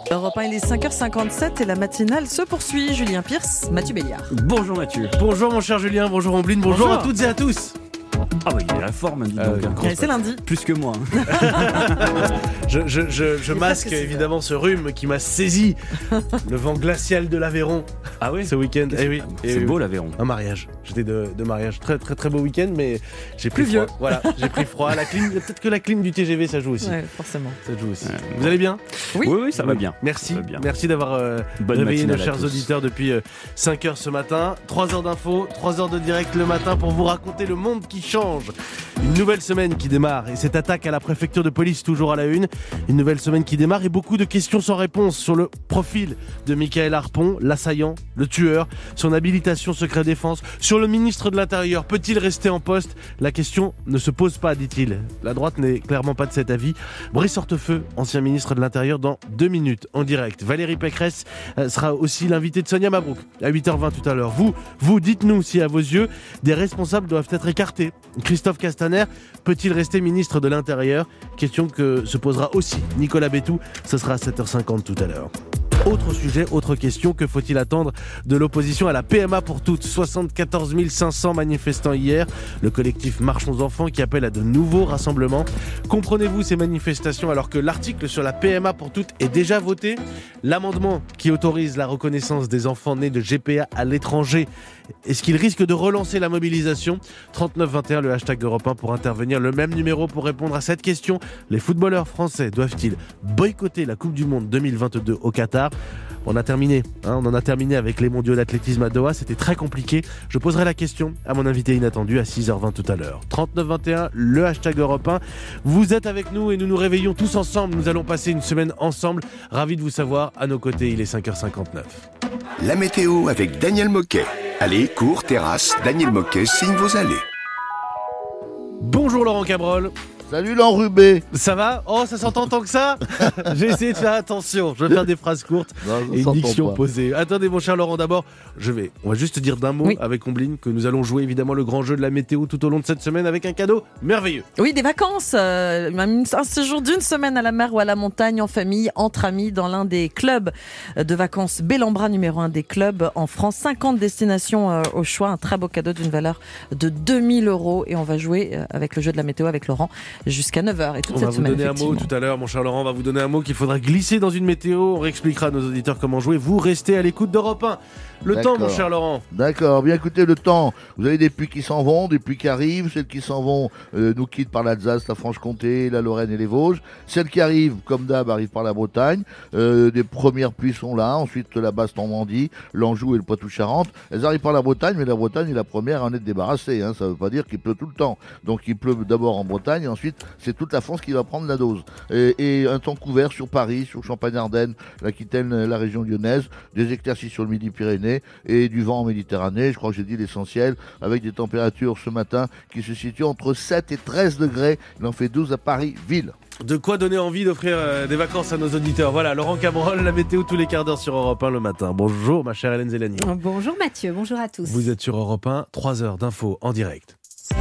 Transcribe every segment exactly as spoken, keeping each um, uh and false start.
Europe un, il est cinq heures cinquante-sept et la matinale se poursuit. Julien Pierce, Mathieu Béliard. Bonjour Mathieu. Bonjour mon cher Julien, bonjour Ombline, bonjour, bonjour à toutes et à tous. Ah bah il est à la forme, dis donc. Euh, c'est lundi. Plus que moi. je je, je, je masque évidemment ce rhume qui m'a saisi. Le vent glacial de l'Aveyron. Ah oui. Ce week-end. Eh oui. C'est Et beau oui. l'Aveyron. Un mariage. J'étais de, de mariage. Très très très beau week-end, mais j'ai pris Plus vieux. froid. Voilà, j'ai pris froid. La clim, peut-être que la clim du T G V ça joue aussi. Ouais, forcément. Ça joue aussi. Ouais. Vous allez bien? Oui. Oui, oui, ça va bien. Merci. Ça va bien. Merci d'avoir euh, réveillé nos chers auditeurs depuis euh, cinq heures ce matin. trois heures d'infos, trois heures de direct le matin pour vous raconter le monde qui change. Une nouvelle semaine qui démarre et cette attaque à la préfecture de police toujours à la une. Une nouvelle semaine qui démarre et beaucoup de questions sans réponse sur le profil de Michael Harpon, l'assaillant, le tueur, son habilitation secret défense, sur le ministre de l'Intérieur. Peut-il rester en poste? La question ne se pose pas, dit-il. La droite n'est clairement pas de cet avis. Brice Hortefeux, ancien ministre de l'Intérieur, dans deux minutes en direct. Valérie Pécresse sera aussi l'invitée de Sonia Mabrouk à huit heures vingt tout à l'heure. Vous, vous dites-nous si à vos yeux, des responsables doivent être écartés. Christophe Castaner peut-il rester ministre de l'Intérieur? Question que se posera aussi Nicolas Bétou. Ce sera à sept heures cinquante tout à l'heure. Autre sujet, autre question, que faut-il attendre de l'opposition à la P M A pour toutes? soixante-quatorze mille cinq cents manifestants hier. Le collectif Marchons Enfants qui appelle à de nouveaux rassemblements. Comprenez-vous ces manifestations alors que l'article sur la P M A pour toutes est déjà voté? L'amendement qui autorise la reconnaissance des enfants nés de G P A à l'étranger, est-ce qu'il risque de relancer la mobilisation? trente-neuf vingt et un, le hashtag d'Europe un pour intervenir. Le même numéro pour répondre à cette question. Les footballeurs français doivent-ils boycotter la Coupe du Monde deux mille vingt-deux au Qatar? On a terminé, hein, on en a terminé avec les mondiaux d'athlétisme à Doha, c'était très compliqué. Je poserai la question à mon invité inattendu à six heures vingt tout à l'heure. trente-neuf vingt et un, le hashtag Europe un. Vous êtes avec nous et nous nous réveillons tous ensemble. Nous allons passer une semaine ensemble. Ravi de vous savoir. À nos côtés, il est cinq heures cinquante-neuf. La météo avec Daniel Moquet. Allez, cours, terrasse, Daniel Moquet signe vos allées. Bonjour Laurent Cabrol. Salut l'enrubé. Ça va? Oh, ça s'entend tant que ça? J'ai essayé de faire attention. Je vais faire des phrases courtes non, et une diction pas. posée. Attendez, mon cher Laurent, d'abord, je vais. On va juste dire d'un mot oui. avec Ombline que nous allons jouer évidemment le grand jeu de la météo tout au long de cette semaine avec un cadeau merveilleux. Oui, des vacances. Euh, un séjour d'une semaine à la mer ou à la montagne, en famille, entre amis, dans l'un des clubs de vacances Bellambra, numéro un des clubs en France. cinquante destinations euh, au choix. Un très beau cadeau d'une valeur de deux mille euros. Et on va jouer euh, avec le jeu de la météo avec Laurent jusqu'à neuf heures et toute on cette va vous semaine, donner un mot tout à l'heure, mon cher Laurent, on va vous donner un mot qu'il faudra glisser dans une météo. On réexpliquera à nos auditeurs comment jouer. Vous restez à l'écoute d'Europe un. Le D'accord. temps, mon cher Laurent. D'accord, bien écoutez, le temps. Vous avez des pluies qui s'en vont, des pluies qui arrivent. Celles qui s'en vont euh, nous quittent par l'Alsace, la Franche-Comté, la Lorraine et les Vosges. Celles qui arrivent, comme d'hab, arrivent par la Bretagne. Euh, des premières pluies sont là. Ensuite, la Basse-Normandie, l'Anjou et le Poitou-Charentes. Elles arrivent par la Bretagne, mais la Bretagne est la première à en être débarrassée. Hein. Ça ne veut pas dire qu'il pleut tout le temps. Donc, il pleut d'abord en Bretagne, et ensuite, c'est toute la France qui va prendre la dose. Et, et un temps couvert sur Paris, sur Champagne-Ardenne, l'Aquitaine, la région lyonnaise. Des éclaircies sur le Midi-Pyrénées et du vent en Méditerranée, je crois que j'ai dit l'essentiel, avec des températures ce matin qui se situent entre sept et treize degrés. Il en fait douze à Paris-Ville. De quoi donner envie d'offrir euh, des vacances à nos auditeurs. Voilà, Laurent Cabrol, la météo tous les quarts d'heure sur Europe un le matin. Bonjour ma chère Hélène Zélani. Bonjour Mathieu, bonjour à tous. Vous êtes sur Europe un, trois heures d'infos en direct.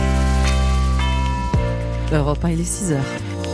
Europe un, il est six heures.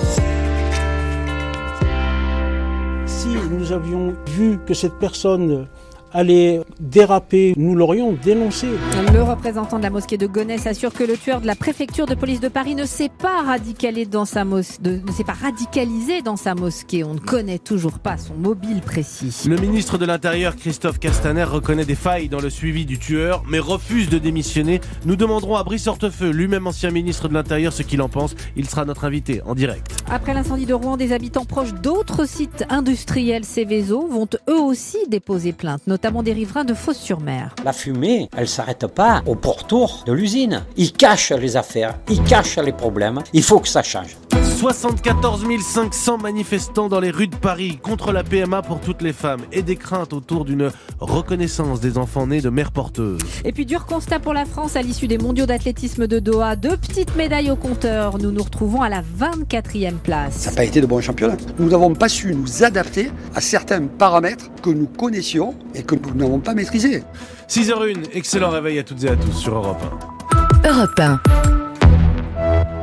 Si nous avions vu que cette personne allait déraper, nous l'aurions dénoncé. Le représentant de la mosquée de Gonesse assure que le tueur de la préfecture de police de Paris ne s'est pas radicalisé dans sa mos- de, ne s'est pas radicalisé dans sa mosquée. On ne connaît toujours pas son mobile précis. Le ministre de l'Intérieur, Christophe Castaner, reconnaît des failles dans le suivi du tueur, mais refuse de démissionner. Nous demanderons à Brice Hortefeux, lui-même ancien ministre de l'Intérieur, ce qu'il en pense. Il sera notre invité en direct. Après l'incendie de Rouen, des habitants proches d'autres sites industriels Céveso vont eux aussi déposer plainte, notamment des riverains de Fos-sur-Mer. La fumée, elle ne s'arrête pas au pourtour de l'usine. Ils cachent les affaires, ils cachent les problèmes. Il faut que ça change. soixante-quatorze mille cinq cents manifestants dans les rues de Paris contre la P M A pour toutes les femmes et des craintes autour d'une reconnaissance des enfants nés de mères porteuses. Et puis dur constat pour la France à l'issue des mondiaux d'athlétisme de Doha. Deux petites médailles au compteur. Nous nous retrouvons à la vingt-quatrième place. Ça n'a pas été de bons championnats. Nous n'avons pas su nous adapter à certains paramètres que nous connaissions et que nous n'avons pas maîtrisés. six heures zéro un, excellent réveil à toutes et à tous sur Europe un. Europe un.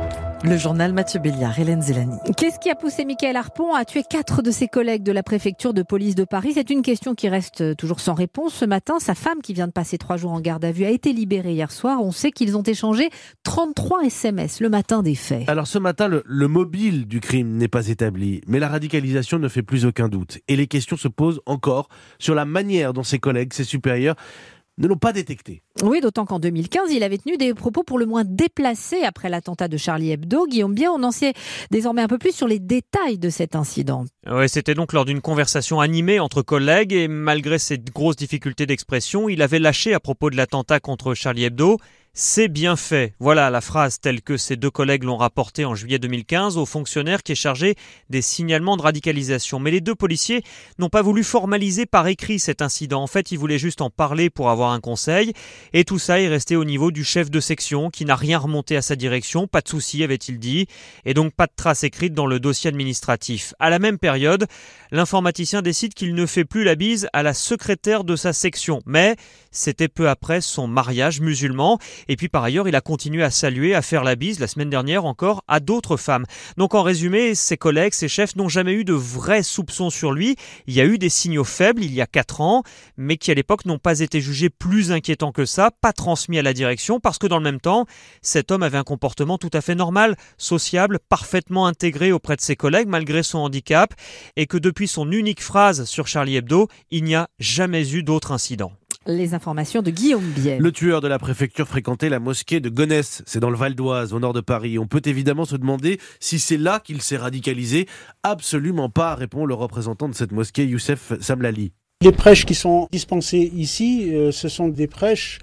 Le journal Mathieu Béliard, Hélène Zélani. Qu'est-ce qui a poussé Mickaël Harpon à tuer quatre de ses collègues de la préfecture de police de Paris? C'est une question qui reste toujours sans réponse. Ce matin, sa femme, qui vient de passer trois jours en garde à vue, a été libérée hier soir. On sait qu'ils ont échangé trente-trois S M S le matin des faits. Alors ce matin, le, le mobile du crime n'est pas établi, mais la radicalisation ne fait plus aucun doute. Et les questions se posent encore sur la manière dont ses collègues, ses supérieurs, ne l'ont pas détecté. Oui, d'autant qu'en deux mille quinze, il avait tenu des propos pour le moins déplacés après l'attentat de Charlie Hebdo. Guillaume Biet, on en sait désormais un peu plus sur les détails de cet incident. Ouais, c'était donc lors d'une conversation animée entre collègues et malgré ses grosses difficultés d'expression, il avait lâché à propos de l'attentat contre Charlie Hebdo. C'est bien fait. Voilà la phrase telle que ses deux collègues l'ont rapportée en juillet deux mille quinze au fonctionnaire qui est chargé des signalements de radicalisation. Mais les deux policiers n'ont pas voulu formaliser par écrit cet incident. En fait, ils voulaient juste en parler pour avoir un conseil. Et tout ça est resté au niveau du chef de section qui n'a rien remonté à sa direction. Pas de souci, avait-il dit. Et donc pas de trace écrite dans le dossier administratif. À la même période, l'informaticien décide qu'il ne fait plus la bise à la secrétaire de sa section. Mais c'était peu après son mariage musulman. Et puis par ailleurs, il a continué à saluer, à faire la bise la semaine dernière encore à d'autres femmes. Donc en résumé, ses collègues, ses chefs n'ont jamais eu de vrais soupçons sur lui. Il y a eu des signaux faibles il y a quatre ans, mais qui à l'époque n'ont pas été jugés plus inquiétants que ça, pas transmis à la direction, parce que dans le même temps, cet homme avait un comportement tout à fait normal, sociable, parfaitement intégré auprès de ses collègues malgré son handicap, et que depuis son unique phrase sur Charlie Hebdo, il n'y a jamais eu d'autre incident. Les informations de Guillaume Biet. Le tueur de la préfecture fréquentait la mosquée de Gonesse, c'est dans le Val d'Oise, au nord de Paris. On peut évidemment se demander si c'est là qu'il s'est radicalisé. Absolument pas, répond le représentant de cette mosquée, Youssef Samlali. Les prêches qui sont dispensées ici, euh, ce sont des prêches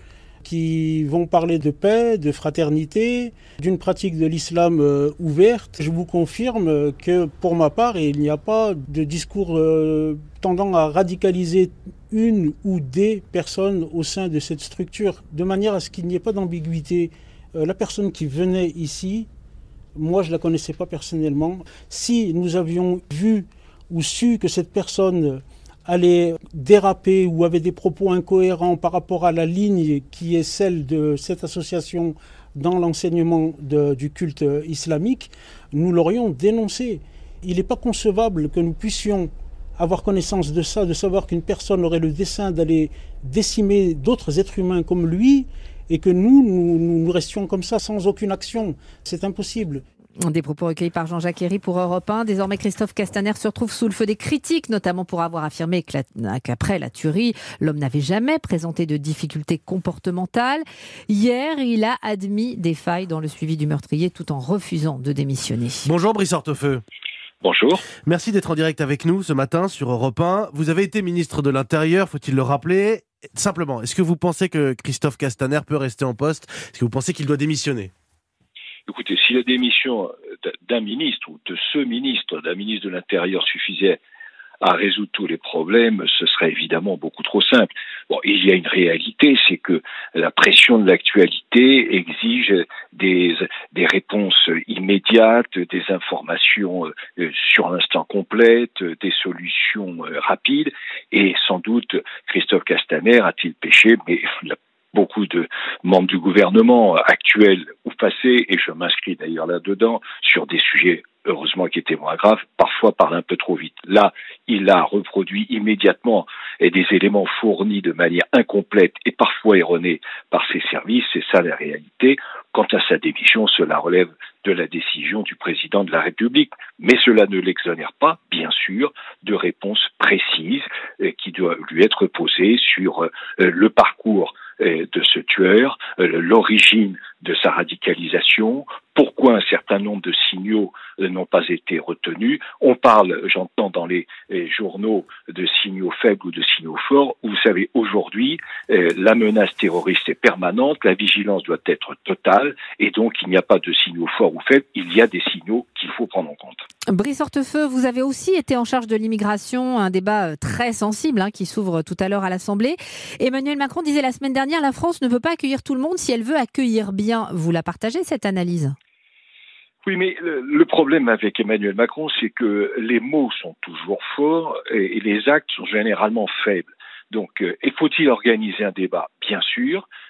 qui vont parler de paix, de fraternité, d'une pratique de l'islam euh, ouverte. Je vous confirme que pour ma part, il n'y a pas de discours euh, tendant à radicaliser une ou des personnes au sein de cette structure, de manière à ce qu'il n'y ait pas d'ambiguïté. Euh, la personne qui venait ici, moi je ne la connaissais pas personnellement. Si nous avions vu ou su que cette personne allait déraper ou avait des propos incohérents par rapport à la ligne qui est celle de cette association dans l'enseignement de, du culte islamique, nous l'aurions dénoncé. Il n'est pas concevable que nous puissions avoir connaissance de ça, de savoir qu'une personne aurait le dessein d'aller décimer d'autres êtres humains comme lui et que nous, nous, nous restions comme ça sans aucune action. C'est impossible. Des propos recueillis par Jean-Jacques Herry pour Europe un. Désormais, Christophe Castaner se retrouve sous le feu des critiques, notamment pour avoir affirmé que la, qu'après la tuerie, l'homme n'avait jamais présenté de difficultés comportementales. Hier, il a admis des failles dans le suivi du meurtrier tout en refusant de démissionner. Bonjour Brice Hortefeux. Bonjour. Merci d'être en direct avec nous ce matin sur Europe un. Vous avez été ministre de l'Intérieur, faut-il le rappeler. Simplement, est-ce que vous pensez que Christophe Castaner peut rester en poste ? Est-ce que vous pensez qu'il doit démissionner ? Écoutez, si la démission d'un ministre ou de ce ministre, d'un ministre de l'Intérieur suffisait à résoudre tous les problèmes, ce serait évidemment beaucoup trop simple. Bon, il y a une réalité, c'est que la pression de l'actualité exige des, des réponses immédiates, des informations sur l'instant complètes, des solutions rapides, et sans doute Christophe Castaner a-t-il péché, mais la beaucoup de membres du gouvernement actuel ou passé, et je m'inscris d'ailleurs là-dedans, sur des sujets, heureusement qui étaient moins graves, parfois parlent un peu trop vite. Là, il a reproduit immédiatement et des éléments fournis de manière incomplète et parfois erronée par ses services, c'est ça la réalité. Quant à sa démission, cela relève de la décision du président de la République. Mais cela ne l'exonère pas, bien sûr, de réponses précises euh, qui doivent lui être posées sur euh, le parcours euh, de ce tueur, euh, l'origine de sa radicalisation, pourquoi un certain nombre de signaux euh, n'ont pas été retenus. On parle, j'entends dans les, les journaux, de signaux faibles ou de signaux forts. Vous savez, aujourd'hui, euh, la menace terroriste est permanente, la vigilance doit être totale, et donc il n'y a pas de signaux forts ou faibles, il y a des signaux qu'il faut prendre en compte. Brice Hortefeux, vous avez aussi été en charge de l'immigration, un débat très sensible hein, qui s'ouvre tout à l'heure à l'Assemblée. Emmanuel Macron disait la semaine dernière, la France ne peut pas accueillir tout le monde si elle veut accueillir bien. Vous la partagez, cette analyse ? Oui, mais le problème avec Emmanuel Macron, c'est que les mots sont toujours forts et les actes sont généralement faibles. Donc, euh, faut-il organiser un débat ? Bien sûr,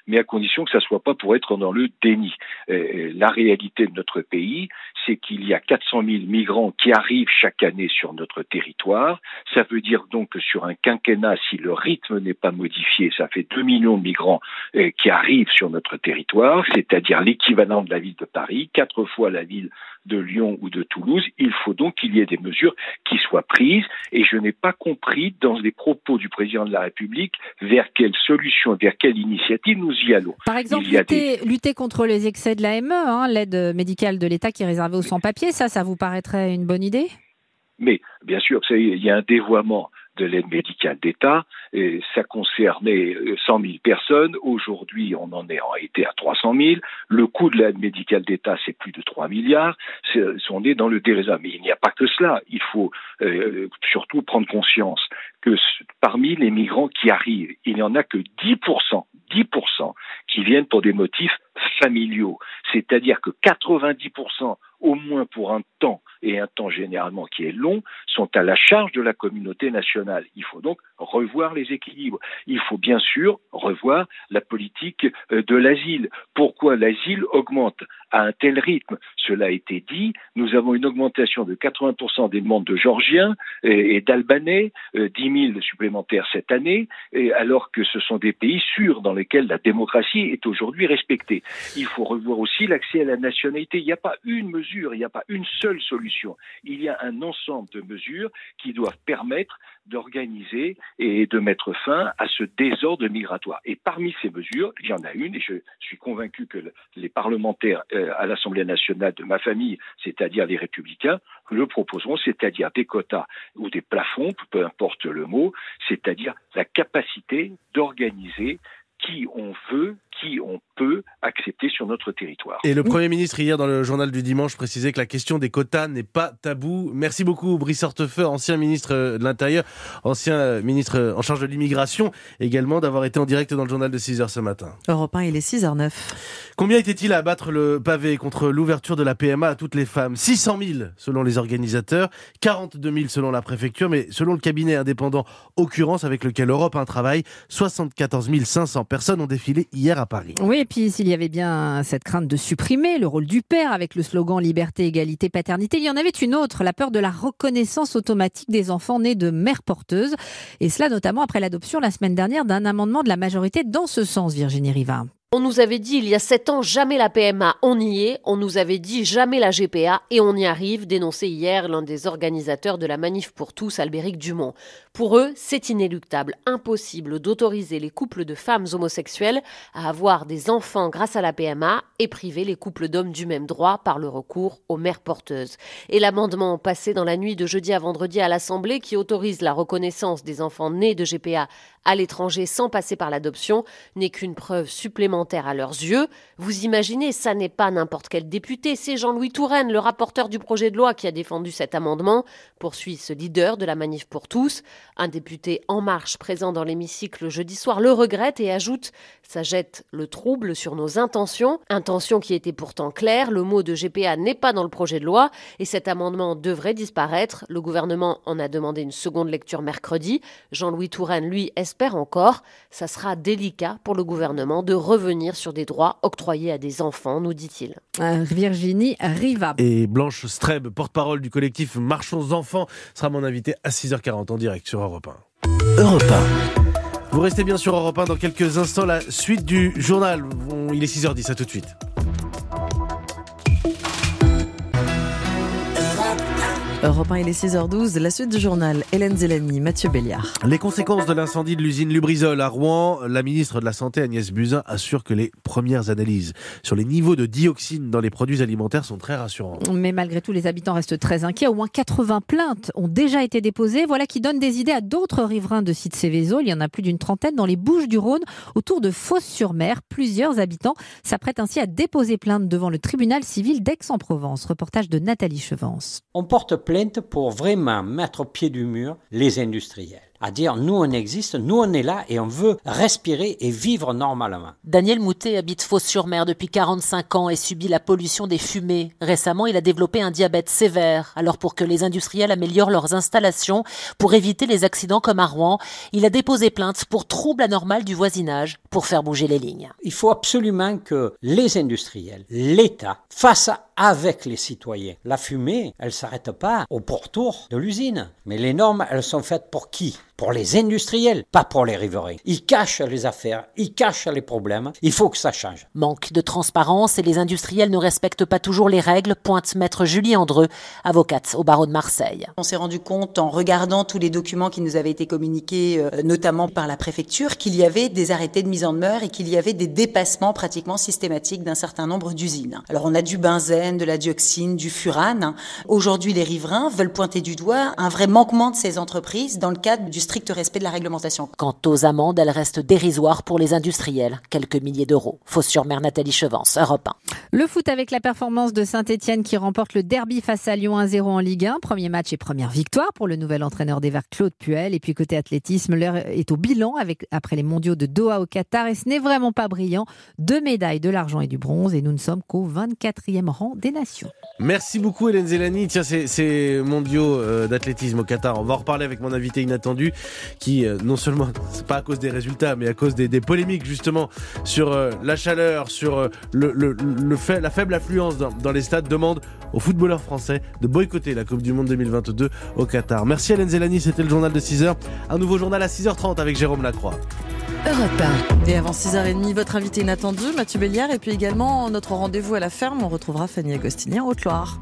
mais à condition que ça soit pas pour être dans le déni. Euh, la réalité de notre pays, c'est qu'il y a quatre cent mille migrants qui arrivent chaque année sur notre territoire. Ça veut dire donc que sur un quinquennat, si le rythme n'est pas modifié, ça fait deux millions de migrants euh, qui arrivent sur notre territoire, c'est-à-dire l'équivalent de la ville de Paris, quatre fois la ville de Lyon ou de Toulouse. Il faut donc qu'il y ait des mesures qui soient prises, et je n'ai pas compris dans les propos du président de la République vers quelle solution, vers quelle initiative nous y allons. Par exemple, lutter, des... lutter contre les excès de l'A M E, hein, l'aide médicale de l'État qui est réservée aux sans-papiers, ça, ça vous paraîtrait une bonne idée ? Mais bien sûr, il y a un dévoiement de l'aide médicale d'État, et ça concernait cent mille personnes. Aujourd'hui, on en est en été à trois cent mille. Le coût de l'aide médicale d'État, c'est plus de trois milliards. C'est, on est dans le déraisonnable. Mais il n'y a pas que cela. Il faut euh, surtout prendre conscience que parmi les migrants qui arrivent, il n'y en a que dix pour cent, dix pour cent qui viennent pour des motifs familiaux. C'est-à-dire que quatre-vingt-dix pour cent, au moins pour un temps, et un temps généralement qui est long, sont à la charge de la communauté nationale. Il faut donc revoir les équilibres. Il faut bien sûr revoir la politique de l'asile. Pourquoi l'asile augmente à un tel rythme ? Cela a été dit, nous avons une augmentation de quatre-vingts pour cent des demandes de Géorgiens et d'Albanais, dix mille supplémentaires cette année, alors que ce sont des pays sûrs dans lesquels la démocratie est aujourd'hui respectée. Il faut revoir aussi l'accès à la nationalité. Il n'y a pas une mesure, il n'y a pas une seule solution. Il y a un ensemble de mesures qui doivent permettre d'organiser et de mettre fin à ce désordre migratoire. Et parmi ces mesures, il y en a une, et je suis convaincu que les parlementaires euh, à l'Assemblée nationale de ma famille, c'est-à-dire les Républicains, le proposeront, c'est-à-dire des quotas ou des plafonds, peu importe le mot, c'est-à-dire la capacité d'organiser qui on veut, qui on peut accepter sur notre territoire. Et le Premier ministre, hier, dans le journal du dimanche, précisait que la question des quotas n'est pas tabou. Merci beaucoup, Brice Hortefeux, ancien ministre de l'Intérieur, ancien ministre en charge de l'immigration, également d'avoir été en direct dans le journal de six heures ce matin. Europe un, il est six heures neuf. Combien était-il à abattre le pavé contre l'ouverture de la P M A à toutes les femmes ? six cent mille selon les organisateurs, quarante-deux mille selon la préfecture, mais selon le cabinet indépendant Occurrence avec lequel Europe un travaille, soixante-quatorze mille cinq cents personnes ont défilé hier à Paris. Oui, et puis s'il y avait bien cette crainte de supprimer le rôle du père avec le slogan liberté, égalité, paternité, il y en avait une autre, la peur de la reconnaissance automatique des enfants nés de mères porteuses. Et cela notamment après l'adoption la semaine dernière d'un amendement de la majorité dans ce sens, Virginie Rivin. On nous avait dit il y a sept ans, jamais la P M A, on y est. On nous avait dit jamais la G P A et on y arrive, dénonçait hier l'un des organisateurs de la Manif pour tous, Albéric Dumont. Pour eux, c'est inéluctable, impossible d'autoriser les couples de femmes homosexuelles à avoir des enfants grâce à la P M A et priver les couples d'hommes du même droit par le recours aux mères porteuses. Et l'amendement passé dans la nuit de jeudi à vendredi à l'Assemblée qui autorise la reconnaissance des enfants nés de G P A à l'étranger sans passer par l'adoption n'est qu'une preuve supplémentaire à leurs yeux. Vous imaginez, ça n'est pas n'importe quel député, c'est Jean-Louis Touraine, le rapporteur du projet de loi qui a défendu cet amendement, poursuit ce leader de la Manif pour tous. Un député En Marche présent dans l'hémicycle jeudi soir le regrette et ajoute « ça jette le trouble sur nos intentions ». Intention qui était pourtant claire, le mot de G P A n'est pas dans le projet de loi et cet amendement devrait disparaître. Le gouvernement en a demandé une seconde lecture mercredi. Jean-Louis Touraine, lui, espère encore. Ça sera délicat pour le gouvernement de revenir sur des droits octroyés à des enfants, nous dit-il. Euh, Virginie Riva. Et Blanche Streb, porte-parole du collectif Marchons Enfants, sera mon invitée à six heures quarante en direct sur Europe un. Europe un. Vous restez bien sur Europe un dans quelques instants, la suite du journal. Il est six heures dix, à tout de suite. Europe un, il est six heures douze. La suite du journal, Hélène Zélani, Mathieu Béliard. Les conséquences de l'incendie de l'usine Lubrizol à Rouen, la ministre de la Santé Agnès Buzyn assure que les premières analyses sur les niveaux de dioxine dans les produits alimentaires sont très rassurantes. Mais malgré tout, les habitants restent très inquiets. Au moins quatre-vingts plaintes ont déjà été déposées. Voilà qui donne des idées à d'autres riverains de sites Céveso. Il y en a plus d'une trentaine dans les Bouches-du-Rhône, autour de Fos-sur-Mer. Plusieurs habitants s'apprêtent ainsi à déposer plainte devant le tribunal civil d'Aix-en-Provence. Reportage de Nathalie Chevance. On porte plainte pour vraiment mettre au pied du mur les industriels. à dire nous on existe, nous on est là et on veut respirer et vivre normalement. Daniel Moutet habite Fos-sur-Mer depuis quarante-cinq ans et subit la pollution des fumées. Récemment, il a développé un diabète sévère. Alors pour que les industriels améliorent leurs installations, pour éviter les accidents comme à Rouen, il a déposé plainte pour trouble anormal du voisinage pour faire bouger les lignes. Il faut absolument que les industriels, l'État, fassent avec les citoyens. La fumée, elle ne s'arrête pas au pourtour de l'usine. Mais les normes, elles sont faites pour qui ? Pour les industriels, pas pour les riverains. Ils cachent les affaires, ils cachent les problèmes. Il faut que ça change. Manque de transparence et les industriels ne respectent pas toujours les règles, pointe maître Julie Andreu, avocate au barreau de Marseille. On s'est rendu compte en regardant tous les documents qui nous avaient été communiqués, euh, notamment par la préfecture, qu'il y avait des arrêtés de mise en demeure et qu'il y avait des dépassements pratiquement systématiques d'un certain nombre d'usines. Alors on a du benzène, de la dioxine, du furane. Aujourd'hui, les riverains veulent pointer du doigt un vrai manquement de ces entreprises dans le cadre du strict respect de la réglementation. Quant aux amendes, elles restent dérisoires pour les industriels, quelques milliers d'euros. Fos-sur-Mer, Nathalie Chevance, Europe un. Le foot avec la performance de Saint-Etienne qui remporte le derby face à Lyon un zéro en Ligue un. Premier match et première victoire pour le nouvel entraîneur des Verts, Claude Puel. Et puis côté athlétisme, l'heure est au bilan avec, après les mondiaux de Doha au Qatar. Et ce n'est vraiment pas brillant. Deux médailles, de l'argent et du bronze. Et nous ne sommes qu'au vingt-quatrième rang des nations. Merci beaucoup Hélène Zélani. Tiens, c'est, c'est mondiaux euh, d'athlétisme au Qatar. On va en reparler avec mon invité inattendu qui, euh, non seulement, c'est pas à cause des résultats, mais à cause des, des polémiques justement sur euh, la chaleur, sur euh, le, le, le fait, la faible affluence dans, dans les stades, demande aux footballeurs français de boycotter la Coupe du Monde deux mille vingt-deux au Qatar. Merci Hélène Zélani, c'était le journal de six heures. Un nouveau journal à six heures trente avec Jérôme Lacroix. Europe un. Et avant six heures trente, votre invité inattendu, Mathieu Béliard, et puis également notre rendez-vous à la ferme, on retrouvera Fanny Agostini en Haute-Loire.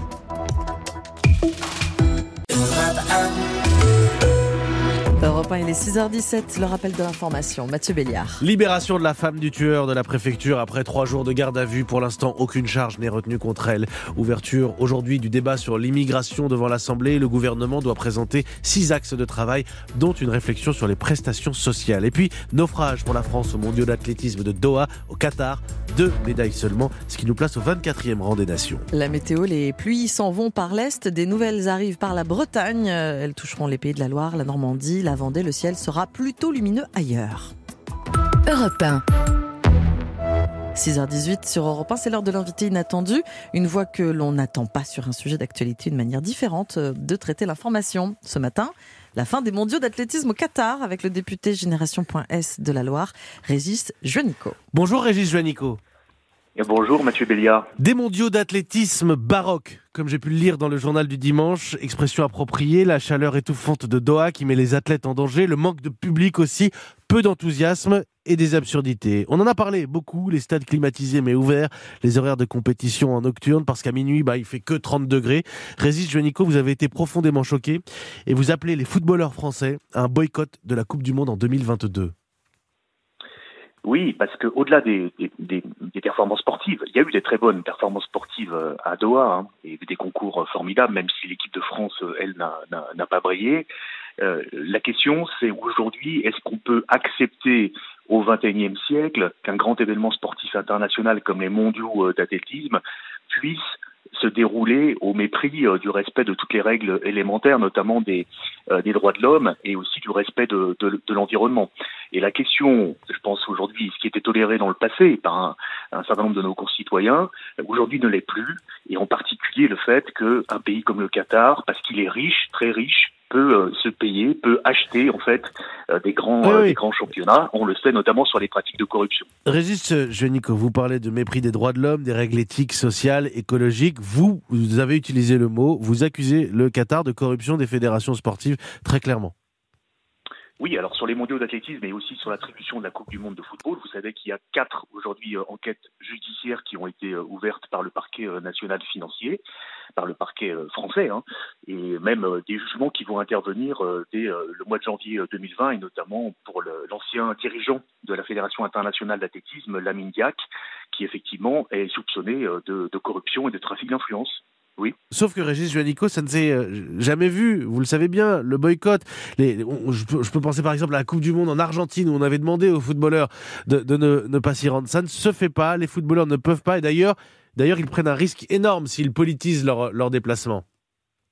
Europe un, il est six heures dix-sept, le rappel de l'information. Mathieu Béliard. Libération de la femme du tueur de la préfecture après trois jours de garde à vue. Pour l'instant, aucune charge n'est retenue contre elle. Ouverture aujourd'hui du débat sur l'immigration devant l'Assemblée. Le gouvernement doit présenter six axes de travail, dont une réflexion sur les prestations sociales. Et puis, naufrage pour la France aux mondiaux d'athlétisme de Doha, au Qatar. Deux médailles seulement, ce qui nous place au vingt-quatrième rang des nations. La météo, les pluies s'en vont par l'est. Des nouvelles arrivent par la Bretagne. Elles toucheront les pays de la Loire, la Normandie, la Vendée. Le ciel sera plutôt lumineux ailleurs. Europe un. six heures dix-huit sur Europe un, c'est l'heure de l'invité inattendu. Une voix que l'on n'attend pas sur un sujet d'actualité, une manière différente de traiter l'information. Ce matin, la fin des mondiaux d'athlétisme au Qatar avec le député Génération.S de la Loire, Régis Juanico. Bonjour Régis Juanico. Et bonjour Mathieu Béliard. Des mondiaux d'athlétisme baroque, comme j'ai pu le lire dans le journal du dimanche, expression appropriée, la chaleur étouffante de Doha qui met les athlètes en danger, le manque de public aussi, peu d'enthousiasme et des absurdités. On en a parlé beaucoup, les stades climatisés mais ouverts, les horaires de compétition en nocturne parce qu'à minuit, bah, il fait que trente degrés. Régis Juanico, vous avez été profondément choqué et vous appelez les footballeurs français à un boycott de la Coupe du Monde en deux mille vingt-deux. Oui, parce que au-delà des, des, des, des performances sportives, il y a eu des très bonnes performances sportives à Doha, hein, et des concours formidables, même si l'équipe de France, elle, n'a, n'a, n'a pas brillé. Euh, la question, c'est aujourd'hui, est-ce qu'on peut accepter au vingt et unième siècle qu'un grand événement sportif international comme les mondiaux d'athlétisme puisse se dérouler au mépris euh, du respect de toutes les règles élémentaires, notamment des, euh, des droits de l'homme et aussi du respect de, de, de l'environnement. Et la question, je pense aujourd'hui, ce qui était toléré dans le passé par un, un certain nombre de nos concitoyens, aujourd'hui ne l'est plus, et en particulier le fait qu'un pays comme le Qatar, parce qu'il est riche, très riche, peut euh, se payer, peut acheter en fait euh, des grands oui, euh, oui. des grands championnats. On le sait notamment sur les pratiques de corruption. Régis Juanico, vous parlez de mépris des droits de l'homme, des règles éthiques, sociales, écologiques. Vous, vous avez utilisé le mot, vous accusez le Qatar de corruption des fédérations sportives, très clairement. Oui, alors sur les mondiaux d'athlétisme et aussi sur l'attribution de la Coupe du Monde de football, vous savez qu'il y a quatre aujourd'hui euh, enquêtes judiciaires qui ont été euh, ouvertes par le parquet euh, national financier, par le parquet euh, français, hein, et même euh, des jugements qui vont intervenir euh, dès euh, le mois de janvier deux mille vingt, et notamment pour le, l'ancien dirigeant de la Fédération internationale d'athlétisme, Lamine Diack, qui effectivement est soupçonné euh, de, de corruption et de trafic d'influence. Oui. Sauf que Régis Juanico, ça ne s'est jamais vu, vous le savez bien, le boycott. Les, on, je, peux, je peux penser par exemple à la Coupe du Monde en Argentine où on avait demandé aux footballeurs de, de ne, ne pas s'y rendre. Ça ne se fait pas, les footballeurs ne peuvent pas, et d'ailleurs, d'ailleurs ils prennent un risque énorme s'ils politisent leur, leur déplacement.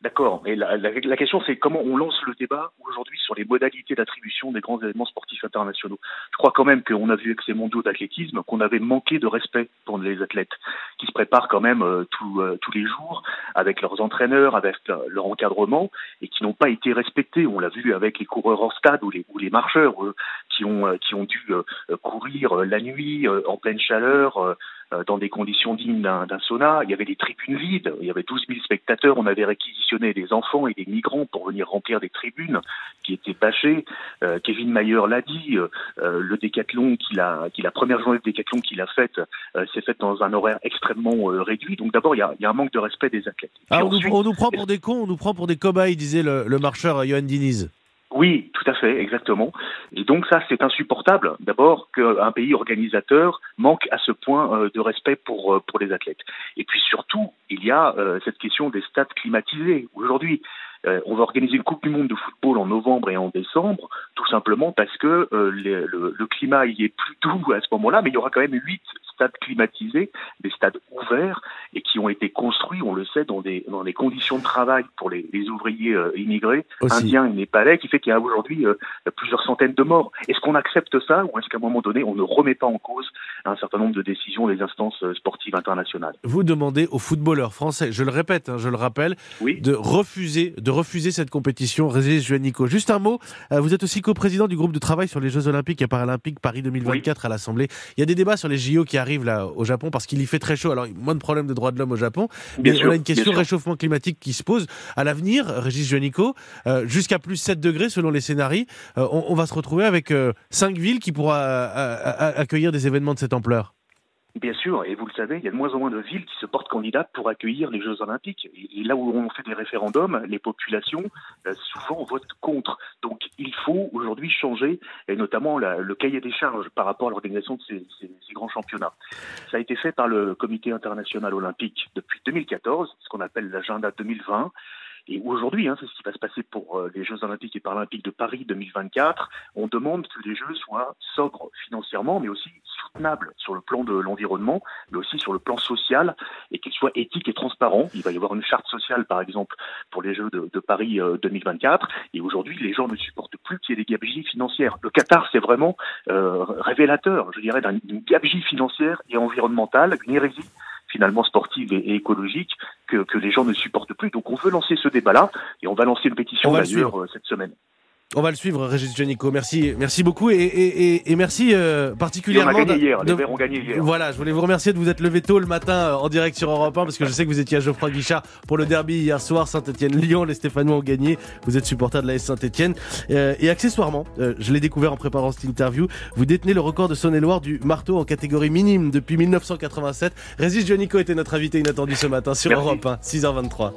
D'accord. Et la, la, la question, c'est comment on lance le débat aujourd'hui sur les modalités d'attribution des grands événements sportifs internationaux. Je crois quand même qu'on a vu avec ces mondiaux d'athlétisme qu'on avait manqué de respect pour les athlètes qui se préparent quand même euh, tout, euh, tous les jours avec leurs entraîneurs, avec euh, leur encadrement et qui n'ont pas été respectés. On l'a vu avec les coureurs hors stade ou les, ou les marcheurs euh, qui ont euh, qui ont dû euh, courir euh, la nuit euh, en pleine chaleur. Euh, dans des conditions dignes d'un, d'un sauna. Il y avait des tribunes vides, il y avait douze mille spectateurs, on avait réquisitionné des enfants et des migrants pour venir remplir des tribunes qui étaient bâchées. Euh, Kevin Mayer l'a dit, euh, le décathlon, qu'il a, qu'il, la première journée de décathlon qu'il a faite, euh, s'est faite dans un horaire extrêmement euh, réduit. Donc d'abord, il y, a, il y a un manque de respect des athlètes. Ah, on, ensuite, nous, on nous prend pour des cons, on nous prend pour des cobayes, disait le, le marcheur Johan Diniz. Oui, tout à fait, exactement. Et donc ça, c'est insupportable. D'abord, qu'un pays organisateur manque à ce point euh, de respect pour euh, pour les athlètes. Et puis surtout, il y a euh, cette question des stades climatisés. Aujourd'hui, euh, on va organiser une Coupe du Monde de football en novembre et en décembre, tout simplement parce que euh, les, le, le climat y est plus doux à ce moment-là, mais il y aura quand même huit stades climatisés, des stades ouverts et qui ont été construits, on le sait, dans des dans des conditions de travail pour les, les ouvriers euh, immigrés, aussi. Indiens et népalais, qui fait qu'il y a aujourd'hui euh, plusieurs centaines de morts. Est-ce qu'on accepte ça ou est-ce qu'à un moment donné, on ne remet pas en cause un certain nombre de décisions des instances sportives internationales? Vous demandez aux footballeurs français, je le répète, hein, je le rappelle, oui. de refuser de refuser cette compétition. Régis Juanico. Juste un mot, euh, vous êtes aussi coprésident du groupe de travail sur les Jeux Olympiques et Paralympiques Paris deux mille vingt-quatre oui. à l'Assemblée. Il y a des débats sur les J O qui arrivent là au Japon parce qu'il y fait très chaud. Alors, moins de problèmes de droits de l'homme au Japon. Bien mais sûr, on a une question réchauffement climatique qui se pose. À l'avenir, Régis Juanico, euh, jusqu'à plus sept degrés selon les scénarios, euh, on, on va se retrouver avec euh, cinq villes qui pourront euh, accueillir des événements de cette ampleur. Bien sûr, et vous le savez, il y a de moins en moins de villes qui se portent candidates pour accueillir les Jeux Olympiques. Et là où on fait des référendums, les populations, euh, souvent, votent contre. Donc il faut aujourd'hui changer, et notamment la, le cahier des charges par rapport à l'organisation de ces, ces, ces grands championnats. Ça a été fait par le Comité international olympique depuis deux mille quatorze, ce qu'on appelle l'agenda deux mille vingt. Et aujourd'hui, hein, c'est ce qui va se passer pour euh, les Jeux Olympiques et Paralympiques de Paris deux mille vingt-quatre. On demande que les Jeux soient sobres financièrement, mais aussi soutenables sur le plan de l'environnement, mais aussi sur le plan social, et qu'ils soient éthiques et transparents. Il va y avoir une charte sociale, par exemple, pour les Jeux de, de Paris euh, deux mille vingt-quatre. Et aujourd'hui, les gens ne supportent plus qu'il y ait des gabegies financières. Le Qatar, c'est vraiment euh, révélateur, je dirais, d'une gabegie financière et environnementale, une hérésie finalement sportive et, et écologique que, que les gens ne supportent plus. Donc on veut lancer ce débat-là et on va lancer une pétition d'ailleurs euh, cette semaine. On va le suivre, Régis Juanico. Merci, merci beaucoup et, et, et, et merci euh, particulièrement. Et on a gagné hier, de... les Verts ont gagné hier. Voilà, je voulais vous remercier de vous être levé tôt le matin en direct sur Europe un parce que je sais que vous étiez à Geoffroy Guichard pour le derby hier soir, Saint-Etienne-Lyon. Les Stéphanois ont gagné. Vous êtes supporter de l'A S Saint-Etienne euh, et accessoirement, euh, je l'ai découvert en préparant cette interview. Vous détenez le record de Saône-et-Loire du marteau en catégorie minime depuis mille neuf cent quatre-vingt-sept. Régis Juanico était notre invité inattendu ce matin sur Merci. Europe un, six heures vingt-trois.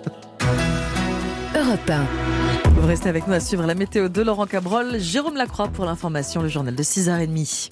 Europe un. Vous restez avec nous à suivre la météo de Laurent Cabrol. Jérôme Lacroix pour l'information, le journal de six heures trente.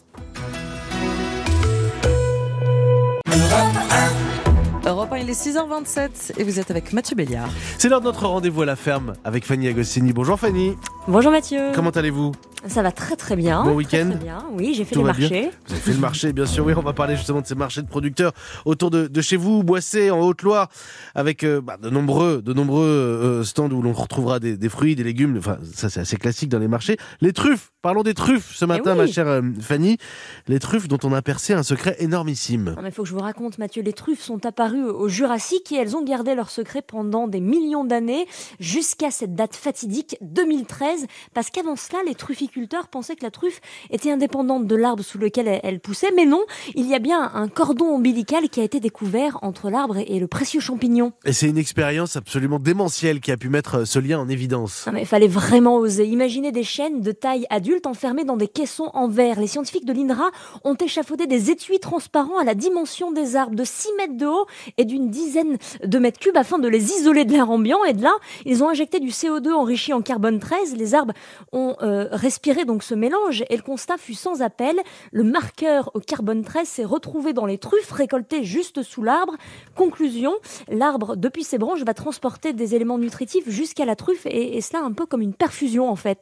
Europe un, il est six heures vingt-sept et vous êtes avec Mathieu Béliard. C'est l'heure de notre rendez-vous à la ferme avec Fanny Agostini. Bonjour Fanny. Bonjour Mathieu. Comment allez-vous ? Ça va très très bien. Bon week-end. Très, très bien. Oui, j'ai fait Tout les va marchés. Bien. Vous avez fait le marché, bien sûr. Oui, on va parler justement de ces marchés de producteurs autour de, de chez vous, Boissé, en Haute-Loire, avec euh, bah, de nombreux, de nombreux euh, stands où l'on retrouvera des, des fruits, des légumes. Enfin, ça c'est assez classique dans les marchés. Les truffes. Parlons des truffes ce matin, oui. ma chère euh, Fanny. Les truffes dont on a percé un secret énormissime. Il faut que je vous raconte, Mathieu. Les truffes sont apparues au Jurassique et elles ont gardé leur secret pendant des millions d'années jusqu'à cette date fatidique deux mille treize. Parce qu'avant cela, les trufficulteurs pensaient que la truffe était indépendante de l'arbre sous lequel elle, elle poussait. Mais non, il y a bien un cordon ombilical qui a été découvert entre l'arbre et le précieux champignon. Et c'est une expérience absolument démentielle qui a pu mettre ce lien en évidence. Il fallait vraiment oser. Imaginez des chênes de taille adulte enfermés dans des caissons en verre. Les scientifiques de l'I N R A ont échafaudé des étuis transparents à la dimension des arbres de six mètres de haut et d'une dizaine de mètres cubes afin de les isoler de l'air ambiant. Et de là, ils ont injecté du C O deux enrichi en carbone treize. Les arbres ont euh, respiré donc ce mélange et le constat fut sans appel. Le marqueur au carbone treize s'est retrouvé dans les truffes récoltées juste sous l'arbre. Conclusion, l'arbre, depuis ses branches, va transporter des éléments nutritifs jusqu'à la truffe et, et cela un peu comme une perfusion en fait.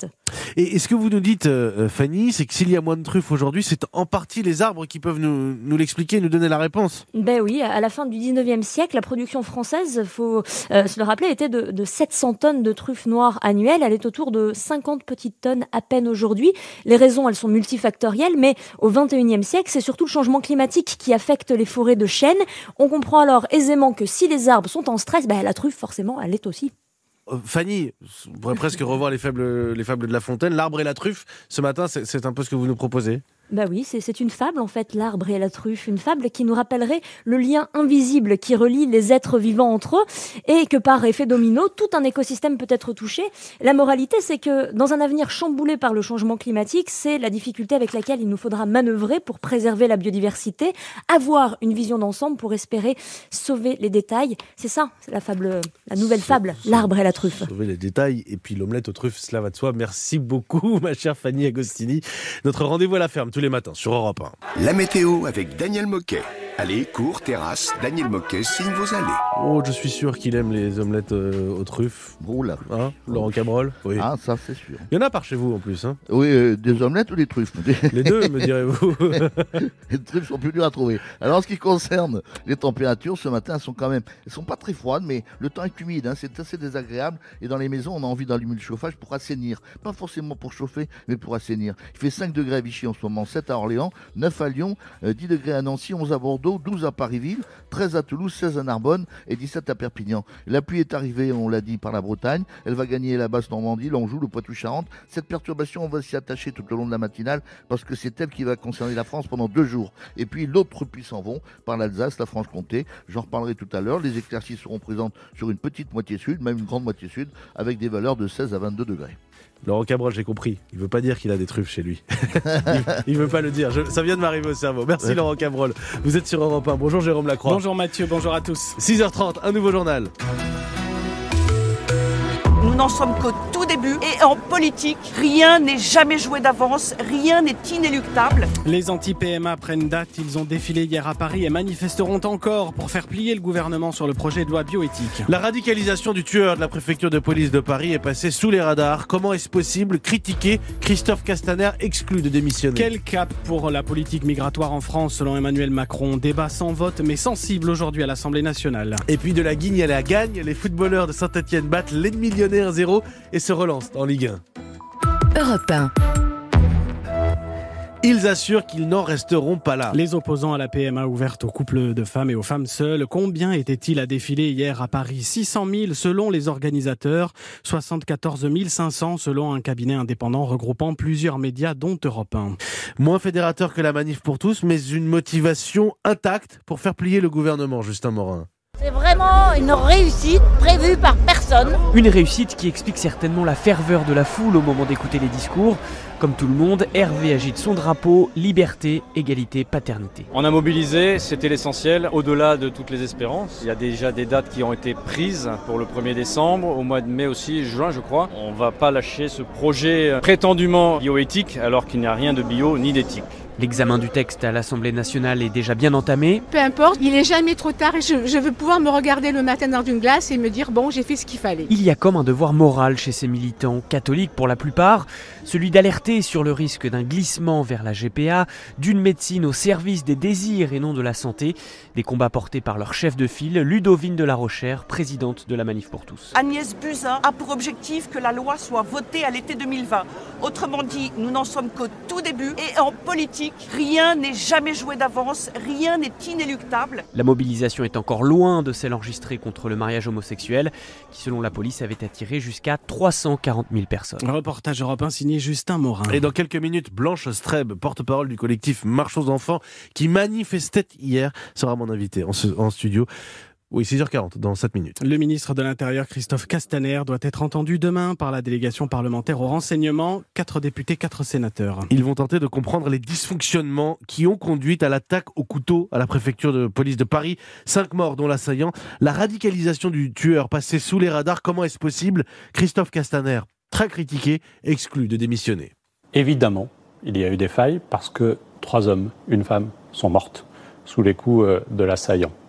Et, et ce que vous nous dites, euh, Fanny, c'est que s'il y a moins de truffes aujourd'hui, c'est en partie les arbres qui peuvent nous, nous l'expliquer, nous donner la réponse. Ben oui, à la fin du dix-neuvième siècle, la production française, faut euh, se le rappeler, était de, de sept cents tonnes de truffes noires annuelles. Elle est autour de cinquante petites tonnes à peine aujourd'hui. Les raisons, elles sont multifactorielles, mais au vingt et unième siècle, c'est surtout le changement climatique qui affecte les forêts de chênes. On comprend alors aisément que si les arbres sont en stress, ben la truffe, forcément, elle l'est aussi. Euh, Fanny, on pourrait presque revoir les fables, les fables de La Fontaine. L'arbre et la truffe, ce matin, c'est, c'est un peu ce que vous nous proposez. Bah oui, c'est, c'est une fable en fait, l'arbre et la truffe, une fable qui nous rappellerait le lien invisible qui relie les êtres vivants entre eux et que par effet domino, tout un écosystème peut être touché. La moralité, c'est que dans un avenir chamboulé par le changement climatique, c'est la difficulté avec laquelle il nous faudra manœuvrer pour préserver la biodiversité, avoir une vision d'ensemble pour espérer sauver les détails. C'est ça, c'est la fable, la nouvelle fable, l'arbre et la truffe. Sauver les détails et puis l'omelette aux truffes, cela va de soi. Merci beaucoup, ma chère Fanny Agostini. Notre rendez-vous à la ferme tous les matins sur Europe un. La météo avec Daniel Moquet. Allez, cours, terrasse, Daniel Moquet signe vos allées. Oh, je suis sûr qu'il aime les omelettes euh, aux truffes. Oh là. Hein, Laurent Cabrol. Oui. Ah, ça c'est sûr. Il y en a par chez vous en plus. Hein. Oui, euh, des omelettes ou des truffes? Les deux, me direz-vous. Les truffes sont plus dures à trouver. Alors, en ce qui concerne les températures, ce matin, elles sont quand même, elles sont pas très froides, mais le temps est humide, hein, c'est assez désagréable. Et dans les maisons, on a envie d'allumer le chauffage pour assainir. Pas forcément pour chauffer, mais pour assainir. Il fait cinq degrés à Vichy en ce moment, sept à Orléans, neuf à Lyon, euh, dix degrés à Nancy, onze à Bordeaux, douze à Paris-Ville, treize à Toulouse, seize à Narbonne et dix-sept à Perpignan. La pluie est arrivée, on l'a dit, par la Bretagne. Elle va gagner la Basse-Normandie, l'Anjou, le Poitou-Charentes. Cette perturbation, on va s'y attacher tout au long de la matinale parce que c'est elle qui va concerner la France pendant deux jours. Et puis l'autre pluie s'en vont par l'Alsace, la Franche-Comté. J'en reparlerai tout à l'heure. Les éclaircies seront présentes sur une petite moitié sud, même une grande moitié sud, avec des valeurs de seize à vingt-deux degrés. Laurent Cabrol, j'ai compris. Il veut pas dire qu'il a des truffes chez lui. il, il veut pas le dire. Je, ça vient de m'arriver au cerveau. Merci ouais. Laurent Cabrol. Vous êtes sur Europe un. Bonjour Jérôme Lacroix. Bonjour Mathieu, bonjour à tous. six heures trente, un nouveau journal. Nous n'en sommes qu'au tout début et en politique, rien n'est jamais joué d'avance, rien n'est inéluctable. Les anti-P M A prennent date, ils ont défilé hier à Paris et manifesteront encore pour faire plier le gouvernement sur le projet de loi bioéthique. La radicalisation du tueur de la préfecture de police de Paris est passée sous les radars. Comment est-ce possible? Critiqué, Christophe Castaner exclu de démissionner. Quel cap pour la politique migratoire en France selon Emmanuel Macron? Débat sans vote mais sensible aujourd'hui à l'Assemblée nationale. Et puis de la guigne à la gagne, les footballeurs de Saint-Etienne battent l'ennemi lyonnais un zéro et se relancent en Ligue un. Europe un. Ils assurent qu'ils n'en resteront pas là. Les opposants à la P M A ouverte aux couples de femmes et aux femmes seules, combien étaient-ils à défiler hier à Paris? six cent mille selon les organisateurs, soixante-quatorze mille cinq cents selon un cabinet indépendant regroupant plusieurs médias dont Europe un. Moins fédérateur que la manif pour tous, mais une motivation intacte pour faire plier le gouvernement, Justin Morin. C'est vraiment une réussite prévue par personne. Une réussite qui explique certainement la ferveur de la foule au moment d'écouter les discours. Comme tout le monde, Hervé agite son drapeau, liberté, égalité, paternité. On a mobilisé, c'était l'essentiel, au-delà de toutes les espérances. Il y a déjà des dates qui ont été prises pour le premier décembre, au mois de mai aussi, juin je crois. On ne va pas lâcher ce projet prétendument bioéthique alors qu'il n'y a rien de bio ni d'éthique. L'examen du texte à l'Assemblée nationale est déjà bien entamé. Peu importe, il n'est jamais trop tard et je, je veux pouvoir me regarder le matin dans une glace et me dire bon, j'ai fait ce qu'il fallait. Il y a comme un devoir moral chez ces militants, catholiques pour la plupart, celui d'alerter sur le risque d'un glissement vers la G P A, d'une médecine au service des désirs et non de la santé, des combats portés par leur chef de file, Ludovine de la Rochère, présidente de la Manif pour tous. Agnès Buzyn a pour objectif que la loi soit votée à l'été deux mille vingt. Autrement dit, nous n'en sommes qu'au tout début et en politique, rien n'est jamais joué d'avance, rien n'est inéluctable. La mobilisation est encore loin de celle enregistrée contre le mariage homosexuel, qui selon la police avait attiré jusqu'à trois cent quarante mille personnes. Reportage Europe un signé Justin Morin. Et dans quelques minutes, Blanche Streb, porte-parole du collectif Marche aux enfants, qui manifestait hier, sera mon invité en, en studio. Oui, six heures quarante, dans sept minutes. Le ministre de l'Intérieur, Christophe Castaner, doit être entendu demain par la délégation parlementaire au renseignement. Quatre députés, quatre sénateurs. Ils vont tenter de comprendre les dysfonctionnements qui ont conduit à l'attaque au couteau à la préfecture de police de Paris. Cinq morts, dont l'assaillant. La radicalisation du tueur passée sous les radars. Comment est-ce possible? Christophe Castaner, très critiqué, exclu de démissionner. Évidemment, il y a eu des failles parce que trois hommes, une femme sont mortes sous les coups de l'assaillant.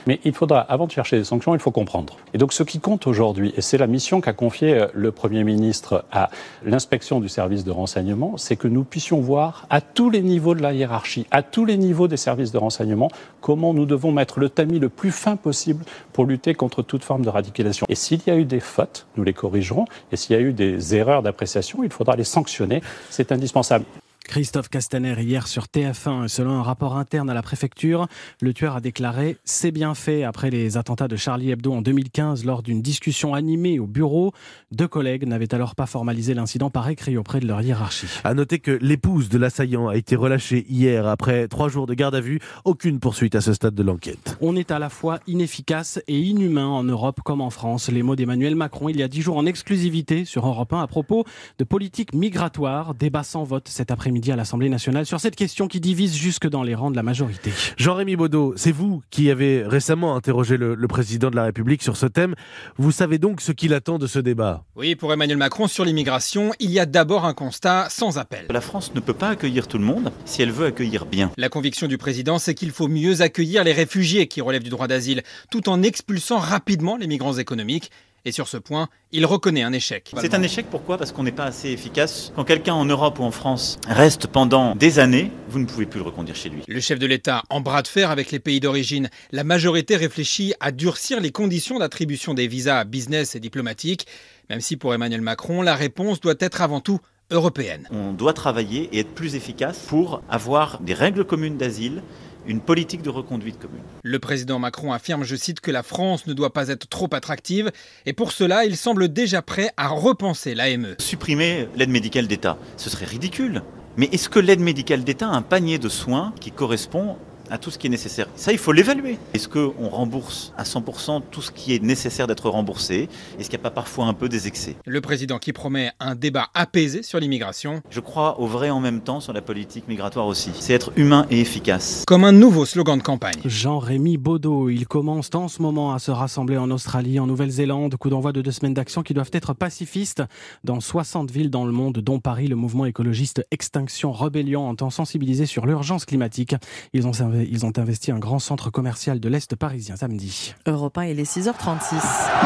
Mais il faudra, avant de chercher des sanctions, il faut comprendre. Et donc ce qui compte aujourd'hui, et c'est la mission qu'a confiée le Premier ministre à l'inspection du service de renseignement, c'est que nous puissions voir à tous les niveaux de la hiérarchie, à tous les niveaux des services de renseignement, comment nous devons mettre le tamis le plus fin possible pour lutter contre toute forme de radicalisation. Et s'il y a eu des fautes, nous les corrigerons. Et s'il y a eu des erreurs d'appréciation, il faudra les sanctionner. C'est indispensable. Christophe Castaner hier sur T F un. Selon un rapport interne à la préfecture, le tueur a déclaré « c'est bien fait » après les attentats de Charlie Hebdo en deux mille quinze lors d'une discussion animée au bureau. Deux collègues n'avaient alors pas formalisé l'incident par écrit auprès de leur hiérarchie. À noter que l'épouse de l'assaillant a été relâchée hier après trois jours de garde à vue. Aucune poursuite à ce stade de l'enquête. On est à la fois inefficace et inhumain en Europe comme en France. Les mots d'Emmanuel Macron il y a dix jours en exclusivité sur Europe un à propos de politique migratoire. Débat sans vote cet après-midi à l'Assemblée nationale sur cette question qui divise jusque dans les rangs de la majorité. Jean-Rémy Baudot, c'est vous qui avez récemment interrogé le, le président de la République sur ce thème. Vous savez donc ce qu'il attend de ce débat ? Oui, pour Emmanuel Macron, sur l'immigration, il y a d'abord un constat sans appel. La France ne peut pas accueillir tout le monde si elle veut accueillir bien. La conviction du président, c'est qu'il faut mieux accueillir les réfugiés qui relèvent du droit d'asile, tout en expulsant rapidement les migrants économiques. Et sur ce point, il reconnaît un échec. C'est un échec, pourquoi ? Parce qu'on n'est pas assez efficace. Quand quelqu'un en Europe ou en France reste pendant des années, vous ne pouvez plus le reconduire chez lui. Le chef de l'État en bras de fer avec les pays d'origine. La majorité réfléchit à durcir les conditions d'attribution des visas business et diplomatiques, même si pour Emmanuel Macron, la réponse doit être avant tout européenne. On doit travailler et être plus efficace pour avoir des règles communes d'asile, une politique de reconduite commune. Le président Macron affirme, je cite, que la France ne doit pas être trop attractive et pour cela, il semble déjà prêt à repenser l'A M E. Supprimer l'aide médicale d'État, ce serait ridicule. Mais est-ce que l'aide médicale d'État a un panier de soins qui correspond à tout ce qui est nécessaire? Ça, il faut l'évaluer. Est-ce qu'on rembourse à cent pour cent tout ce qui est nécessaire d'être remboursé? Est-ce qu'il n'y a pas parfois un peu des excès? Le président qui promet un débat apaisé sur l'immigration. Je crois au vrai en même temps sur la politique migratoire aussi. C'est être humain et efficace. Comme un nouveau slogan de campagne. Jean-Rémy Baudot, il commence en ce moment à se rassembler en Australie, en Nouvelle-Zélande. Coup d'envoi de deux semaines d'action qui doivent être pacifistes dans soixante villes dans le monde, dont Paris. Le mouvement écologiste Extinction Rebellion entend sensibiliser sur l'urgence climatique. Ils ont Ils ont investi un grand centre commercial de l'Est parisien samedi. Europe un, il est six heures trente-six.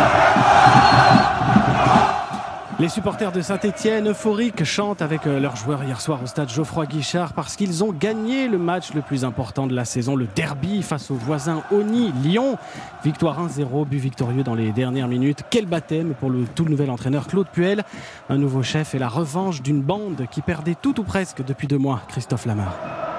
Les supporters de Saint-Etienne, euphoriques, chantent avec leurs joueurs hier soir au stade Geoffroy Guichard parce qu'ils ont gagné le match le plus important de la saison, le derby face au voisin Oni, Lyon. Victoire un zéro, but victorieux dans les dernières minutes. Quel baptême pour le tout nouvel entraîneur Claude Puel. Un nouveau chef et la revanche d'une bande qui perdait tout ou presque depuis deux mois. Christophe Lamar.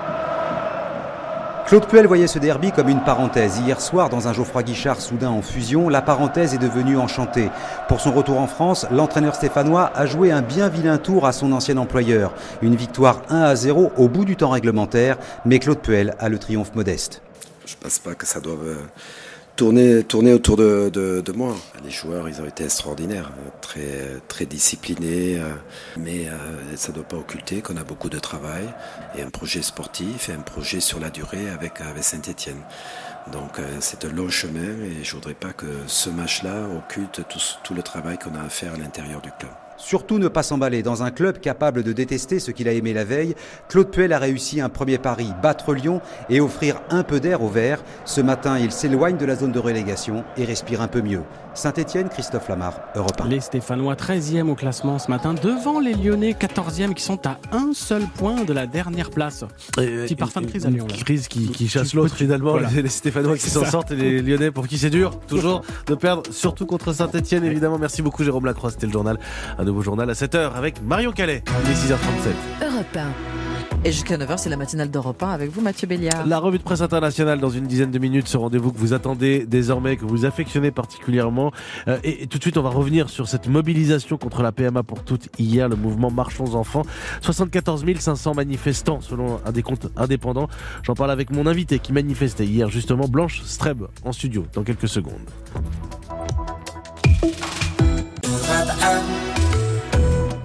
Claude Puel voyait ce derby comme une parenthèse. Hier soir, dans un Geoffroy Guichard soudain en fusion, la parenthèse est devenue enchantée. Pour son retour en France, l'entraîneur stéphanois a joué un bien vilain tour à son ancien employeur. Une victoire un à zéro au bout du temps réglementaire, mais Claude Puel a le triomphe modeste. Je ne pense pas que ça doive tourner, tourner autour de, de, de moi. Les joueurs, ils ont été extraordinaires, très, très disciplinés, mais ça ne doit pas occulter qu'on a beaucoup de travail et un projet sportif et un projet sur la durée avec, avec Saint-Etienne. Donc c'est un long chemin et je ne voudrais pas que ce match-là occulte tout, tout le travail qu'on a à faire à l'intérieur du club. Surtout ne pas s'emballer. Dans un club capable de détester ce qu'il a aimé la veille, Claude Puel a réussi un premier pari, battre Lyon et offrir un peu d'air aux Verts. Ce matin, il s'éloigne de la zone de relégation et respire un peu mieux. Saint-Etienne, Christophe Lamar, Europe un. Les Stéphanois treizième au classement ce matin, devant les Lyonnais quatorzième qui sont à un seul point de la dernière place. Euh, Petit parfum de crise à Lyon. Une crise qui, qui chasse l'autre finalement, voilà. les, les Stéphanois qui s'en sortent et les Lyonnais pour qui c'est dur toujours de perdre, surtout contre Saint-Etienne évidemment. Merci beaucoup Jérôme Lacroix, c'était le journal. Un nouveau journal à sept heures avec Marion Calais. Il est six heures trente-sept. Europe un. Et jusqu'à neuf heures, c'est la matinale d'Europe un avec vous, Mathieu Béliard. La revue de presse internationale dans une dizaine de minutes, ce rendez-vous que vous attendez désormais, que vous affectionnez particulièrement. Euh, et, et tout de suite, on va revenir sur cette mobilisation contre la P M A pour toutes hier, le mouvement Marchons Enfants. soixante-quatorze mille cinq cents manifestants selon un des comptes indépendants. J'en parle avec mon invité qui manifestait hier justement, Blanche Streb, en studio, dans quelques secondes.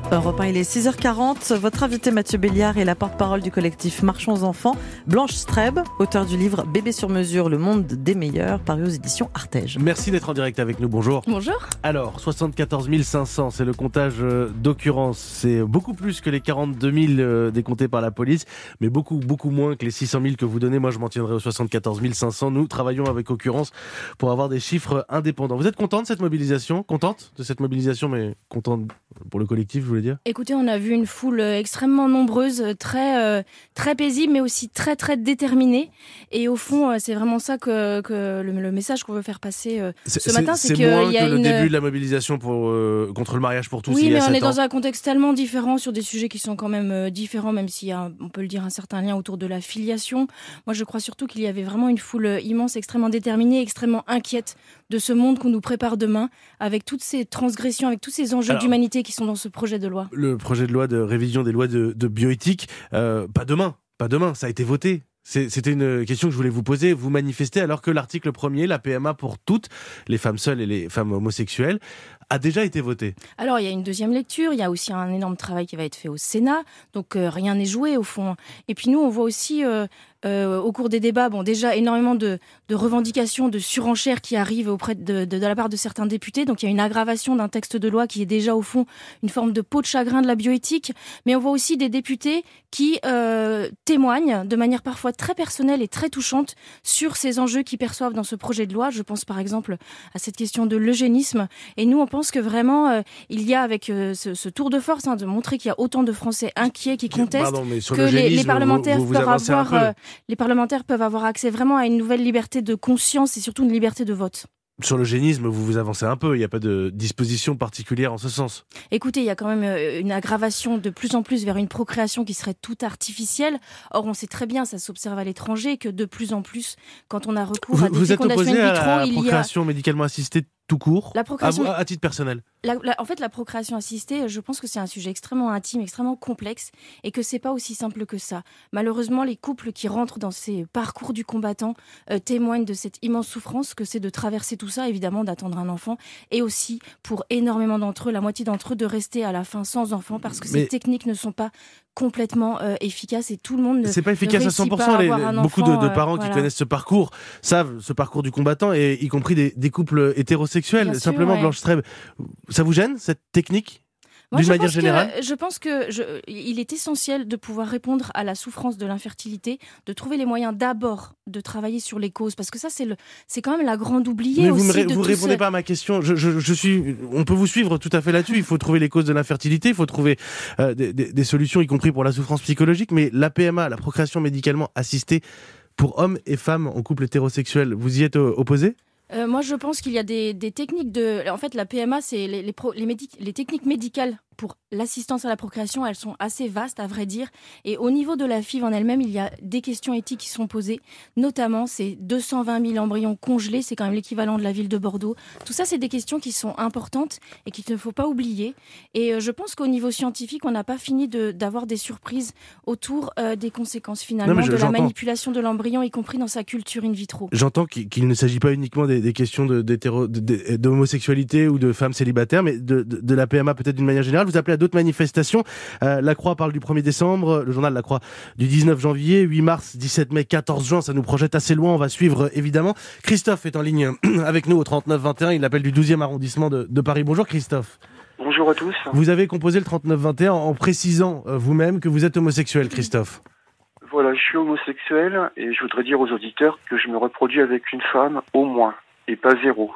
Europe un, il est six heures quarante. Votre invité Mathieu Béliard est la porte-parole du collectif Marchons Enfants. Blanche Streb, auteur du livre Bébé sur mesure, le monde des meilleurs, paru aux éditions Artege. Merci d'être en direct avec nous, bonjour. Bonjour. Alors, soixante-quatorze mille cinq cents, c'est le comptage d'occurrences. C'est beaucoup plus que les quarante-deux mille décomptés par la police, mais beaucoup, beaucoup moins que les six cent mille que vous donnez. Moi, je m'en tiendrai aux soixante-quatorze mille cinq cents. Nous travaillons avec Occurrence pour avoir des chiffres indépendants. Vous êtes content de cette mobilisation ? Contente de cette mobilisation, mais contente pour le collectif, je voulais dire ? Écoutez, on a vu une foule extrêmement nombreuse, très, euh, très paisible, mais aussi très, très déterminée. Et au fond, c'est vraiment ça que, que le, le message qu'on veut faire passer euh, ce matin. C'est, c'est, c'est que moins y a que le une... début de la mobilisation pour, euh, contre le mariage pour tous. Oui, il y a mais on est sept ans. dans un contexte tellement différent sur des sujets qui sont quand même euh, différents, même s'il y a, on peut le dire, un certain lien autour de la filiation. Moi, je crois surtout qu'il y avait vraiment une foule immense, extrêmement déterminée, extrêmement inquiète de ce monde qu'on nous prépare demain, avec toutes ces transgressions, avec tous ces enjeux Alors, d'humanité qui sont dans ce projet de loi. Le projet de loi de révision des lois de, de bioéthique, euh, pas demain, pas demain, ça a été voté. C'est, c'était une question que je voulais vous poser. Vous manifestez alors que l'article premier, la P M A pour toutes, les femmes seules et les femmes homosexuelles, a déjà été voté. Alors, il y a une deuxième lecture, il y a aussi un énorme travail qui va être fait au Sénat, donc euh, rien n'est joué au fond. Et puis nous, on voit aussi euh, euh, au cours des débats, bon, déjà énormément de, de revendications, de surenchères qui arrivent auprès de, de, de la part de certains députés. Donc il y a une aggravation d'un texte de loi qui est déjà au fond une forme de peau de chagrin de la bioéthique. Mais on voit aussi des députés qui euh, témoignent de manière parfois très personnelle et très touchante sur ces enjeux qu'ils perçoivent dans ce projet de loi. Je pense par exemple à cette question de l'eugénisme. Et nous, on pense que vraiment, euh, il y a avec euh, ce, ce tour de force hein, de montrer qu'il y a autant de Français inquiets qui contestent, Pardon, mais sur que les, les parlementaires vous, vous peuvent avoir, euh, les parlementaires peuvent avoir accès vraiment à une nouvelle liberté de conscience et surtout une liberté de vote. Sur l'eugénisme, vous vous avancez un peu, il n'y a pas de disposition particulière en ce sens. Écoutez, il y a quand même une aggravation de plus en plus vers une procréation qui serait toute artificielle. Or, on sait très bien, ça s'observe à l'étranger, que de plus en plus, quand on a recours vous, à des vous êtes fécondations opposé in vitro, à la il y a... procréation médicalement assistée tout court, la procréation... à, à titre personnel. La, la, en fait, la procréation assistée, je pense que c'est un sujet extrêmement intime, extrêmement complexe, et que c'est pas aussi simple que ça. Malheureusement, les couples qui rentrent dans ces parcours du combattant euh, témoignent de cette immense souffrance que c'est de traverser tout ça, évidemment, d'attendre un enfant, et aussi pour énormément d'entre eux, la moitié d'entre eux, de rester à la fin sans enfant, parce que Mais... ces techniques ne sont pas complètement euh, efficaces et tout le monde ne c'est pas efficace à cent pour cent. Les, beaucoup enfant, de, de parents euh, qui voilà. connaissent ce parcours savent ce parcours du combattant, et y compris des, des couples hétérosexuels. Bien Simplement, sûr, ouais. Blanche Streb, ça vous gêne cette technique? Moi, D'une manière générale, que, je pense que je, il est essentiel de pouvoir répondre à la souffrance de l'infertilité, de trouver les moyens d'abord de travailler sur les causes, parce que ça c'est le, c'est quand même la grande oubliée. Mais aussi vous ne de vous répondez ce... pas à ma question. Je, je, je suis, on peut vous suivre tout à fait là-dessus. Il faut trouver les causes de l'infertilité, il faut trouver euh, des, des, des solutions, y compris pour la souffrance psychologique. Mais la P M A, la procréation médicalement assistée pour hommes et femmes en couple hétérosexuel, vous y êtes euh, opposé? Euh, moi, je pense qu'il y a des, des techniques de... En fait, la P M A, c'est les, les, pro, les, médic... les techniques médicales pour l'assistance à la procréation, elles sont assez vastes, à vrai dire. Et au niveau de la F I V en elle-même, il y a des questions éthiques qui sont posées. Notamment, ces deux cent vingt mille embryons congelés, c'est quand même l'équivalent de la ville de Bordeaux. Tout ça, c'est des questions qui sont importantes et qu'il ne faut pas oublier. Et euh, je pense qu'au niveau scientifique, on n'a pas fini de, d'avoir des surprises autour euh, des conséquences, finalement, non, je, de la j'entends. manipulation de l'embryon, y compris dans sa culture in vitro. J'entends qu'il, qu'il ne s'agit pas uniquement des, des questions de, de, de, d'homosexualité ou de femmes célibataires, mais de, de, de la P M A peut-être d'une manière générale. Vous appelez à d'autres manifestations. Euh, la Croix parle du premier décembre, le journal La Croix du dix-neuf janvier, huit mars, dix-sept mai, quatorze juin. Ça nous projette assez loin. On va suivre évidemment. Christophe est en ligne avec nous au trente-neuf vingt et un. Il appelle du douzième arrondissement de, de Paris. Bonjour Christophe. Bonjour à tous. Vous avez composé le trente-neuf vingt et un en précisant euh, vous-même que vous êtes homosexuel, Christophe. Voilà, je suis homosexuel et je voudrais dire aux auditeurs que je me reproduis avec une femme au moins et pas zéro.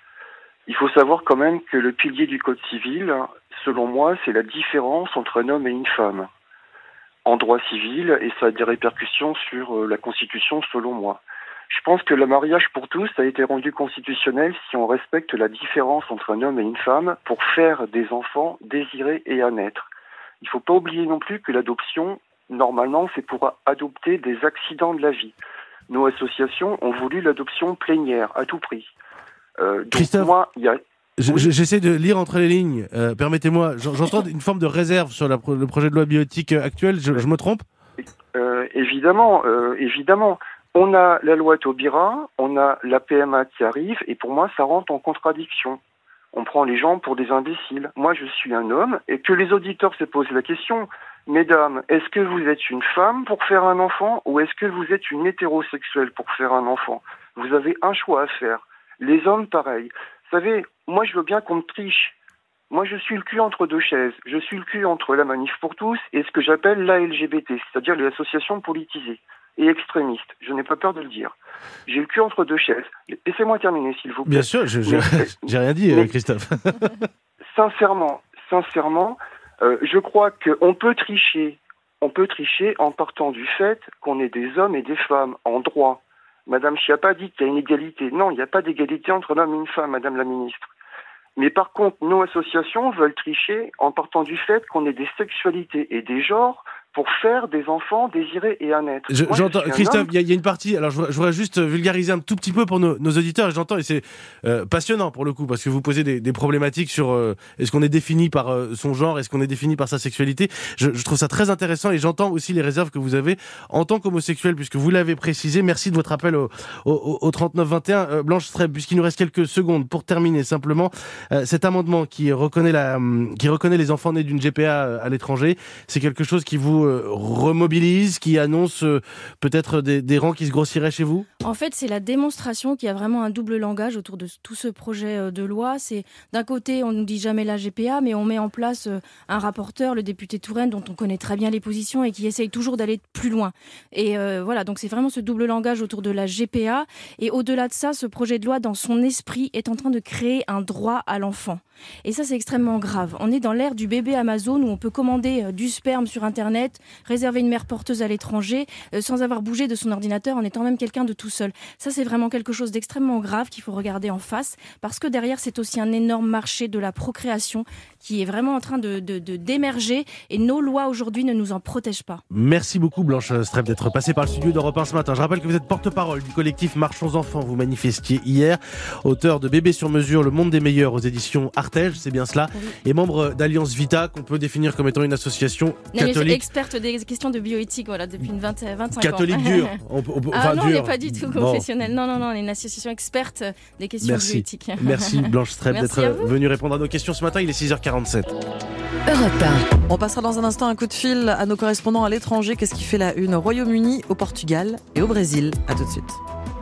Il faut savoir quand même que le pilier du Code civil, selon moi, c'est la différence entre un homme et une femme en droit civil, et ça a des répercussions sur la Constitution, selon moi. Je pense que le mariage pour tous a été rendu constitutionnel si on respecte la différence entre un homme et une femme pour faire des enfants désirés et à naître. Il ne faut pas oublier non plus que l'adoption, normalement, c'est pour adopter des accidents de la vie. Nos associations ont voulu l'adoption plénière, à tout prix. Euh, donc Christophe, moi, il y a... je, oui. j'essaie de lire entre les lignes. Euh, permettez-moi, j'entends une forme de réserve sur la, le projet de loi bioéthique actuel. Je, je me trompe ? euh, Évidemment, euh, évidemment. On a la loi Taubira, on a la P M A qui arrive, et pour moi, ça rentre en contradiction. On prend les gens pour des imbéciles. Moi, je suis un homme et que les auditeurs se posent la question. Mesdames, est-ce que vous êtes une femme pour faire un enfant ou est-ce que vous êtes une hétérosexuelle pour faire un enfant? Vous avez un choix à faire. Les hommes, pareil. Vous savez, moi, je veux bien qu'on me triche. Moi, je suis le cul entre deux chaises. Je suis le cul entre la Manif pour tous et ce que j'appelle l'A L G B T, c'est-à-dire les associations politisées et extrémistes. Je n'ai pas peur de le dire. J'ai le cul entre deux chaises. Laissez-moi terminer, s'il vous plaît. Bien sûr, je, je, mais, j'ai rien dit, mais, Christophe. sincèrement, sincèrement, euh, je crois qu'on peut tricher. On peut tricher en partant du fait qu'on est des hommes et des femmes en droit. Madame Schiappa dit qu'il y a une égalité. Non, il n'y a pas d'égalité entre un homme et une femme, Madame la Ministre. Mais par contre, nos associations veulent tricher en partant du fait qu'on ait des sexualités et des genres pour faire des enfants désirés et à naître. Je, Moi, j'entends, je Christophe, il y, y a une partie, alors je, je voudrais juste vulgariser un tout petit peu pour nos, nos auditeurs, et j'entends, et c'est euh, passionnant pour le coup, parce que vous posez des, des problématiques sur euh, est-ce qu'on est défini par euh, son genre, est-ce qu'on est défini par sa sexualité. Je, je trouve ça très intéressant, et j'entends aussi les réserves que vous avez en tant qu'homosexuel, puisque vous l'avez précisé. Merci de votre appel au, au, au trente-neuf vingt et un. Euh, Blanche Streb, puisqu'il nous reste quelques secondes pour terminer simplement, euh, cet amendement qui reconnaît, la, qui reconnaît les enfants nés d'une G P A à l'étranger, c'est quelque chose qui vous euh, remonte mobilise, qui annonce euh, peut-être des, des rangs qui se grossiraient chez vous? En fait, c'est la démonstration qu'il y a vraiment un double langage autour de tout ce projet de loi. C'est d'un côté, on ne dit jamais la G P A, mais on met en place un rapporteur, le député Touraine, dont on connaît très bien les positions et qui essaye toujours d'aller plus loin. Et euh, voilà, donc c'est vraiment ce double langage autour de la G P A. Et au-delà de ça, ce projet de loi, dans son esprit, est en train de créer un droit à l'enfant. Et ça, c'est extrêmement grave. On est dans l'ère du bébé Amazon où on peut commander du sperme sur Internet, réserver une mère porteuse à l'étranger, euh, sans avoir bougé de son ordinateur, en étant même quelqu'un de tout seul. Ça, c'est vraiment quelque chose d'extrêmement grave qu'il faut regarder en face, parce que derrière, c'est aussi un énorme marché de la procréation qui est vraiment en train de, de, de, d'émerger, et nos lois aujourd'hui ne nous en protègent pas. Merci beaucoup Blanche Streb d'être passée par le studio d'Europe un ce matin. Je rappelle que vous êtes porte-parole du collectif Marchons Enfants. Vous manifestiez hier, auteur de Bébé sur mesure, le monde des meilleurs aux éditions Artege, c'est bien cela, oui. Et membre d'Alliance Vita, qu'on peut définir comme étant une association catholique. Non, mais experte des questions de bioéthique, voilà, depuis une vingt, vingt-cinq catholique ans. Dur. On, on, ah enfin, non, dur. on n'est pas du tout confessionnel. Bon. Non, non, non, on est une association experte des questions Merci. bioéthiques. Merci Blanche Streb d'être venue répondre à nos questions ce matin. Il est six heures quarante-sept. Europe un. On passera dans un instant un coup de fil à nos correspondants à l'étranger. Qu'est-ce qui fait la une au Royaume-Uni, au Portugal et au Brésil? À tout de suite.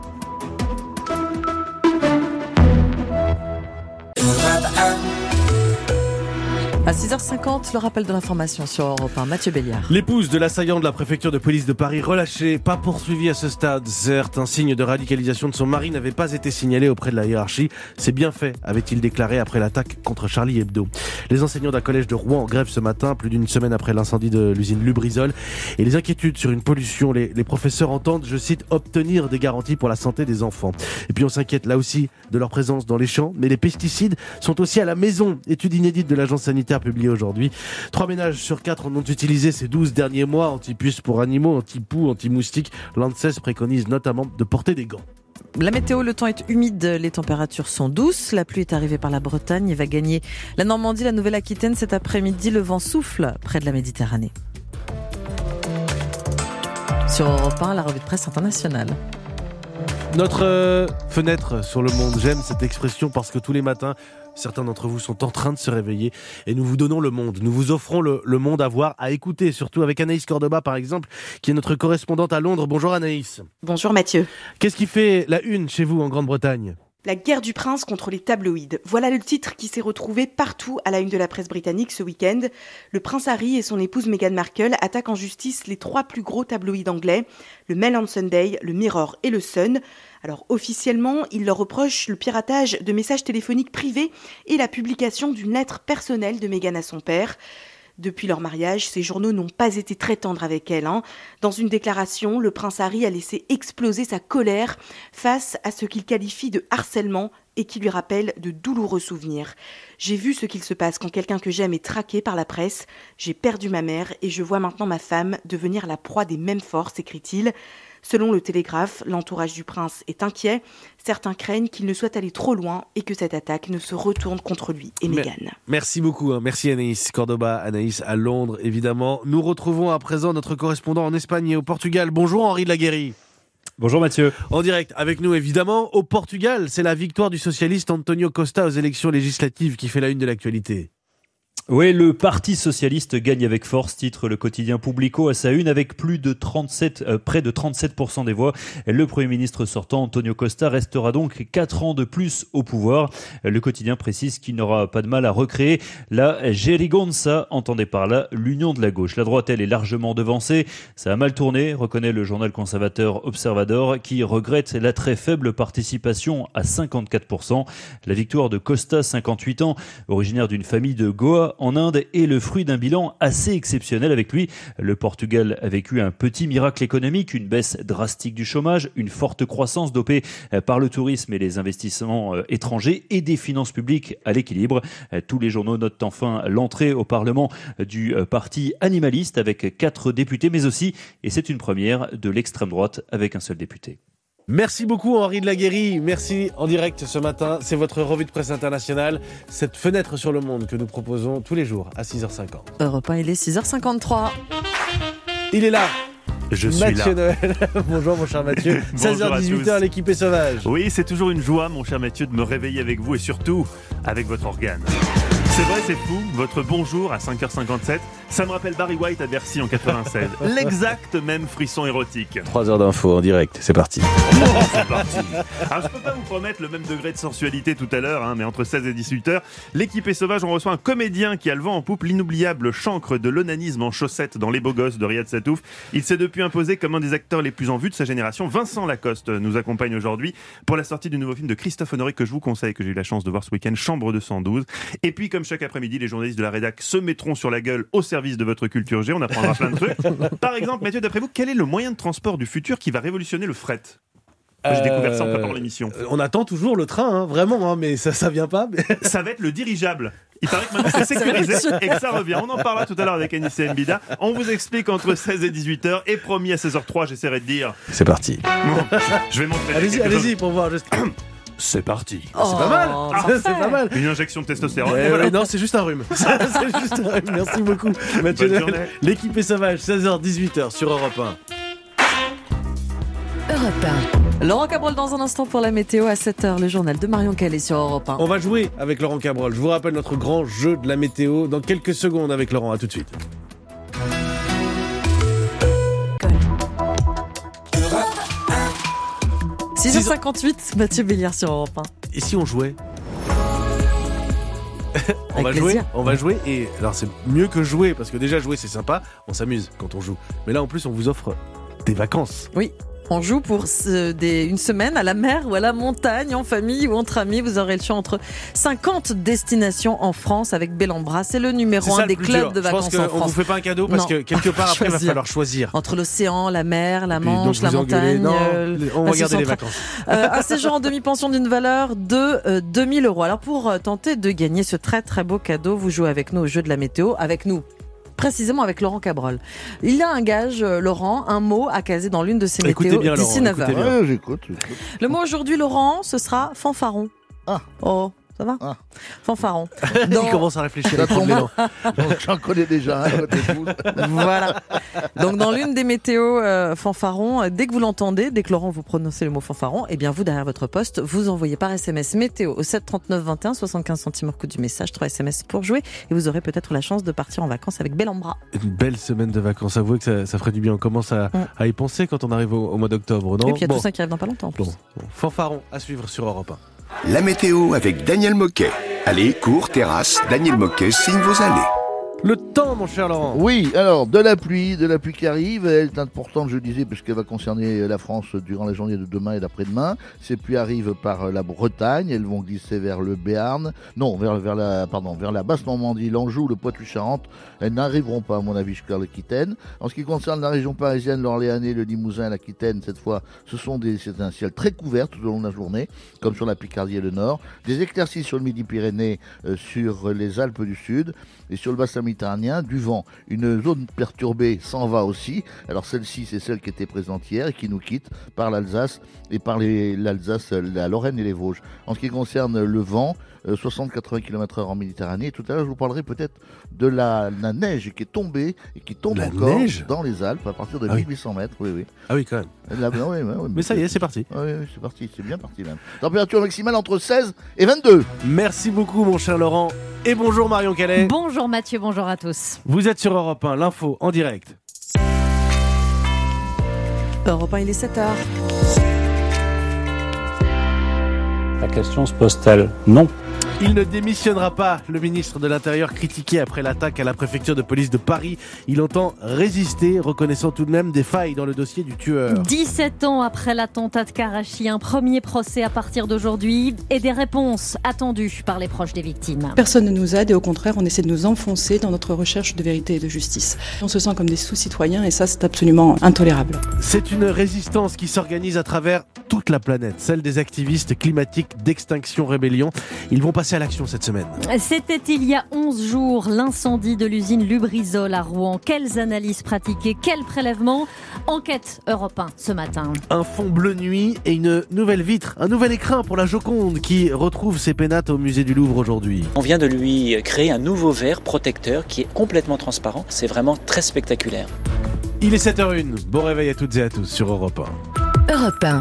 À six heures cinquante, le rappel de l'information sur Europe un. Mathieu Béliard. L'épouse de l'assaillant de la préfecture de police de Paris relâchée, pas poursuivie à ce stade. Certes, un signe de radicalisation de son mari n'avait pas été signalé auprès de la hiérarchie. C'est bien fait, avait-il déclaré après l'attaque contre Charlie Hebdo. Les enseignants d'un collège de Rouen en grève ce matin, plus d'une semaine après l'incendie de l'usine Lubrizol. Et les inquiétudes sur une pollution, les, les professeurs entendent, je cite, obtenir des garanties pour la santé des enfants. Et puis on s'inquiète là aussi de leur présence dans les champs. Mais les pesticides sont aussi à la maison. Étude inédite de l'agence sanitaire publié aujourd'hui. Trois ménages sur quatre en ont utilisé ces douze derniers mois. Anti-puces pour animaux, anti-poux, anti-moustiques. L'ANSES préconise notamment de porter des gants. La météo, le temps est humide, les températures sont douces. La pluie est arrivée par la Bretagne et va gagner la Normandie, la Nouvelle-Aquitaine cet après-midi. Le vent souffle près de la Méditerranée. Sur Europe un, la revue de presse internationale. Notre euh, fenêtre sur le monde. J'aime cette expression parce que tous les matins, certains d'entre vous sont en train de se réveiller et nous vous donnons le monde. Nous vous offrons le, le monde à voir, à écouter, surtout avec Anaïs Cordoba par exemple, qui est notre correspondante à Londres. Bonjour Anaïs. Bonjour Mathieu. Qu'est-ce qui fait la une chez vous en Grande-Bretagne ? La guerre du prince contre les tabloïds. Voilà le titre qui s'est retrouvé partout à la une de la presse britannique ce week-end. Le prince Harry et son épouse Meghan Markle attaquent en justice les trois plus gros tabloïds anglais, le Mail on Sunday, le Mirror et le Sun. Alors officiellement, ils leur reprochent le piratage de messages téléphoniques privés et la publication d'une lettre personnelle de Meghan à son père. Depuis leur mariage, ces journaux n'ont pas été très tendres avec elle. Hein. Dans une déclaration, le prince Harry a laissé exploser sa colère face à ce qu'il qualifie de harcèlement et qui lui rappelle de douloureux souvenirs. J'ai vu ce qu'il se passe quand quelqu'un que j'aime est traqué par la presse. J'ai perdu ma mère et je vois maintenant ma femme devenir la proie des mêmes forces, écrit-il. Selon le Télégraphe, l'entourage du prince est inquiet. Certains craignent qu'il ne soit allé trop loin et que cette attaque ne se retourne contre lui et Meghan. Merci beaucoup, hein. Merci Anaïs Cordoba, Anaïs à Londres évidemment. Nous retrouvons à présent notre correspondant en Espagne et au Portugal. Bonjour Henri de la Guéry. Bonjour Mathieu. En direct avec nous évidemment au Portugal, c'est la victoire du socialiste António Costa aux élections législatives qui fait la une de l'actualité. Oui, le Parti socialiste gagne avec force, titre le quotidien Publico à sa une, avec plus de trente-sept, euh, près de trente-sept pour cent des voix. Le Premier ministre sortant, António Costa, restera donc quatre ans de plus au pouvoir. Le quotidien précise qu'il n'aura pas de mal à recréer la Geringonça, entendez par là l'union de la gauche. La droite, elle, est largement devancée. Ça a mal tourné, reconnaît le journal conservateur Observador, qui regrette la très faible participation à cinquante-quatre pour cent. La victoire de Costa, cinquante-huit ans, originaire d'une famille de Goa, en Inde, est le fruit d'un bilan assez exceptionnel. Avec lui, le Portugal a vécu un petit miracle économique, une baisse drastique du chômage, une forte croissance dopée par le tourisme et les investissements étrangers et des finances publiques à l'équilibre. Tous les journaux notent enfin l'entrée au Parlement du parti animaliste avec quatre députés, mais aussi, et c'est une première, de l'extrême droite avec un seul député. Merci beaucoup Henri de la Guérie, merci en direct ce matin, c'est votre revue de presse internationale, cette fenêtre sur le monde que nous proposons tous les jours à six heures cinquante. Europe un, il est six heures cinquante-trois. Il est là. Je suis Mathieu là. Noël. Bonjour mon cher Mathieu. seize heures dix-huit, l'équipe est sauvage. Oui, c'est toujours une joie mon cher Mathieu de me réveiller avec vous et surtout avec votre organe. C'est vrai, c'est fou, votre bonjour à cinq heures cinquante-sept, ça me rappelle Barry White à Bercy en quatre-vingt-seize. L'exact même frisson érotique. trois heures d'info en direct, c'est parti. Oh, c'est parti. Alors je peux pas vous promettre le même degré de sensualité tout à l'heure, hein, mais entre seize et dix-huit heures, l'équipe est sauvage, on reçoit un comédien qui a le vent en poupe, l'inoubliable chancre de l'onanisme en chaussettes dans Les Beaux Gosses de Riyad Satouf. Il s'est depuis imposé comme un des acteurs les plus en vue de sa génération. Vincent Lacoste nous accompagne aujourd'hui pour la sortie du nouveau film de Christophe Honoré que je vous conseille, que j'ai eu la chance de voir ce week-end, Chambre deux cent douze. Et puis comme chaque après-midi, les journalistes de la rédac se mettront sur la gueule au service de votre culture G. On apprendra plein de trucs. Par exemple, Mathieu, d'après vous, quel est le moyen de transport du futur qui va révolutionner le fret ? Moi, j'ai découvert ça en préparant l'émission. Euh, on attend toujours le train, hein, vraiment, hein, mais ça, ça vient pas. Mais... Ça va être le dirigeable. Il paraît que maintenant c'est sécurisé et que ça revient. On en parlera tout à l'heure avec Anissé Mbida. On vous explique entre seize et dix-huit heures. Et promis, à seize heures trois, j'essaierai de dire. C'est parti. Bon, je vais montrer. Allez-y, allez-y pour voir. Juste... C'est parti. Oh, c'est pas mal. Oh, c'est pas mal. Une injection de testostérone. Ouais, voilà. Ouais, non, c'est juste un rhume. c'est juste un rhume. Merci beaucoup, Mathieu Noël. L'équipe est sauvage. seize heures dix-huit heures sur Europe un. Europe un. Laurent Cabrol dans un instant pour la météo à sept heures, le journal de Marion Calais sur Europe un. On va jouer avec Laurent Cabrol. Je vous rappelle notre grand jeu de la météo dans quelques secondes avec Laurent. À tout de suite. six heures cinquante-huit, Mathieu Béliard sur Europe un. Et si on jouait on va plaisir. jouer, on va jouer et alors c'est mieux que jouer parce que déjà jouer c'est sympa, on s'amuse quand on joue. Mais là en plus on vous offre des vacances. Oui. On joue pour ce, des, une semaine à la mer ou à la montagne, en famille ou entre amis. Vous aurez le choix entre cinquante destinations en France avec Bellambra. C'est le numéro un des clubs de vacances en France. Je pense qu'on vous fait pas un cadeau parce non. que quelque part après il va falloir choisir. Entre l'océan, la mer, la Manche, la montagne. Non, euh, on va regarder les vacances. Euh, un séjour en demi-pension d'une valeur de euh, deux mille euros. Alors pour euh, tenter de gagner ce très très beau cadeau, vous jouez avec nous au jeu de la météo, avec nous. Précisément avec Laurent Cabrol. Il y a un gage, Laurent, un mot à caser dans l'une de ces météos bien, d'ici neuf heures. Ouais, j'écoute, j'écoute. Le mot aujourd'hui, Laurent, ce sera fanfaron. Ah. Oh, ça va ah. Fanfaron. Dans... Il commence à réfléchir. J'en connais déjà un. Voilà. Donc dans l'une des météos euh, fanfaron, dès que vous l'entendez, dès que Laurent vous prononcez le mot fanfaron, eh bien vous, derrière votre poste, vous envoyez par S M S météo au sept trente-neuf vingt et un, soixante-quinze centimes au coût du message, trois S M S pour jouer, et vous aurez peut-être la chance de partir en vacances avec Bellambra. Une belle semaine de vacances, avouez que ça, ça ferait du bien. On commence à, mm. à y penser quand on arrive au, au mois d'octobre, non ? Et puis il y a bon. tout ça qui arrive dans pas longtemps en plus. Bon. Bon. Fanfaron à suivre sur Europe un. La météo avec Daniel Moquet. Allez, cours, terrasse, Daniel Moquet signe vos allées. Le temps, mon cher Laurent. Oui, alors, de la pluie, de la pluie qui arrive, elle est importante, je disais, puisqu'elle va concerner la France durant la journée de demain et d'après-demain. Ces pluies arrivent par la Bretagne, elles vont glisser vers le Béarn, non, vers, vers la, pardon, vers la Basse-Normandie, l'Anjou, le Poitou-Charentes. Elles n'arriveront pas, à mon avis, jusqu'à l'Aquitaine. En ce qui concerne la région parisienne, l'Orléanais, le Limousin, l'Aquitaine, cette fois, ce sont des, c'est un ciel très couvert tout au long de la journée, comme sur la Picardie et le Nord. Des éclaircies sur le Midi-Pyrénées, euh, sur les Alpes du Sud et sur le bassin méditerranéen, du vent. Une zone perturbée s'en va aussi. Alors celle-ci, c'est celle qui était présente hier et qui nous quitte par l'Alsace et par les, l'Alsace, la Lorraine et les Vosges. En ce qui concerne le vent, euh, soixante à quatre-vingts kilomètres heure en Méditerranée. Et tout à l'heure, je vous parlerai peut-être de la, la neige qui est tombée et qui tombe la encore neige dans les Alpes à partir de ah mille huit cents mètres. Oui, oui. Ah oui, quand même. Là, oui, oui, oui, mais ça y est, c'est parti. Oui, oui, c'est parti, c'est bien parti même. Température maximale entre seize et vingt-deux. Merci beaucoup, mon cher Laurent. Et bonjour Marion Calais. Bonjour Mathieu, bonjour à tous. Vous êtes sur Europe un, l'info en direct. Europe un, il est sept heures. La question se pose-t-elle ? Non. Il ne démissionnera pas. Le ministre de l'Intérieur critiqué après l'attaque à la préfecture de police de Paris. Il entend résister, reconnaissant tout de même des failles dans le dossier du tueur. dix-sept ans après l'attentat de Karachi, un premier procès à partir d'aujourd'hui et des réponses attendues par les proches des victimes. Personne ne nous aide et au contraire, on essaie de nous enfoncer dans notre recherche de vérité et de justice. On se sent comme des sous-citoyens et ça, c'est absolument intolérable. C'est une résistance qui s'organise à travers toute la planète, celle des activistes climatiques d'Extinction Rébellion. Ils vont passer à l'action cette semaine. C'était il y a onze jours, l'incendie de l'usine Lubrizol à Rouen. Quelles analyses pratiquées, quels prélèvements? Enquête Europe un ce matin. Un fond bleu nuit et une nouvelle vitre, un nouvel écrin pour la Joconde qui retrouve ses pénates au musée du Louvre aujourd'hui. On vient de lui créer un nouveau verre protecteur qui est complètement transparent. C'est vraiment très spectaculaire. Il est sept heures zéro un. Bon réveil à toutes et à tous sur Europe un. Europe un.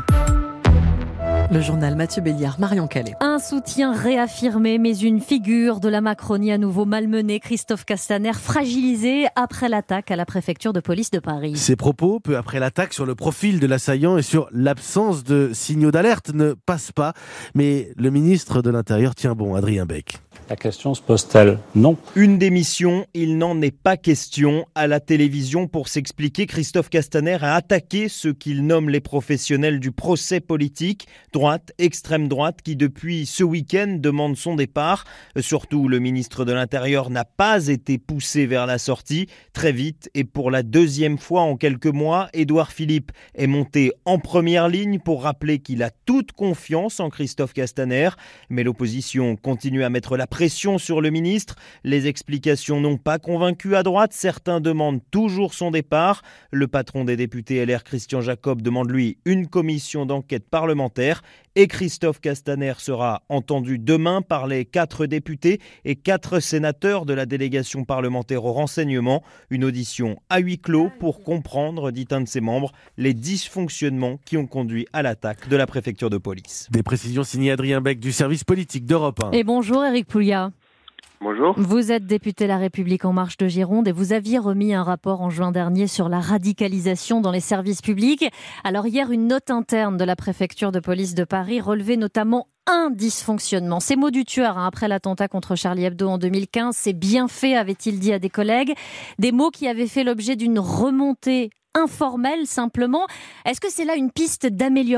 Le journal Mathieu Béliard, Marion Calais. Un soutien réaffirmé, mais une figure de la Macronie à nouveau malmenée. Christophe Castaner fragilisé après l'attaque à la préfecture de police de Paris. Ses propos, peu après l'attaque, sur le profil de l'assaillant et sur l'absence de signaux d'alerte ne passent pas. Mais le ministre de l'Intérieur tient bon, Adrien Beck. La question se pose-t-elle ? Non. Une démission, il n'en est pas question. À la télévision, pour s'expliquer, Christophe Castaner a attaqué ceux qu'il nomme les professionnels du procès politique, droite, extrême droite, qui depuis ce week-end demandent son départ. Surtout, le ministre de l'Intérieur n'a pas été poussé vers la sortie. Très vite, et pour la deuxième fois en quelques mois, Édouard Philippe est monté en première ligne pour rappeler qu'il a toute confiance en Christophe Castaner. Mais l'opposition continue à mettre la pression sur le ministre. Les explications n'ont pas convaincu à droite. Certains demandent toujours son départ. Le patron des députés L R, Christian Jacob, demande lui une commission d'enquête parlementaire. Et Christophe Castaner sera entendu demain par les quatre députés et quatre sénateurs de la délégation parlementaire au renseignement. Une audition à huis clos pour comprendre, dit un de ses membres, les dysfonctionnements qui ont conduit à l'attaque de la préfecture de police. Des précisions signées Adrien Beck du service politique d'Europe un. Et bonjour Éric Pouliat. Bonjour. Vous êtes député La République En Marche de Gironde et vous aviez remis un rapport en juin dernier sur la radicalisation dans les services publics. Alors hier, une note interne de la préfecture de police de Paris relevait notamment un dysfonctionnement. Ces mots du tueur hein, après l'attentat contre Charlie Hebdo en deux mille quinze, c'est bien fait, avait-il dit à des collègues. Des mots qui avaient fait l'objet d'une remontée informelle simplement. Est-ce que c'est là une piste d'amélioration ?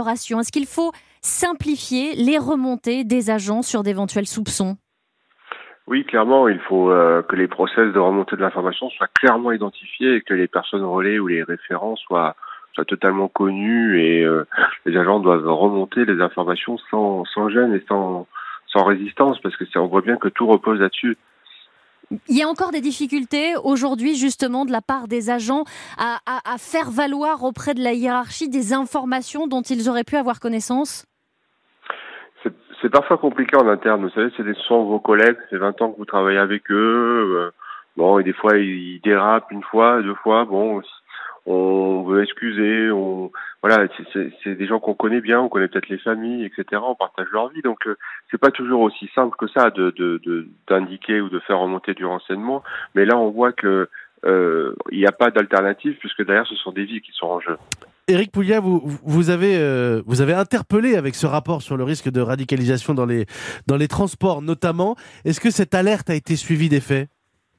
Est-ce qu'il faut simplifier les remontées des agents sur d'éventuels soupçons ? Oui, clairement, il faut euh, que les process de remontée de l'information soient clairement identifiés et que les personnes relais ou les référents soient, soient totalement connus et euh, les agents doivent remonter les informations sans, sans gêne et sans, sans résistance parce que c'est, on voit bien que tout repose là-dessus. Il y a encore des difficultés aujourd'hui justement de la part des agents à, à, à faire valoir auprès de la hiérarchie des informations dont ils auraient pu avoir connaissance ? C'est, c'est parfois compliqué en interne, vous savez, c'est des, ce sont vos collègues, c'est vingt ans que vous travaillez avec eux, euh, bon, et des fois ils, ils dérapent une fois, deux fois, bon, on veut excuser, on, voilà, c'est, c'est, c'est des gens qu'on connaît bien, on connaît peut-être les familles, et cetera, on partage leur vie, donc euh, c'est pas toujours aussi simple que ça de, de, de, d'indiquer ou de faire remonter du renseignement, mais là on voit que euh, il n'y a pas d'alternative puisque derrière ce sont des vies qui sont en jeu. Éric Pouliat, vous, vous, avez, euh, vous avez interpellé avec ce rapport sur le risque de radicalisation dans les, dans les transports notamment. Est-ce que cette alerte a été suivie des faits ?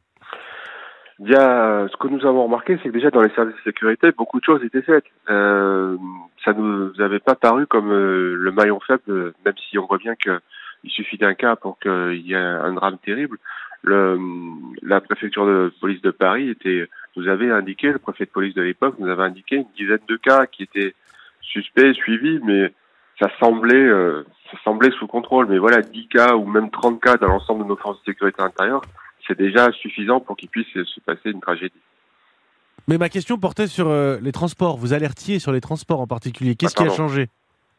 Bien, ce que nous avons remarqué, c'est que déjà dans les services de sécurité, beaucoup de choses étaient faites. Euh, ça nous avait pas paru comme euh, le maillon faible, même si on voit bien qu'il suffit d'un cas pour qu'il y ait un drame terrible. Le, la préfecture de police de Paris était, nous avait indiqué, le préfet de police de l'époque nous avait indiqué une dizaine de cas qui étaient suspects, suivis, mais ça semblait, euh, ça semblait sous contrôle. Mais voilà, dix cas ou même trente cas dans l'ensemble de nos forces de sécurité intérieure, c'est déjà suffisant pour qu'il puisse se passer une tragédie. Mais ma question portait sur euh, les transports. Vous alertiez sur les transports en particulier. Qu'est-ce ah, qui a changé ?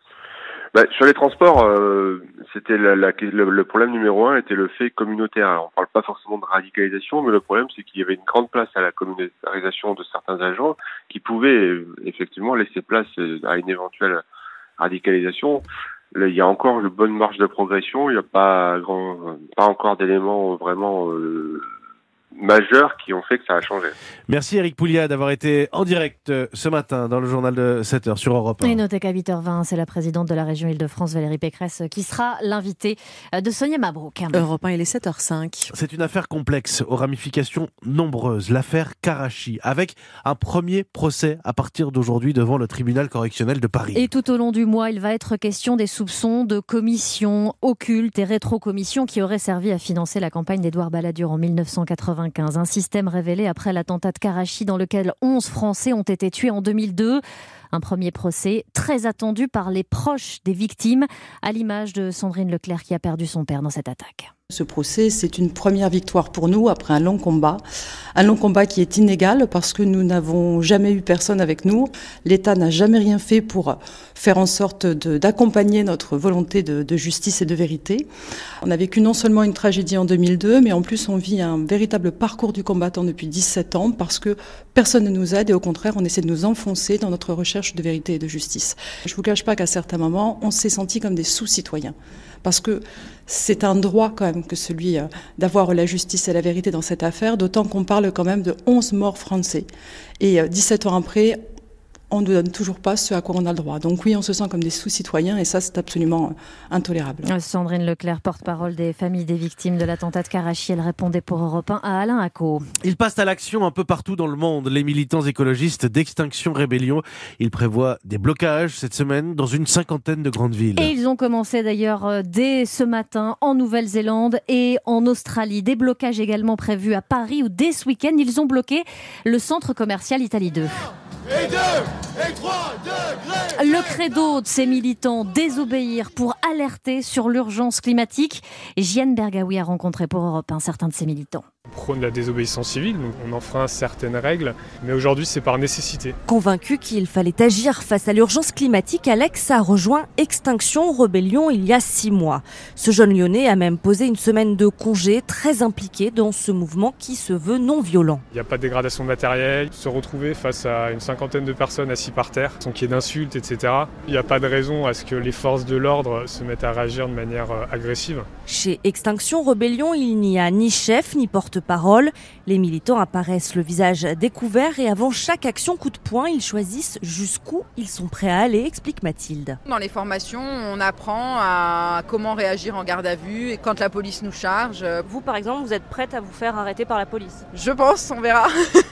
Bah, sur les transports, euh, c'était la, la, le, le problème numéro un était le fait communautaire. Alors, on parle pas forcément de radicalisation, mais le problème c'est qu'il y avait une grande place à la communautarisation de certains agents qui pouvaient euh, effectivement laisser place à une éventuelle radicalisation. Là, il y a encore une bonne marge de progression. Il n'y a pas grand, pas encore d'éléments vraiment euh, majeurs qui ont fait que ça a changé. Merci Eric Pouliat d'avoir été en direct ce matin dans le journal de sept heures sur Europe un. Et notez qu'à huit heures vingt, c'est la présidente de la région Île-de-France, Valérie Pécresse, qui sera l'invitée de Sonia Mabrouk. Europe un, il est sept heures cinq. C'est une affaire complexe aux ramifications nombreuses, l'affaire Karachi, avec un premier procès à partir d'aujourd'hui devant le tribunal correctionnel de Paris. Et tout au long du mois, il va être question des soupçons de commissions occultes et rétro-commissions qui auraient servi à financer la campagne d'Édouard Balladur en mille neuf cent quatre-vingt-quinze. Un système révélé après l'attentat de Karachi dans lequel onze Français ont été tués en deux mille deux. Un premier procès très attendu par les proches des victimes, à l'image de Sandrine Leclerc qui a perdu son père dans cette attaque. Ce procès, c'est une première victoire pour nous après un long combat. Un long combat qui est inégal parce que nous n'avons jamais eu personne avec nous. L'État n'a jamais rien fait pour faire en sorte de, d'accompagner notre volonté de, de justice et de vérité. On a vécu non seulement une tragédie en deux mille deux, mais en plus on vit un véritable parcours du combattant depuis dix-sept ans parce que personne ne nous aide et au contraire on essaie de nous enfoncer dans notre recherche de vérité et de justice. Je ne vous cache pas qu'à certains moments, on s'est sentis comme des sous-citoyens. Parce que c'est un droit quand même que celui d'avoir la justice et la vérité dans cette affaire, d'autant qu'on parle quand même de onze morts français. Et dix-sept ans après, on ne donne toujours pas ce à quoi on a le droit. Donc oui, on se sent comme des sous-citoyens et ça, c'est absolument intolérable. Sandrine Leclerc, porte-parole des familles des victimes de l'attentat de Karachi, elle répondait pour Europe un à Alain Acco. Ils passent à l'action un peu partout dans le monde. Les militants écologistes d'Extinction Rébellion, ils prévoient des blocages cette semaine dans une cinquantaine de grandes villes. Et ils ont commencé d'ailleurs dès ce matin en Nouvelle-Zélande et en Australie. Des blocages également prévus à Paris où dès ce week-end, ils ont bloqué le centre commercial Italie deux. Et deux, et trois degrés. Le credo de ces militants, désobéir pour alerter sur l'urgence climatique. Jeanne Bergaoui a rencontré pour Europe un certain de ces militants. On prône la désobéissance civile, donc on enfreint certaines règles, mais aujourd'hui c'est par nécessité. Convaincu qu'il fallait agir face à l'urgence climatique, Alex a rejoint Extinction Rébellion il y a six mois. Ce jeune Lyonnais a même posé une semaine de congé, très impliqué dans ce mouvement qui se veut non violent. Il n'y a pas de dégradation de matériel, se retrouver face à une cinquantaine de personnes assises par terre, sans qu'il y ait d'insultes, et cetera. Il n'y a pas de raison à ce que les forces de l'ordre se mettent à réagir de manière agressive. Chez Extinction Rébellion, il n'y a ni chef ni porte-parole. Les militants apparaissent le visage découvert et avant chaque action coup de poing, ils choisissent jusqu'où ils sont prêts à aller, explique Mathilde. Dans les formations, on apprend à comment réagir en garde à vue et quand la police nous charge. Vous, par exemple, vous êtes prête à vous faire arrêter par la police ? Je pense, on verra.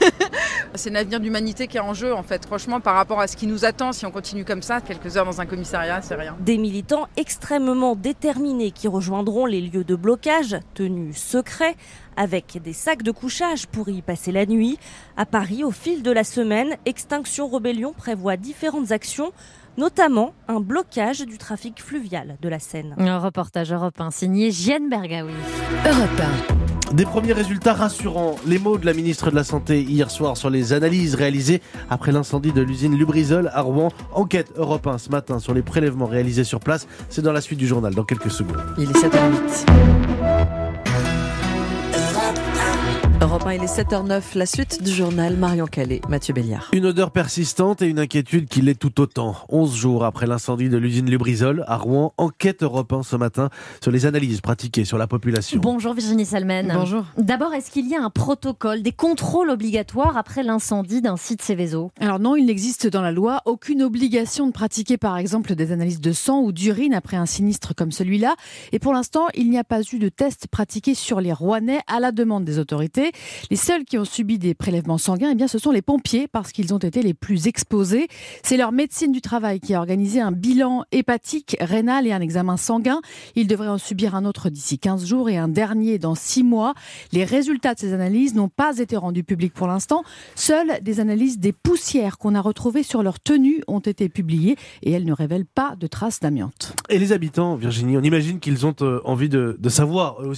C'est l'avenir de l'humanité qui est en jeu, en fait. Franchement, par rapport à ce qui nous attend, si on continue comme ça, quelques heures dans un commissariat, c'est rien. Des militants extrêmement déterminés qui rejoindront les lieux de blocage, tenus secrets, avec des sacs de couchage pour y passer la nuit. À Paris, au fil de la semaine, Extinction Rébellion prévoit différentes actions, notamment un blocage du trafic fluvial de la Seine. Un reportage Europe un signé Jeanne Bergaoui. Europe un. Des premiers résultats rassurants. Les mots de la ministre de la Santé hier soir sur les analyses réalisées après l'incendie de l'usine Lubrizol à Rouen. Enquête Europe un ce matin sur les prélèvements réalisés sur place. C'est dans la suite du journal dans quelques secondes. Il est sept heures huit. Europe un, il est sept heures neuf, la suite du journal, Marion Calais, Mathieu Béliard. Une odeur persistante et une inquiétude qui l'est tout autant. onze jours après l'incendie de l'usine Lubrizol à Rouen, enquête Europe un ce matin sur les analyses pratiquées sur la population. Bonjour Virginie Salmen. Bonjour. D'abord, est-ce qu'il y a un protocole, des contrôles obligatoires après l'incendie d'un site Seveso ? Alors non, il n'existe dans la loi aucune obligation de pratiquer par exemple des analyses de sang ou d'urine après un sinistre comme celui-là. Et pour l'instant, il n'y a pas eu de tests pratiqués sur les Rouennais à la demande des autorités. Les seuls qui ont subi des prélèvements sanguins, eh bien, ce sont les pompiers parce qu'ils ont été les plus exposés. C'est leur médecine du travail qui a organisé un bilan hépatique, rénal et un examen sanguin. Ils devraient en subir un autre d'ici quinze jours et un dernier dans six mois. Les résultats de ces analyses n'ont pas été rendus publics pour l'instant. Seules des analyses des poussières qu'on a retrouvées sur leur tenue ont été publiées et elles ne révèlent pas de traces d'amiante. Et les habitants, Virginie, on imagine qu'ils ont euh, envie de, de savoir eux aussi.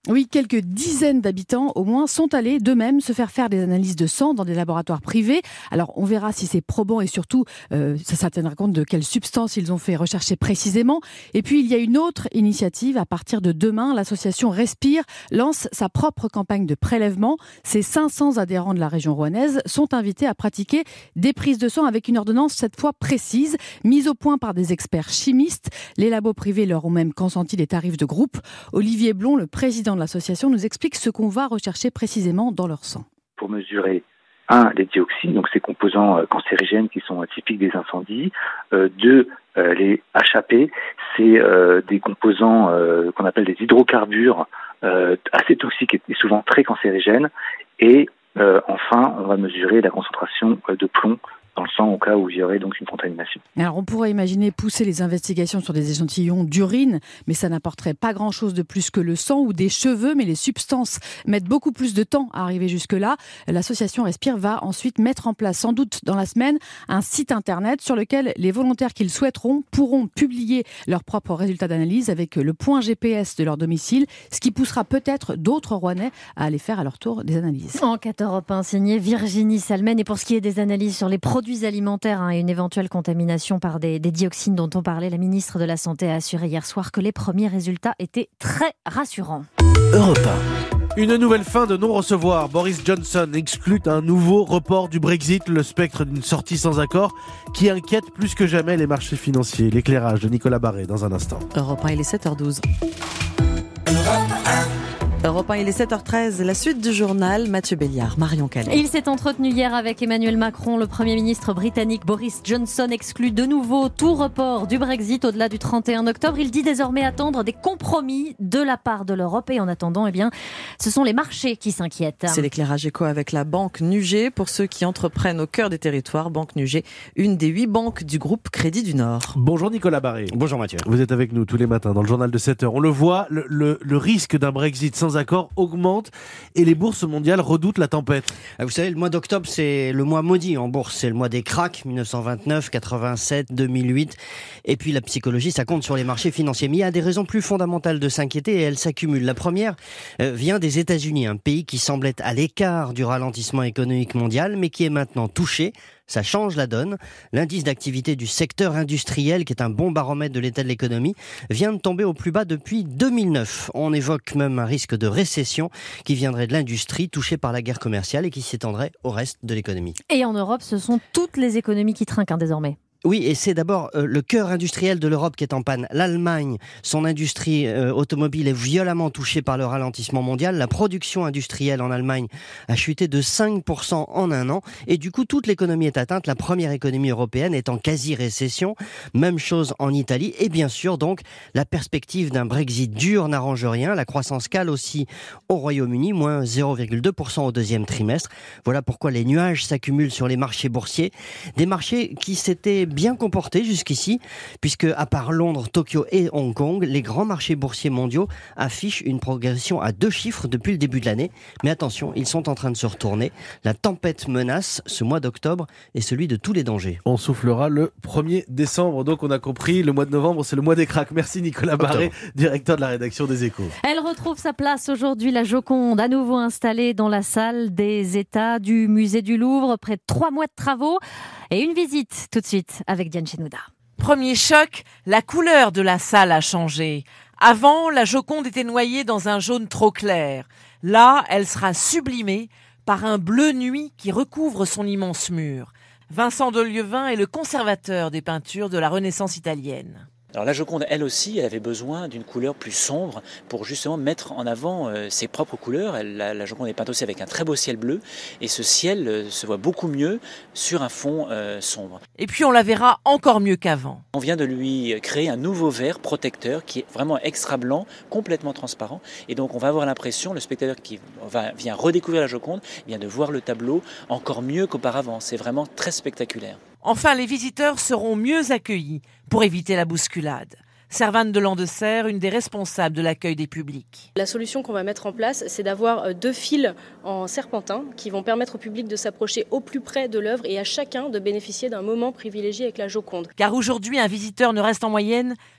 Oui, quelques dizaines d'habitants au moins sont allés d'eux-mêmes se faire faire des analyses de sang dans des laboratoires privés. Alors on verra si c'est probant et surtout euh, ça, ça tiendra compte de quelles substances ils ont fait rechercher précisément. Et puis il y a une autre initiative. À partir de demain, l'association Respire lance sa propre campagne de prélèvement. Ces cinq cents adhérents de la région rouennaise sont invités à pratiquer des prises de sang avec une ordonnance cette fois précise, mise au point par des experts chimistes. Les labos privés leur ont même consenti des tarifs de groupe. Olivier Blond, le président de l'association, nous explique ce qu'on va rechercher précisément dans leur sang. Pour mesurer, un, les dioxines, donc ces composants cancérigènes qui sont typiques des incendies. Euh, deux, euh, les H A P, c'est euh, des composants euh, qu'on appelle des hydrocarbures euh, assez toxiques et souvent très cancérigènes. Et euh, enfin, on va mesurer la concentration de plomb dans le sang au cas où il y aurait donc une contamination. Alors on pourrait imaginer pousser les investigations sur des échantillons d'urine, mais ça n'apporterait pas grand-chose de plus que le sang ou des cheveux, mais les substances mettent beaucoup plus de temps à arriver jusque-là. L'association Respire va ensuite mettre en place, sans doute dans la semaine, un site internet sur lequel les volontaires qui le souhaiteront pourront publier leurs propres résultats d'analyse avec le point G P S de leur domicile, ce qui poussera peut-être d'autres Rouennais à aller faire à leur tour des analyses. Enquête Europe un signée Virginie Salmen. Et pour ce qui est des analyses sur les produits alimentaires hein, et une éventuelle contamination par des, des dioxines dont on parlait, la ministre de la Santé a assuré hier soir que les premiers résultats étaient très rassurants. Europe un. Une nouvelle fin de non-recevoir. Boris Johnson exclut un nouveau report du Brexit, le spectre d'une sortie sans accord qui inquiète plus que jamais les marchés financiers. L'éclairage de Nicolas Barré dans un instant. Europe un, il est sept heures douze. Europe un, il est sept heures treize. La suite du journal, Mathieu Béliard, Marion Calais. Il s'est entretenu hier avec Emmanuel Macron. Le Premier ministre britannique Boris Johnson exclut de nouveau tout report du Brexit au-delà du trente et un octobre. Il dit désormais attendre des compromis de la part de l'Europe. Et en attendant, eh bien, ce sont les marchés qui s'inquiètent. C'est l'éclairage éco avec la banque Nugé. Pour ceux qui entreprennent au cœur des territoires, Banque Nugé, une des huit banques du groupe Crédit du Nord. Bonjour Nicolas Barré. Bonjour Mathieu. Vous êtes avec nous tous les matins dans le journal de sept heures. On le voit, le, le, le risque d'un Brexit sans accord augmente et les bourses mondiales redoutent la tempête. Vous savez, le mois d'octobre, c'est le mois maudit en bourse. C'est le mois des cracks, dix-neuf cent vingt-neuf, quatre-vingt-sept, deux mille huit. Et puis la psychologie, ça compte sur les marchés financiers. Mais il y a des raisons plus fondamentales de s'inquiéter et elles s'accumulent. La première euh, vient des États-Unis, un pays qui semble être à l'écart du ralentissement économique mondial, mais qui est maintenant touché. Ça change la donne. L'indice d'activité du secteur industriel, qui est un bon baromètre de l'état de l'économie, vient de tomber au plus bas depuis deux mille neuf. On évoque même un risque de récession qui viendrait de l'industrie touchée par la guerre commerciale et qui s'étendrait au reste de l'économie. Et en Europe, ce sont toutes les économies qui trinquent hein, désormais. Oui, et c'est d'abord euh, le cœur industriel de l'Europe qui est en panne. L'Allemagne, son industrie euh, automobile est violemment touchée par le ralentissement mondial. La production industrielle en Allemagne a chuté de cinq pour cent en un an. Et du coup, toute l'économie est atteinte. La première économie européenne est en quasi-récession. Même chose en Italie. Et bien sûr, donc, la perspective d'un Brexit dur n'arrange rien. La croissance cale aussi au Royaume-Uni, moins zéro virgule deux pour cent au deuxième trimestre. Voilà pourquoi les nuages s'accumulent sur les marchés boursiers. Des marchés qui s'étaient bien comporté jusqu'ici, puisque à part Londres, Tokyo et Hong Kong, les grands marchés boursiers mondiaux affichent une progression à deux chiffres depuis le début de l'année. Mais attention, ils sont en train de se retourner. La tempête menace ce mois d'octobre et celui de tous les dangers. On soufflera le premier décembre, donc on a compris, le mois de novembre, c'est le mois des cracks. Merci Nicolas Barré, directeur de la rédaction des Échos. Elle retrouve sa place aujourd'hui, la Joconde, à nouveau installée dans la salle des États du musée du Louvre, près de trois mois de travaux et une visite tout de suite avec Diane Chenouda. Premier choc, la couleur de la salle a changé. Avant, la Joconde était noyée dans un jaune trop clair. Là, elle sera sublimée par un bleu nuit qui recouvre son immense mur. Vincent de Lieuvin est le conservateur des peintures de la Renaissance italienne. Alors la Joconde, elle aussi, elle avait besoin d'une couleur plus sombre pour justement mettre en avant euh, ses propres couleurs. Elle, la, la Joconde est peinte aussi avec un très beau ciel bleu et ce ciel euh, se voit beaucoup mieux sur un fond euh, sombre. Et puis on la verra encore mieux qu'avant. On vient de lui créer un nouveau verre protecteur qui est vraiment extra blanc, complètement transparent. Et donc on va avoir l'impression, le spectateur qui va, vient redécouvrir la Joconde, vient de voir le tableau encore mieux qu'auparavant. C'est vraiment très spectaculaire. Enfin, les visiteurs seront mieux accueillis pour éviter la bousculade. Servane de Landesserre, une des responsables de l'accueil des publics. La solution qu'on va mettre en place, c'est d'avoir deux fils en serpentin qui vont permettre au public de s'approcher au plus près de l'œuvre et à chacun de bénéficier d'un moment privilégié avec la Joconde. Car aujourd'hui, un visiteur ne reste en moyenne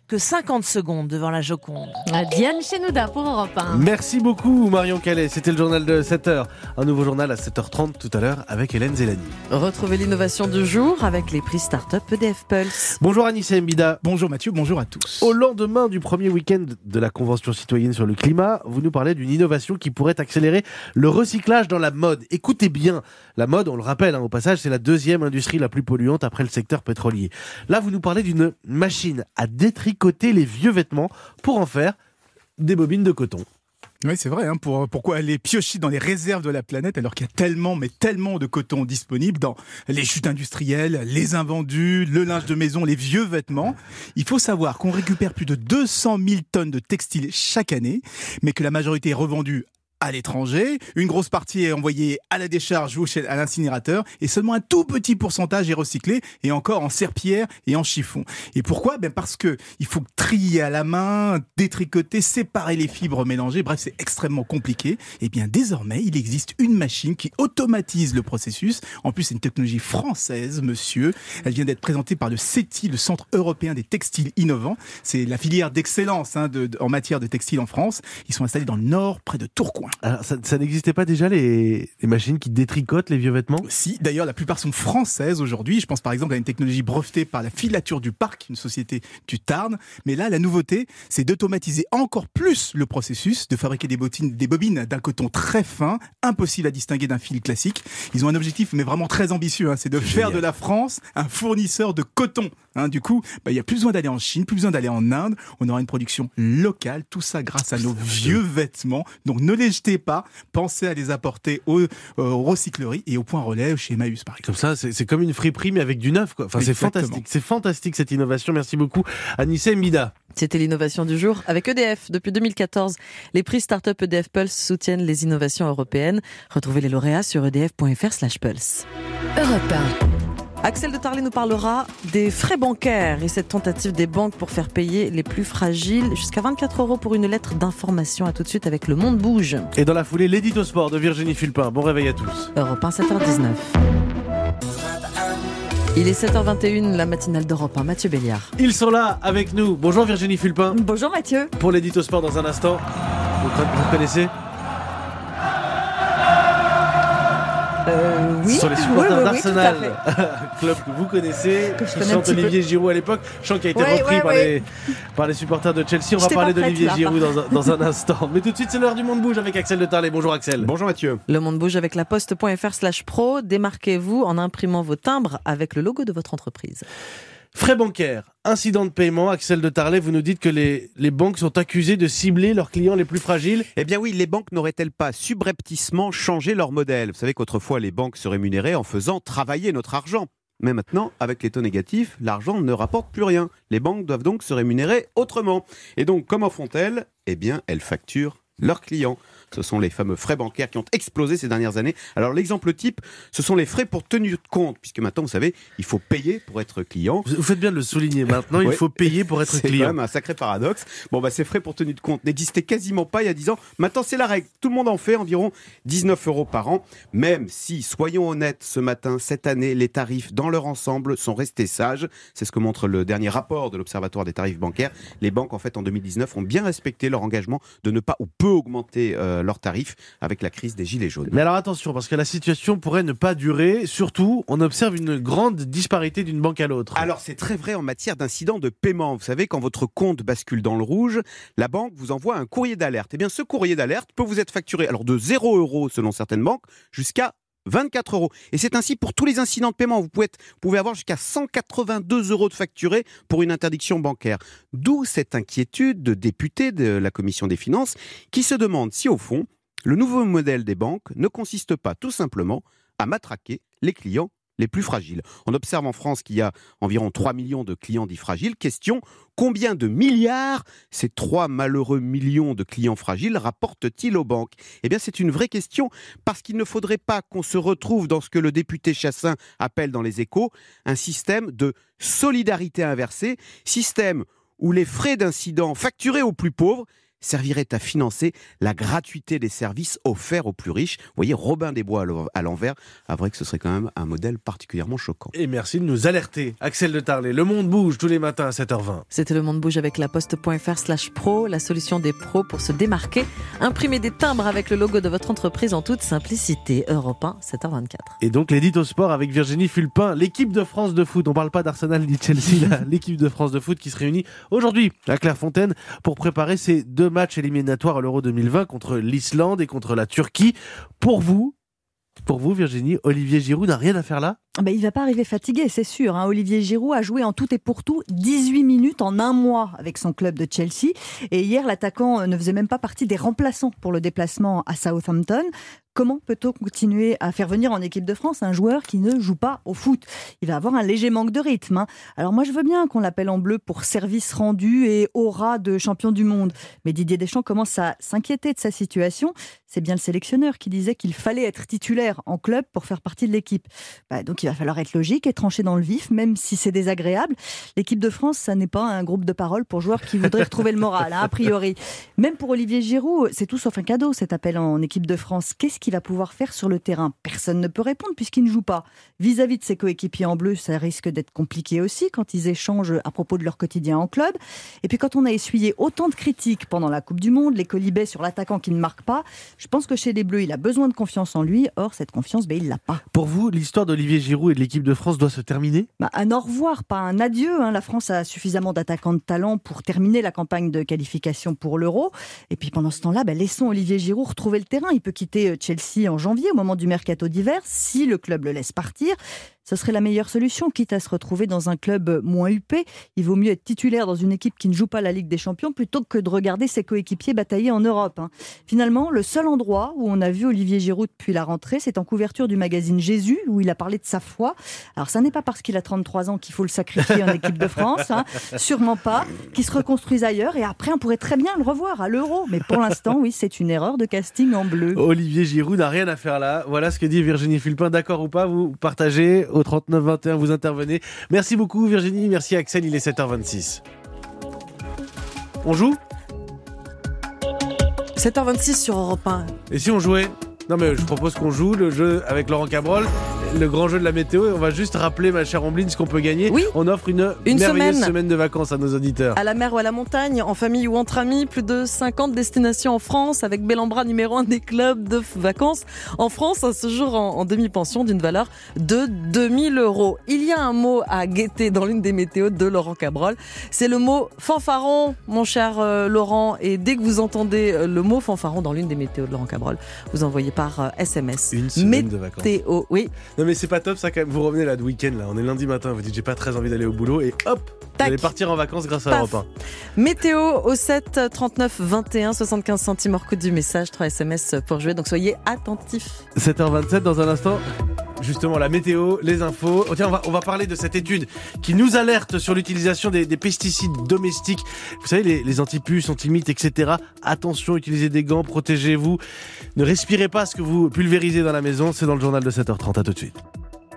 que cinquante secondes devant la Joconde. Diane Chenouda pour Europe un. Merci beaucoup Marion Calais, c'était le journal de sept heures. Un nouveau journal à sept heures trente tout à l'heure avec Hélène Zélani. Retrouvez l'innovation du jour avec les prix Startup E D F Pulse. Bonjour Anissa Mbida. Bonjour Mathieu, bonjour à tous. Au lendemain du premier week-end de la Convention citoyenne sur le climat, vous nous parlez d'une innovation qui pourrait accélérer le recyclage dans la mode. Écoutez bien, la mode, on le rappelle hein, au passage, c'est la deuxième industrie la plus polluante après le secteur pétrolier. Là, vous nous parlez d'une machine à détricoter les vieux vêtements pour en faire des bobines de coton. Oui, c'est vrai. Hein, pour, pourquoi aller piocher dans les réserves de la planète alors qu'il y a tellement, mais tellement de coton disponible dans les chutes industrielles, les invendus, le linge de maison, les vieux vêtements. Il faut savoir qu'on récupère plus de deux cent mille tonnes de textiles chaque année, mais que la majorité est revendue à l'étranger, une grosse partie est envoyée à la décharge ou à l'incinérateur et seulement un tout petit pourcentage est recyclé et encore en serpillère et en chiffon. Et pourquoi ? Ben parce que il faut trier à la main, détricoter, séparer les fibres mélangées, bref c'est extrêmement compliqué. Et bien désormais il existe une machine qui automatise le processus. En plus c'est une technologie française, monsieur. Elle vient d'être présentée par le C E T I, le Centre Européen des Textiles Innovants. C'est la filière d'excellence hein, de, de, en matière de textile en France. Ils sont installés dans le nord, près de Tourcoing. Alors, ça, ça n'existait pas déjà les, les machines qui détricotent les vieux vêtements ? Si, d'ailleurs la plupart sont françaises aujourd'hui. Je pense par exemple à une technologie brevetée par la Filature du Parc, une société du Tarn. Mais là la nouveauté c'est d'automatiser encore plus le processus, de fabriquer des, bottines, des bobines d'un coton très fin, impossible à distinguer d'un fil classique. Ils ont un objectif mais vraiment très ambitieux, hein, c'est de c'est faire génial. De la France un fournisseur de coton. Hein, du coup, il bah, n'y a plus besoin d'aller en Chine, plus besoin d'aller en Inde. On aura une production locale, tout ça grâce à nos vieux vêtements. Donc ne les jetez pas, pensez à les apporter aux, euh, aux recycleries et au point relais chez Emmaüs par exemple. Comme ça, c'est, c'est comme une friperie mais avec du neuf, quoi. Enfin, c'est fantastique, c'est fantastique cette innovation. Merci beaucoup Anissa Mbida. C'était l'innovation du jour avec E D F. Depuis deux mille quatorze, les prix Startup E D F Pulse soutiennent les innovations européennes. Retrouvez les lauréats sur edf.fr slash pulse. Europe un. Axel de Tarlé nous parlera des frais bancaires et cette tentative des banques pour faire payer les plus fragiles jusqu'à vingt-quatre euros pour une lettre d'information. À tout de suite avec Le Monde Bouge. Et dans la foulée, l'édito sport de Virginie Fulpin. Bon réveil à tous. Europe un, sept heures dix-neuf. Il est sept heures vingt et une, la matinale d'Europe un. Mathieu Béliard. Ils sont là avec nous. Bonjour Virginie Fulpin. Bonjour Mathieu. Pour l'édito sport dans un instant. Vous, vous connaissez ? Euh, oui. Ce sont les supporters oui, oui, d'Arsenal, oui, club que vous connaissez, que je qui connais chante Olivier peu. Giroud à l'époque, chant qui a été ouais, repris ouais, par, ouais. Les, par les supporters de Chelsea. On J'étais va parler pas prête, d'Olivier là, Giroud dans un, dans un instant. Mais tout de suite, c'est l'heure du Monde Bouge avec Axel de Tarlé. Bonjour Axel. Bonjour Mathieu. Le Monde Bouge avec la poste.fr slash pro. Démarquez-vous en imprimant vos timbres avec le logo de votre entreprise. Frais bancaires, incident de paiement. Axel de Tarlé, vous nous dites que les, les banques sont accusées de cibler leurs clients les plus fragiles. Eh bien oui, les banques n'auraient-elles pas subrepticement changé leur modèle ? Vous savez qu'autrefois, les banques se rémunéraient en faisant travailler notre argent. Mais maintenant, avec les taux négatifs, l'argent ne rapporte plus rien. Les banques doivent donc se rémunérer autrement. Et donc, comment font-elles ? Eh bien, elles facturent leurs clients. Ce sont les fameux frais bancaires qui ont explosé ces dernières années. Alors l'exemple type, ce sont les frais pour tenue de compte, puisque maintenant, vous savez, il faut payer pour être client. Vous faites bien de le souligner maintenant, il ouais. faut payer pour être c'est client. C'est quand même un sacré paradoxe. Bon, bah, ces frais pour tenue de compte n'existaient quasiment pas il y a dix ans. Maintenant, c'est la règle. Tout le monde en fait environ dix-neuf euros par an. Même si, soyons honnêtes, ce matin, cette année, les tarifs dans leur ensemble sont restés sages. C'est ce que montre le dernier rapport de l'Observatoire des tarifs bancaires. Les banques, en fait, en deux mille dix-neuf, ont bien respecté leur engagement de ne pas ou peu augmenter euh, leurs tarifs avec la crise des gilets jaunes. Mais alors attention, parce que la situation pourrait ne pas durer. Surtout, on observe une grande disparité d'une banque à l'autre. Alors c'est très vrai en matière d'incidents de paiement. Vous savez, quand votre compte bascule dans le rouge, la banque vous envoie un courrier d'alerte. Eh bien, ce courrier d'alerte peut vous être facturé alors de zéro euro selon certaines banques jusqu'à vingt-quatre euros. Et c'est ainsi pour tous les incidents de paiement. Vous pouvez, être, vous pouvez avoir jusqu'à cent quatre-vingt-deux euros de facturés pour une interdiction bancaire. D'où cette inquiétude de députés de la Commission des finances qui se demandent si, au fond, le nouveau modèle des banques ne consiste pas tout simplement à matraquer les clients les plus fragiles. On observe en France qu'il y a environ trois millions de clients dits fragiles. Question, combien de milliards ces trois malheureux millions de clients fragiles rapportent-ils aux banques ? Eh bien, c'est une vraie question, parce qu'il ne faudrait pas qu'on se retrouve dans ce que le député Chassaing appelle dans les Échos un système de solidarité inversée, système où les frais d'incident facturés aux plus pauvres servirait à financer la gratuité des services offerts aux plus riches. Vous voyez, Robin des Bois à l'envers, avouez que ce serait quand même un modèle particulièrement choquant. Et merci de nous alerter. Axel de Tarlet, Le Monde bouge tous les matins à sept heures vingt. C'était Le Monde bouge avec laposte.fr slash pro, la solution des pros pour se démarquer. Imprimez des timbres avec le logo de votre entreprise en toute simplicité. Europe un, sept heures vingt-quatre. Et donc l'édito sport avec Virginie Fulpin, l'équipe de France de foot. On parle pas d'Arsenal ni de Chelsea, là. L'équipe de France de foot qui se réunit aujourd'hui à Clairefontaine pour préparer ses deux matchs éliminatoires à l'Euro deux mille vingt contre l'Islande et contre la Turquie. Pour vous, pour vous Virginie, Olivier Giroud n'a rien à faire là ? Ben, il ne va pas arriver fatigué, c'est sûr. Hein. Olivier Giroud a joué en tout et pour tout dix-huit minutes en un mois avec son club de Chelsea. Et hier, l'attaquant ne faisait même pas partie des remplaçants pour le déplacement à Southampton. Comment peut-on continuer à faire venir en équipe de France un joueur qui ne joue pas au foot ? Il va avoir un léger manque de rythme. Hein. Alors moi, je veux bien qu'on l'appelle en bleu pour service rendu et aura de champion du monde. Mais Didier Deschamps commence à s'inquiéter de sa situation. C'est bien le sélectionneur qui disait qu'il fallait être titulaire en club pour faire partie de l'équipe. Bah, donc il va falloir être logique et trancher dans le vif, même si c'est désagréable. L'équipe de France, ça n'est pas un groupe de parole pour joueurs qui voudraient retrouver le moral, hein, a priori. Même pour Olivier Giroud, c'est tout sauf un cadeau cet appel en équipe de France. Qu'est-ce qu'il va pouvoir faire sur le terrain ? Personne ne peut répondre puisqu'il ne joue pas. Vis-à-vis de ses coéquipiers en bleu, ça risque d'être compliqué aussi quand ils échangent à propos de leur quotidien en club. Et puis quand on a essuyé autant de critiques pendant la Coupe du Monde, les colibets sur l'attaquant qui ne marque pas, je pense que chez les Bleus, il a besoin de confiance en lui. Or, cette confiance, ben, il l'a pas. Pour vous, l'histoire d'Olivier Giroud et de l'équipe de France doit se terminer ? Bah, un au revoir, pas un adieu. Hein. La France a suffisamment d'attaquants de talent pour terminer la campagne de qualification pour l'Euro. Et puis pendant ce temps-là, bah, laissons Olivier Giroud retrouver le terrain. Il peut quitter Chelsea en janvier, au moment du mercato d'hiver, si le club le laisse partir. Ce serait la meilleure solution, quitte à se retrouver dans un club moins huppé. Il vaut mieux être titulaire dans une équipe qui ne joue pas la Ligue des Champions plutôt que de regarder ses coéquipiers batailler en Europe. Hein. Finalement, le seul endroit où on a vu Olivier Giroud depuis la rentrée, c'est en couverture du magazine Jésus, où il a parlé de sa foi. Alors, ça n'est pas parce qu'il a trente-trois ans qu'il faut le sacrifier en équipe de France, hein. Sûrement pas, qu'il se reconstruise ailleurs, et après, on pourrait très bien le revoir à l'Euro. Mais pour l'instant, oui, c'est une erreur de casting en bleu. Olivier Giroud n'a rien à faire là. Voilà ce que dit Virginie Fulpin. D'accord ou pas, vous partagez au trente-neuf vingt et un, vous intervenez. Merci beaucoup Virginie, merci Axel, il est sept heures vingt-six. On joue ? sept heures vingt-six sur Europe un. Et si on jouait ? Non mais je propose qu'on joue le jeu avec Laurent Cabrol, le grand jeu de la météo, et on va juste rappeler, ma chère Ombline, ce qu'on peut gagner. Oui. On offre une, une merveilleuse semaine. semaine de vacances à nos auditeurs. À la mer ou à la montagne, en famille ou entre amis, plus de cinquante destinations en France, avec Bellambra numéro un des clubs de vacances en France, un séjour en, en demi-pension d'une valeur de deux mille euros. Il y a un mot à guetter dans l'une des météos de Laurent Cabrol, c'est le mot fanfaron, mon cher euh, Laurent, et dès que vous entendez euh, le mot fanfaron dans l'une des météos de Laurent Cabrol, vous envoyez par euh, S M S. Une semaine météo, de vacances. Oui. Non mais c'est pas top ça quand même, vous revenez là de week-end, là, on est lundi matin, vous dites j'ai pas très envie d'aller au boulot et hop, Tac. Vous allez partir en vacances grâce à Europe un. Météo au sept trente-neuf vingt et un, soixante-quinze centimes hors coût du message, trois S M S pour jouer, donc soyez attentifs. sept heures vingt-sept, dans un instant, justement la météo, les infos. Oh, tiens, on va, on va parler de cette étude qui nous alerte sur l'utilisation des, des pesticides domestiques. Vous savez, les, les antipuces, antimites, et cetera. Attention, utilisez des gants, protégez-vous. Ne respirez pas ce que vous pulvérisez dans la maison. C'est dans le journal de sept heures trente. À tout de suite.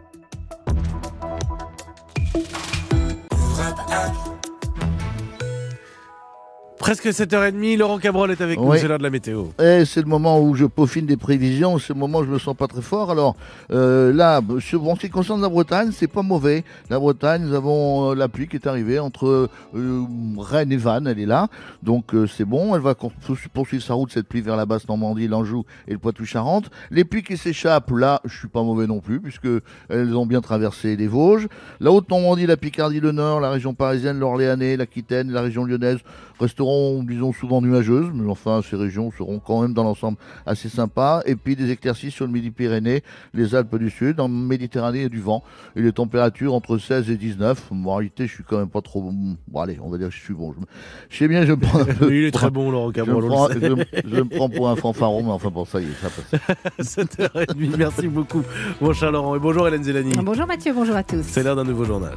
Presque sept heures trente, Laurent Cabrol est avec oui. nous, c'est l'heure de la météo. Et c'est le moment où je peaufine des prévisions, c'est le moment où je me sens pas très fort. Alors euh, là, sur, en ce qui concerne la Bretagne, c'est pas mauvais. La Bretagne, nous avons euh, la pluie qui est arrivée entre euh, Rennes et Vannes, elle est là, donc euh, c'est bon. Elle va poursuivre sa route, cette pluie, vers la Basse-Normandie, l'Anjou et le Poitou-Charentes. Les pluies qui s'échappent, là, je suis pas mauvais non plus, puisque elles ont bien traversé les Vosges. La Haute-Normandie, la Picardie, le Nord, la région parisienne, l'Orléanais, l'Aquitaine, la région lyonnaise resteront, disons, souvent nuageuses, mais enfin, ces régions seront quand même dans l'ensemble assez sympas. Et puis des éclaircies sur le Midi-Pyrénées, les Alpes du Sud, en Méditerranée et du vent. Et les températures entre seize et dix-neuf. En réalité, je suis quand même pas trop bon. Bon, allez, on va dire que je suis bon. Je, je sais bien, je me prends un peu. Il est très bon, Laurent Cabrol. Je, me prends, je, je me prends pour un fanfaron, mais enfin, bon, ça y est, ça passe. sept heures trente, merci beaucoup, mon cher Laurent. Et bonjour, Hélène Zélani. Bonjour, Mathieu, bonjour à tous. C'est l'heure d'un nouveau journal.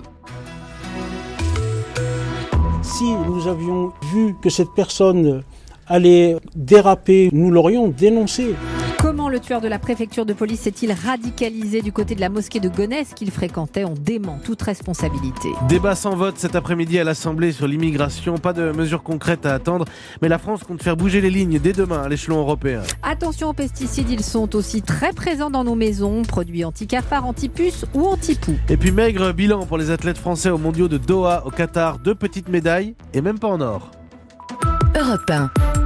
Si nous avions vu que cette personne allait déraper, nous l'aurions dénoncé. Comment le tueur de la préfecture de police s'est-il radicalisé du côté de la mosquée de Gonesse qu'il fréquentait? On dément toute responsabilité. Débat sans vote cet après-midi à l'Assemblée sur l'immigration. Pas de mesures concrètes à attendre, mais la France compte faire bouger les lignes dès demain à l'échelon européen. Attention aux pesticides, ils sont aussi très présents dans nos maisons. Produits anti-cafards, anti-puces ou anti-poux. Et puis maigre bilan pour les athlètes français aux mondiaux de Doha au Qatar. Deux petites médailles et même pas en or. Europe un.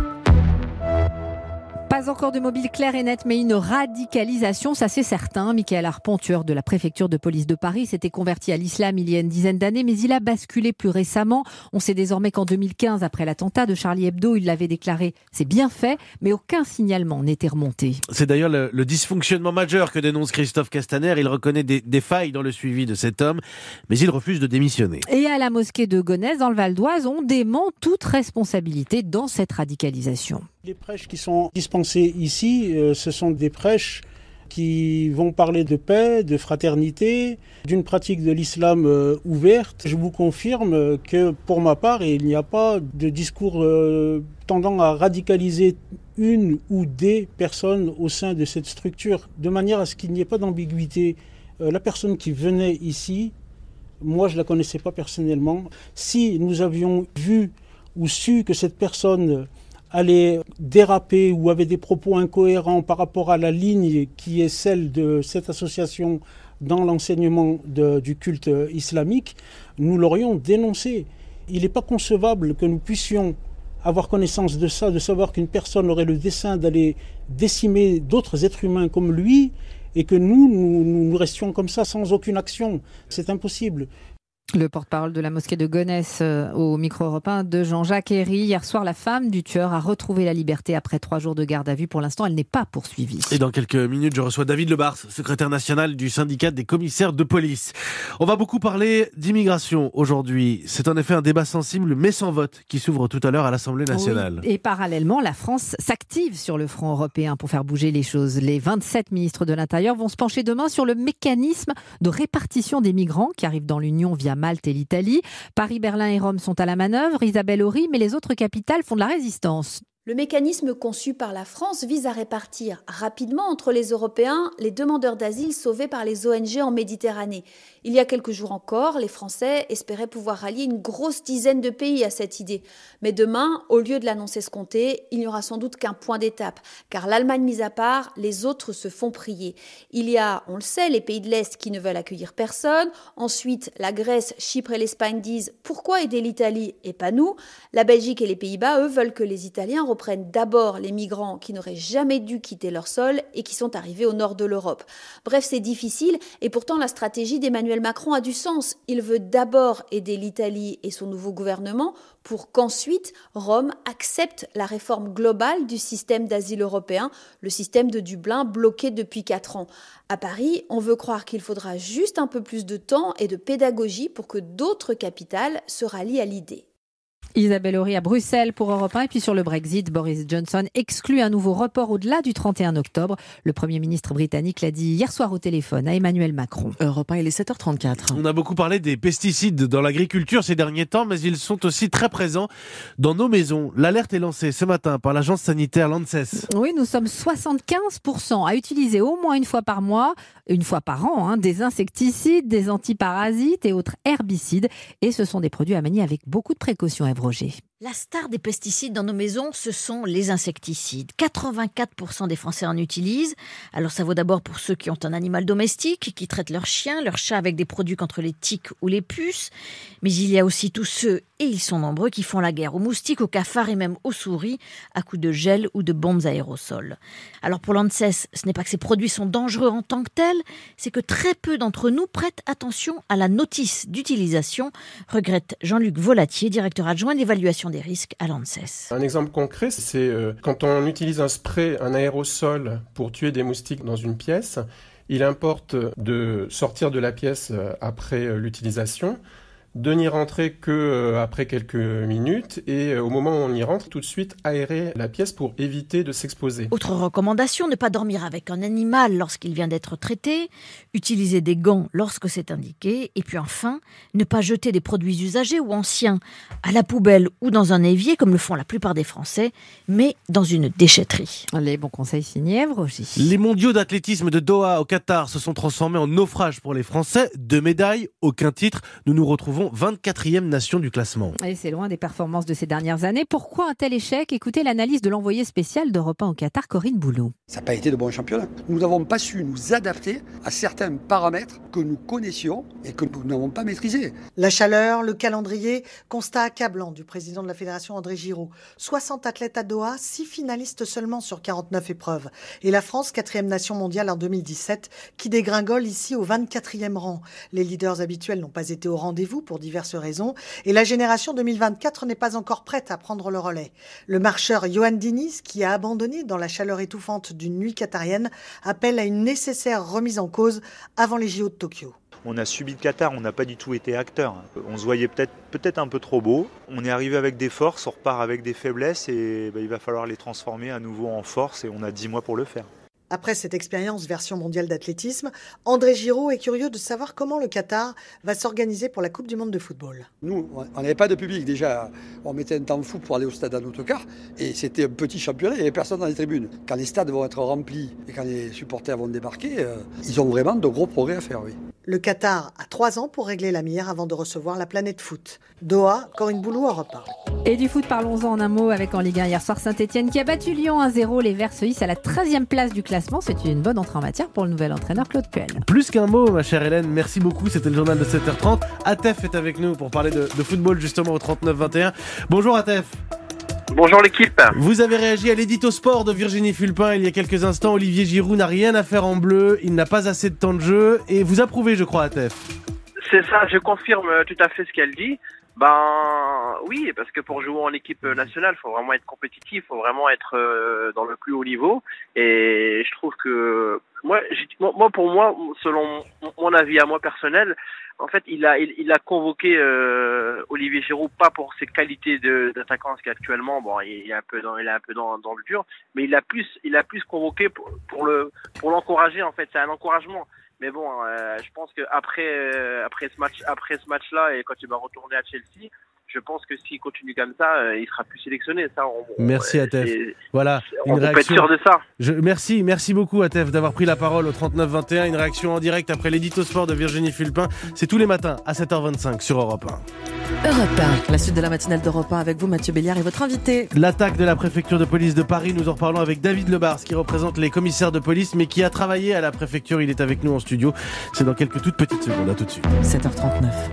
Pas encore de mobile clair et net, mais une radicalisation, ça c'est certain. Michael Harpon, tueur de la préfecture de police de Paris, s'était converti à l'islam il y a une dizaine d'années, mais il a basculé plus récemment. On sait désormais qu'en deux mille quinze, après l'attentat de Charlie Hebdo, il l'avait déclaré « c'est bien fait », mais aucun signalement n'était remonté. C'est d'ailleurs le, le dysfonctionnement majeur que dénonce Christophe Castaner. Il reconnaît des, des failles dans le suivi de cet homme, mais il refuse de démissionner. Et à la mosquée de Gonesse, dans le Val d'Oise, on dément toute responsabilité dans cette radicalisation. Les prêches qui sont dispensées ici, euh, ce sont des prêches qui vont parler de paix, de fraternité, d'une pratique de l'islam euh, ouverte. Je vous confirme que pour ma part, il n'y a pas de discours euh, tendant à radicaliser une ou des personnes au sein de cette structure, de manière à ce qu'il n'y ait pas d'ambiguïté. Euh, la personne qui venait ici, moi je ne la connaissais pas personnellement. Si nous avions vu ou su que cette personne allait déraper ou avait des propos incohérents par rapport à la ligne qui est celle de cette association dans l'enseignement de, du culte islamique, nous l'aurions dénoncé. Il n'est pas concevable que nous puissions avoir connaissance de ça, de savoir qu'une personne aurait le dessein d'aller décimer d'autres êtres humains comme lui et que nous, nous, nous restions comme ça sans aucune action. C'est impossible. Le porte-parole de la mosquée de Gonesse euh, au micro européen de Jean-Jacques Herry. Hier soir, la femme du tueur a retrouvé la liberté après trois jours de garde à vue. Pour l'instant, elle n'est pas poursuivie. Et dans quelques minutes, je reçois David Lebars, secrétaire national du syndicat des commissaires de police. On va beaucoup parler d'immigration aujourd'hui. C'est en effet un débat sensible, mais sans vote, qui s'ouvre tout à l'heure à l'Assemblée nationale. Oui, et parallèlement, la France s'active sur le front européen pour faire bouger les choses. Les vingt-sept ministres de l'Intérieur vont se pencher demain sur le mécanisme de répartition des migrants qui arrivent dans l'Union via Malte et l'Italie. Paris, Berlin et Rome sont à la manœuvre. Isabelle Horry, mais les autres capitales font de la résistance. Le mécanisme conçu par la France vise à répartir rapidement entre les Européens les demandeurs d'asile sauvés par les O N G en Méditerranée. Il y a quelques jours encore, les Français espéraient pouvoir rallier une grosse dizaine de pays à cette idée. Mais demain, au lieu de l'annonce escomptée, il n'y aura sans doute qu'un point d'étape. Car l'Allemagne mise à part, les autres se font prier. Il y a, on le sait, les pays de l'Est qui ne veulent accueillir personne. Ensuite, la Grèce, Chypre et l'Espagne disent « Pourquoi aider l'Italie et pas nous ?» La Belgique et les Pays-Bas, eux, veulent que les Italiens reprennent d'abord les migrants qui n'auraient jamais dû quitter leur sol et qui sont arrivés au nord de l'Europe. Bref, c'est difficile et pourtant la stratégie d'Emmanuel Macron a du sens. Il veut d'abord aider l'Italie et son nouveau gouvernement pour qu'ensuite Rome accepte la réforme globale du système d'asile européen, le système de Dublin bloqué depuis quatre ans. À Paris, on veut croire qu'il faudra juste un peu plus de temps et de pédagogie pour que d'autres capitales se rallient à l'idée. Isabelle Horry à Bruxelles pour Europe un. Et puis sur le Brexit, Boris Johnson exclut un nouveau report au-delà du trente et un octobre. Le Premier ministre britannique l'a dit hier soir au téléphone à Emmanuel Macron. Europe un, il est sept heures trente-quatre. On a beaucoup parlé des pesticides dans l'agriculture ces derniers temps, mais ils sont aussi très présents dans nos maisons. L'alerte est lancée ce matin par l'agence sanitaire l'ANSES. Oui, nous sommes soixante-quinze pour cent à utiliser au moins une fois par mois, une fois par an, hein, des insecticides, des antiparasites et autres herbicides. Et ce sont des produits à manier avec beaucoup de précautions, Ève Roger. La star des pesticides dans nos maisons, ce sont les insecticides. quatre-vingt-quatre pour cent des Français en utilisent. Alors ça vaut d'abord pour ceux qui ont un animal domestique, qui traitent leur chien, leur chat avec des produits contre les tiques ou les puces. Mais il y a aussi tous ceux, et ils sont nombreux, qui font la guerre aux moustiques, aux cafards et même aux souris, à coups de gel ou de bombes aérosols. Alors pour l'ANSES, ce n'est pas que ces produits sont dangereux en tant que tels, c'est que très peu d'entre nous prêtent attention à la notice d'utilisation, regrette Jean-Luc Volatier, directeur adjoint d'évaluation des risques à l'ANSES. Un exemple concret, c'est euh, quand on utilise un spray, un aérosol pour tuer des moustiques dans une pièce, il importe de sortir de la pièce après l'utilisation, de n'y rentrer que euh, après quelques minutes et euh, au moment où on y rentre, tout de suite aérer la pièce pour éviter de s'exposer. Autre recommandation, ne pas dormir avec un animal lorsqu'il vient d'être traité, utiliser des gants lorsque c'est indiqué, et puis enfin, ne pas jeter des produits usagés ou anciens à la poubelle ou dans un évier comme le font la plupart des Français, mais dans une déchetterie. Les bons conseils signés Evrogy. Les mondiaux d'athlétisme de Doha au Qatar se sont transformés en naufrage pour les Français. Deux médailles, aucun titre. Nous nous retrouvons vingt-quatrième nation du classement. Et c'est loin des performances de ces dernières années. Pourquoi un tel échec ? Écoutez l'analyse de l'envoyée spéciale d'Europe un au Qatar, Corinne Boulot. Ça n'a pas été de bons championnats. Nous n'avons pas su nous adapter à certains paramètres que nous connaissions et que nous n'avons pas maîtrisés. La chaleur, le calendrier, constat accablant du président de la Fédération André Giraud. soixante athlètes à Doha, six finalistes seulement sur quarante-neuf épreuves. Et la France, quatrième nation mondiale en deux mille dix-sept, qui dégringole ici au vingt-quatrième rang. Les leaders habituels n'ont pas été au rendez-vous pour diverses raisons et la génération deux mille vingt-quatre n'est pas encore prête à prendre le relais. Le marcheur Johan Diniz, qui a abandonné dans la chaleur étouffante d'une nuit qatarienne, appelle à une nécessaire remise en cause avant les J O de Tokyo. On a subi le Qatar, on n'a pas du tout été acteur. On se voyait peut-être peut-être un peu trop beau. On est arrivé avec des forces, on repart avec des faiblesses et bah, il va falloir les transformer à nouveau en force et on a dix mois pour le faire. Après cette expérience version mondiale d'athlétisme, André Giraud est curieux de savoir comment le Qatar va s'organiser pour la Coupe du monde de football. Nous, on n'avait pas de public déjà. On mettait un temps fou pour aller au stade en autocar et c'était un petit championnat, il n'y avait personne dans les tribunes. Quand les stades vont être remplis et quand les supporters vont débarquer, euh, ils ont vraiment de gros progrès à faire, oui. Le Qatar a trois ans pour régler la mire avant de recevoir la planète foot. Doha, Corinne Boulou, Europe un. Et du foot, parlons-en en un mot avec en Ligue un hier soir Saint-Etienne qui a battu Lyon un zéro. Les Verts se hissent à la treizième place du classement. C'est une bonne entrée en matière pour le nouvel entraîneur Claude Puel. Plus qu'un mot, ma chère Hélène, merci beaucoup. C'était le journal de sept heures trente. Atef est avec nous pour parler de, de football justement au trente-neuf vingt et un. Bonjour Atef. Bonjour l'équipe. Vous avez réagi à l'édito sport de Virginie Fulpin il y a quelques instants. Olivier Giroud n'a rien à faire en bleu, il n'a pas assez de temps de jeu et vous approuvez, je crois, Atef. C'est ça, je confirme tout à fait ce qu'elle dit. Ben oui, parce que pour jouer en équipe nationale, il faut vraiment être compétitif, il faut vraiment être dans le plus haut niveau. Et je trouve que moi, moi pour moi, selon mon avis à moi personnel, en fait, il a il, il a convoqué euh, Olivier Giroud pas pour ses qualités de, d'attaquant, parce qu'actuellement, bon, il est un peu dans il est un peu dans, dans le dur, mais il a plus il a plus convoqué pour, pour le pour l'encourager. En fait, c'est un encouragement. Mais bon, euh, je pense que après euh, après ce match après ce match-là et quand il va retourner à Chelsea, je pense que s'il continue comme ça, euh, il sera plus sélectionné. Ça, on, merci Atef. Voilà, on une peut réaction. être sûr de ça. Je, merci, merci beaucoup Atef d'avoir pris la parole au trente-neuf vingt et un. Une réaction en direct après l'édito sport de Virginie Fulpin. C'est tous les matins à sept heures vingt-cinq sur Europe un. Europe un. La suite de la matinale d'Europe un avec vous, Mathieu Béliard, et votre invité. L'attaque de la préfecture de police de Paris, nous en reparlons avec David Lebars, qui représente les commissaires de police, mais qui a travaillé à la préfecture. Il est avec nous en studio. C'est dans quelques toutes petites secondes. À tout de suite. sept heures trente-neuf.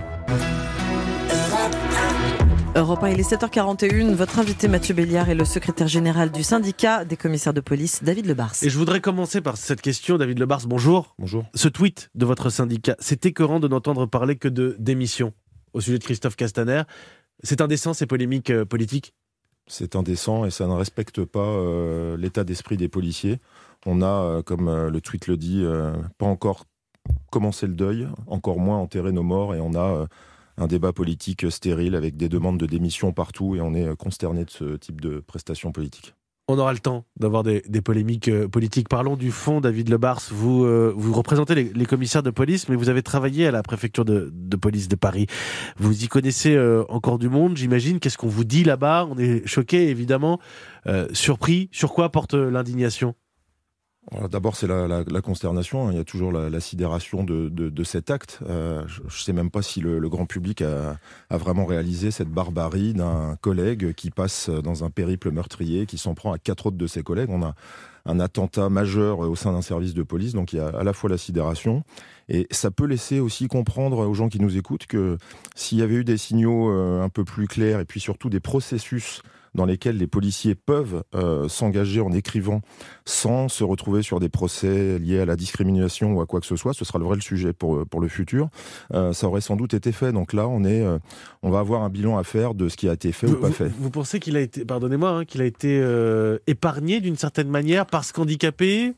Europe un, il est sept heures quarante et un. Votre invité Mathieu Béliard est le secrétaire général du syndicat des commissaires de police, David Lebars. Et je voudrais commencer par cette question, David Lebars. Bonjour. Bonjour. Ce tweet de votre syndicat, c'est écœurant de n'entendre parler que de démission au sujet de Christophe Castaner. C'est indécent, ces polémiques euh, politiques ? C'est indécent et ça ne respecte pas euh, l'état d'esprit des policiers. On a, euh, comme euh, le tweet le dit, euh, pas encore commencé le deuil, encore moins enterré nos morts, et on a euh, un débat politique stérile avec des demandes de démission partout et on est consterné de ce type de prestations politiques. On aura le temps d'avoir des, des polémiques euh, politiques. Parlons du fond, David Lebars. Vous, euh, vous représentez les, les commissaires de police, mais vous avez travaillé à la préfecture de, de police de Paris. Vous y connaissez euh, encore du monde, j'imagine. Qu'est-ce qu'on vous dit là-bas ? On est choqués, évidemment. Euh, surpris. Sur quoi porte l'indignation ? Alors, d'abord, c'est la, la, la consternation. Il y a toujours la, la sidération de, de, de cet acte. Euh, je ne sais même pas si le, le grand public a, a vraiment réalisé cette barbarie d'un collègue qui passe dans un périple meurtrier, qui s'en prend à quatre autres de ses collègues. On a un attentat majeur au sein d'un service de police, donc il y a à la fois la sidération, et ça peut laisser aussi comprendre aux gens qui nous écoutent que s'il y avait eu des signaux un peu plus clairs, et puis surtout des processus dans lesquels les policiers peuvent euh, s'engager en écrivant sans se retrouver sur des procès liés à la discrimination ou à quoi que ce soit, ce sera le vrai le sujet pour, pour le futur, euh, ça aurait sans doute été fait. Donc là, on, est, euh, on va avoir un bilan à faire de ce qui a été fait vous, ou pas vous, fait. Vous pensez qu'il a été, pardonnez-moi, hein, qu'il a été euh, épargné d'une certaine manière parce qu'handicapé ?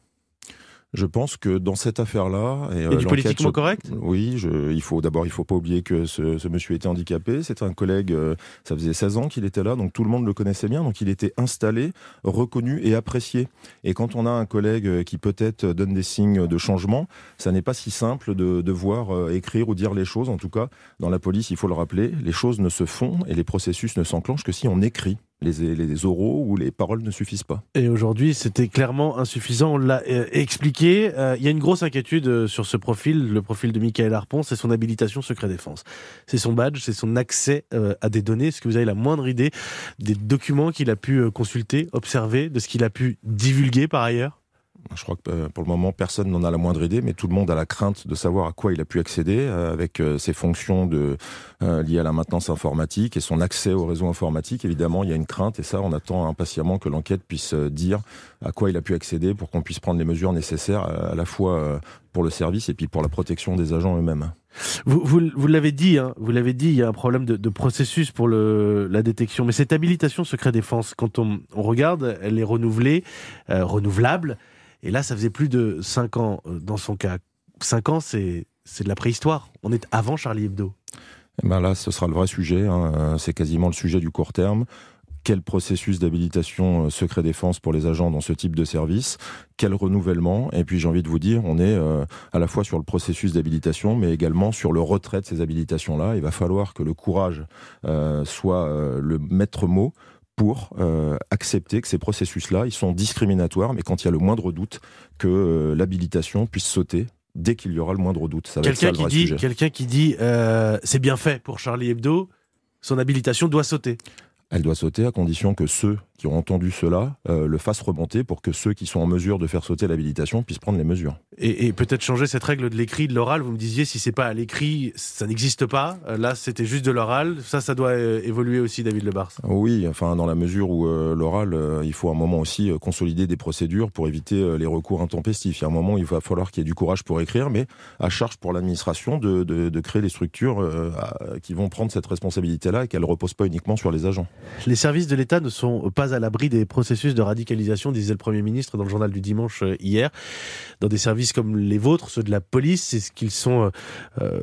Je pense que dans cette affaire-là... Et, et du politiquement se... correct ? Oui, je, il faut, d'abord, il ne faut pas oublier que ce, ce monsieur était handicapé. C'est un collègue, euh, ça faisait seize ans qu'il était là, donc tout le monde le connaissait bien. Donc il était installé, reconnu et apprécié. Et quand on a un collègue qui peut-être donne des signes de changement, ça n'est pas si simple de devoir euh, écrire ou dire les choses. En tout cas, dans la police, il faut le rappeler, les choses ne se font et les processus ne s'enclenchent que si on écrit. Les, les oraux ou les paroles ne suffisent pas. Et aujourd'hui, c'était clairement insuffisant. On l'a euh, expliqué. Il euh, y a une grosse inquiétude euh, sur ce profil, le profil de Mickaël Harpon, c'est son habilitation secret défense. C'est son badge, c'est son accès euh, à des données. Est-ce que vous avez la moindre idée des documents qu'il a pu euh, consulter, observer, de ce qu'il a pu divulguer par ailleurs ? Je crois que euh, pour le moment, personne n'en a la moindre idée, mais tout le monde a la crainte de savoir à quoi il a pu accéder euh, avec euh, ses fonctions de, euh, liées à la maintenance informatique et son accès au réseau informatique. Évidemment, il y a une crainte et ça, on attend impatiemment que l'enquête puisse euh, dire à quoi il a pu accéder pour qu'on puisse prendre les mesures nécessaires à, à la fois euh, pour le service et puis pour la protection des agents eux-mêmes. Vous, vous, vous l'avez dit, hein, vous l'avez dit, il y a un problème de, de processus pour le, la détection. Mais cette habilitation secret défense, quand on, on regarde, elle est renouvelée, euh, renouvelable. Et là, ça faisait plus de cinq ans dans son cas. cinq ans, c'est, c'est de la préhistoire. On est avant Charlie Hebdo. Et ben là, ce sera le vrai sujet. Hein. C'est quasiment le sujet du court terme. Quel processus d'habilitation secret défense pour les agents dans ce type de service ? Quel renouvellement ? Et puis j'ai envie de vous dire, on est euh, à la fois sur le processus d'habilitation, mais également sur le retrait de ces habilitations-là. Il va falloir que le courage euh, soit euh, le maître mot pour euh, accepter que ces processus-là, ils sont discriminatoires, mais quand il y a le moindre doute, que euh, l'habilitation puisse sauter dès qu'il y aura le moindre doute. Ça va quelqu'un, être ça, le qui vrai dit, sujet. quelqu'un qui dit euh, c'est bien fait pour Charlie Hebdo, son habilitation doit sauter. Elle doit sauter à condition que ceux qui ont entendu cela euh, le fassent remonter pour que ceux qui sont en mesure de faire sauter l'habilitation puissent prendre les mesures. Et, et peut-être changer cette règle de l'écrit, de l'oral. Vous me disiez, si c'est pas à l'écrit, ça n'existe pas. Là, c'était juste de l'oral. Ça, ça doit euh, évoluer aussi, David Lebars. Oui, enfin, dans la mesure où euh, l'oral, euh, il faut à un moment aussi euh, consolider des procédures pour éviter euh, les recours intempestifs. Il y a un moment où il va falloir qu'il y ait du courage pour écrire, mais à charge pour l'administration de, de, de créer des structures euh, à, qui vont prendre cette responsabilité-là et qu'elle ne repose pas uniquement sur les agents. Les services de l'État ne sont pas à l'abri des processus de radicalisation, disait le Premier ministre dans le journal du dimanche euh, hier. Dans des services comme les vôtres, ceux de la police, c'est ce qu'ils sont euh, euh,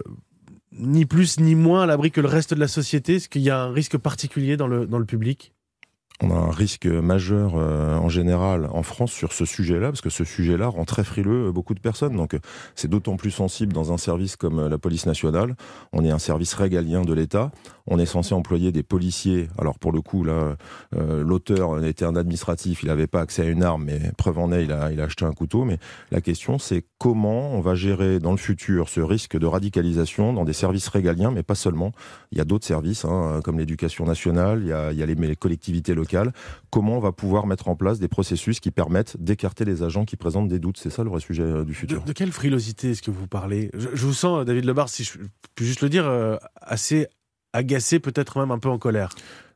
ni plus ni moins à l'abri que le reste de la société. Est-ce qu'il y a un risque particulier dans le, dans le public ? On a un risque majeur euh, en général en France sur ce sujet-là, parce que ce sujet-là rend très frileux beaucoup de personnes. Donc c'est d'autant plus sensible dans un service comme la police nationale. On est un service régalien de l'État. On est censé employer des policiers. Alors pour le coup, là, euh, l'auteur était un administratif, il n'avait pas accès à une arme, mais preuve en est, il a, il a acheté un couteau. Mais la question, c'est comment on va gérer dans le futur ce risque de radicalisation dans des services régaliens, mais pas seulement. Il y a d'autres services, hein, comme l'éducation nationale, il y a, il y a les, les collectivités locales. Comment on va pouvoir mettre en place des processus qui permettent d'écarter les agents qui présentent des doutes ? C'est ça le vrai sujet euh, du futur. De, de quelle frilosité est-ce que vous parlez ? je, je vous sens, David Lebars, si je puis juste le dire, euh, assez agacé, peut-être même un peu en colère.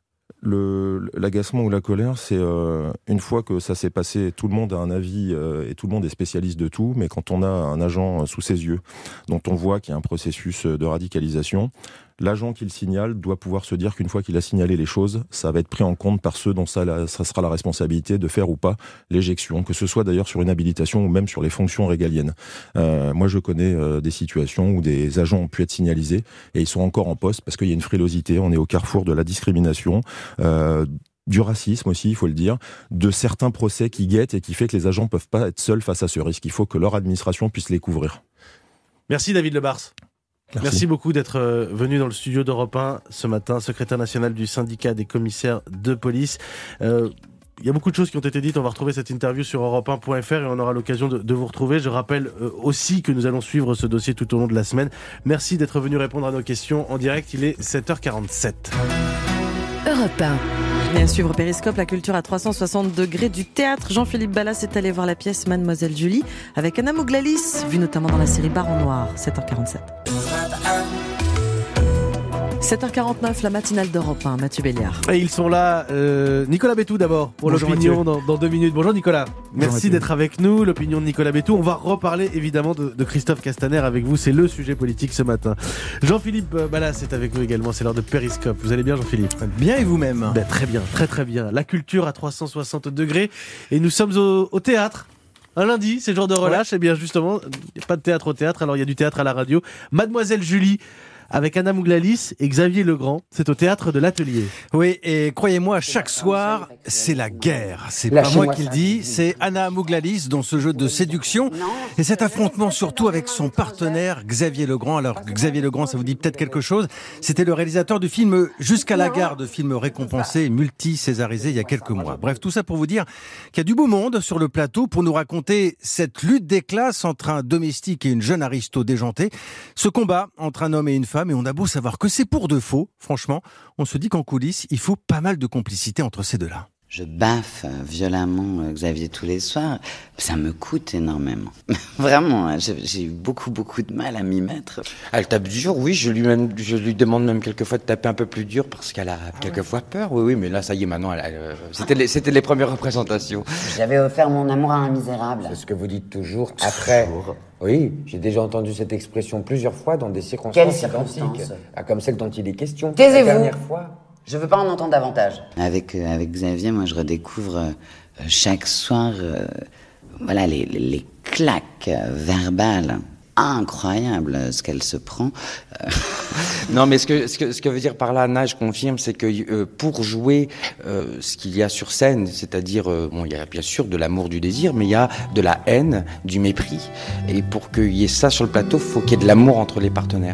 Le, l'agacement ou la colère, c'est euh, une fois que ça s'est passé, tout le monde a un avis euh, et tout le monde est spécialiste de tout, mais quand on a un agent sous ses yeux, dont on voit qu'il y a un processus de radicalisation, l'agent qui le signale doit pouvoir se dire qu'une fois qu'il a signalé les choses, ça va être pris en compte par ceux dont ça, ça sera la responsabilité de faire ou pas l'éjection, que ce soit d'ailleurs sur une habilitation ou même sur les fonctions régaliennes. Euh, moi, je connais euh, des situations où des agents ont pu être signalisés et ils sont encore en poste parce qu'il y a une frilosité. On est au carrefour de la discrimination, euh, du racisme aussi, il faut le dire, de certains procès qui guettent et qui fait que les agents ne peuvent pas être seuls face à ce risque. Il faut que leur administration puisse les couvrir. Merci David Lebars. Merci. Merci beaucoup d'être venu dans le studio d'Europe un ce matin, secrétaire national du syndicat des commissaires de police. Euh, il y a beaucoup de choses qui ont été dites, on va retrouver cette interview sur europe un point f r et on aura l'occasion de, de vous retrouver. Je rappelle euh, aussi que nous allons suivre ce dossier tout au long de la semaine. Merci d'être venu répondre à nos questions en direct, il est sept heures quarante-sept. Europe un. Et à suivre Périscope, la culture à trois cent soixante degrés du théâtre. Jean-Philippe Ballas est allé voir la pièce Mademoiselle Julie avec Anna Mouglalis, vue notamment dans la série Baron Noir, sept heures quarante-sept. sept heures quarante-neuf, la matinale d'Europe un, Mathieu Béliard. Et ils sont là, euh, Nicolas Bétou d'abord, pour Bonjour l'opinion dans, dans deux minutes. Bonjour Nicolas, Bonjour merci Mathieu. D'être avec nous, l'opinion de Nicolas Bétou. On va reparler évidemment de, de Christophe Castaner avec vous, c'est le sujet politique ce matin. Jean-Philippe Ballas est avec nous également, c'est l'heure de Périscope. Vous allez bien Jean-Philippe ? Bien et vous-même ? Ben, très bien, très très bien. La culture à trois cent soixante degrés et nous sommes au, au théâtre. Un lundi, c'est jour de relâche. Ouais. Et bien justement, il n'y a pas de théâtre au théâtre, alors il y a du théâtre à la radio. Mademoiselle Julie, avec Anna Mouglalis et Xavier Legrand. C'est au théâtre de l'Atelier. Oui, et croyez-moi, chaque soir, c'est la guerre. C'est pas moi qui le dis, c'est Anna Mouglalis dans ce jeu de séduction. Et cet affrontement surtout avec son partenaire Xavier Legrand. Alors Xavier Legrand, ça vous dit peut-être quelque chose. C'était le réalisateur du film Jusqu'à la garde, film récompensé, multi-césarisé il y a quelques mois. Bref, tout ça pour vous dire qu'il y a du beau monde sur le plateau pour nous raconter cette lutte des classes entre un domestique et une jeune aristo déjantée. Ce combat entre un homme et une femme. Mais on a beau savoir que c'est pour de faux, franchement, on se dit qu'en coulisses, il faut pas mal de complicité entre ces deux-là. Je baffe violemment Xavier tous les soirs, ça me coûte énormément. Vraiment, j'ai eu beaucoup beaucoup de mal à m'y mettre. Elle tape dur, oui, je lui, même, je lui demande même quelquefois de taper un peu plus dur parce qu'elle a ah quelquefois ouais. peur, oui, oui, mais là ça y est maintenant, elle, elle, c'était, les, c'était les premières représentations. J'avais offert mon amour à un misérable. C'est ce que vous dites toujours, après. Oui, j'ai déjà entendu cette expression plusieurs fois dans des circonstances Quelles circonstances ah, comme celle dont il est question. Taisez-vous. La dernière fois. Je veux pas en entendre davantage. Avec, euh, avec Xavier, moi, je redécouvre euh, chaque soir euh, voilà, les, les, les claques euh, verbales. Incroyable euh, ce qu'elle se prend. Euh... non, mais ce que, ce, que, ce que veut dire par là, Anna, je confirme, c'est que euh, pour jouer euh, ce qu'il y a sur scène, c'est-à-dire, euh, bon, il y a bien sûr de l'amour, du désir, mais il y a de la haine, du mépris. Et pour qu'il y ait ça sur le plateau, il faut qu'il y ait de l'amour entre les partenaires.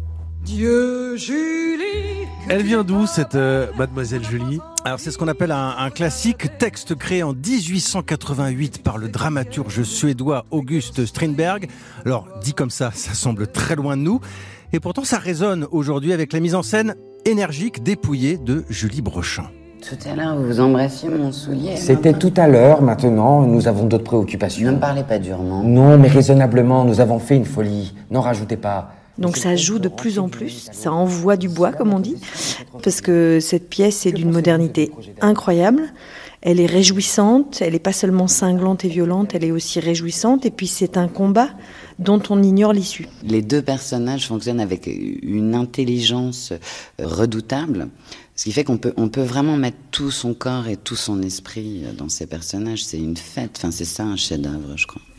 Dieu, Julie. Elle vient d'où, cette euh, Mademoiselle Julie ? Alors c'est ce qu'on appelle un, un classique, texte créé en dix-huit cent quatre-vingt-huit par le dramaturge suédois August Strindberg. Alors dit comme ça, ça semble très loin de nous, et pourtant ça résonne aujourd'hui avec la mise en scène énergique, dépouillée de Julie Brochant. Tout à l'heure, vous embrassiez mon soulier. C'était tout à l'heure, maintenant, nous avons d'autres préoccupations. Ne me parlez pas durement. Non, mais raisonnablement, nous avons fait une folie. N'en rajoutez pas. Donc ça joue de plus en plus, ça envoie du bois comme on dit, parce que cette pièce est d'une modernité incroyable, elle est réjouissante, elle n'est pas seulement cinglante et violente, elle est aussi réjouissante, et puis c'est un combat dont on ignore l'issue. Les deux personnages fonctionnent avec une intelligence redoutable, ce qui fait qu'on peut, on peut vraiment mettre tout son corps et tout son esprit dans ces personnages, c'est une fête, enfin c'est ça un chef-d'œuvre je crois.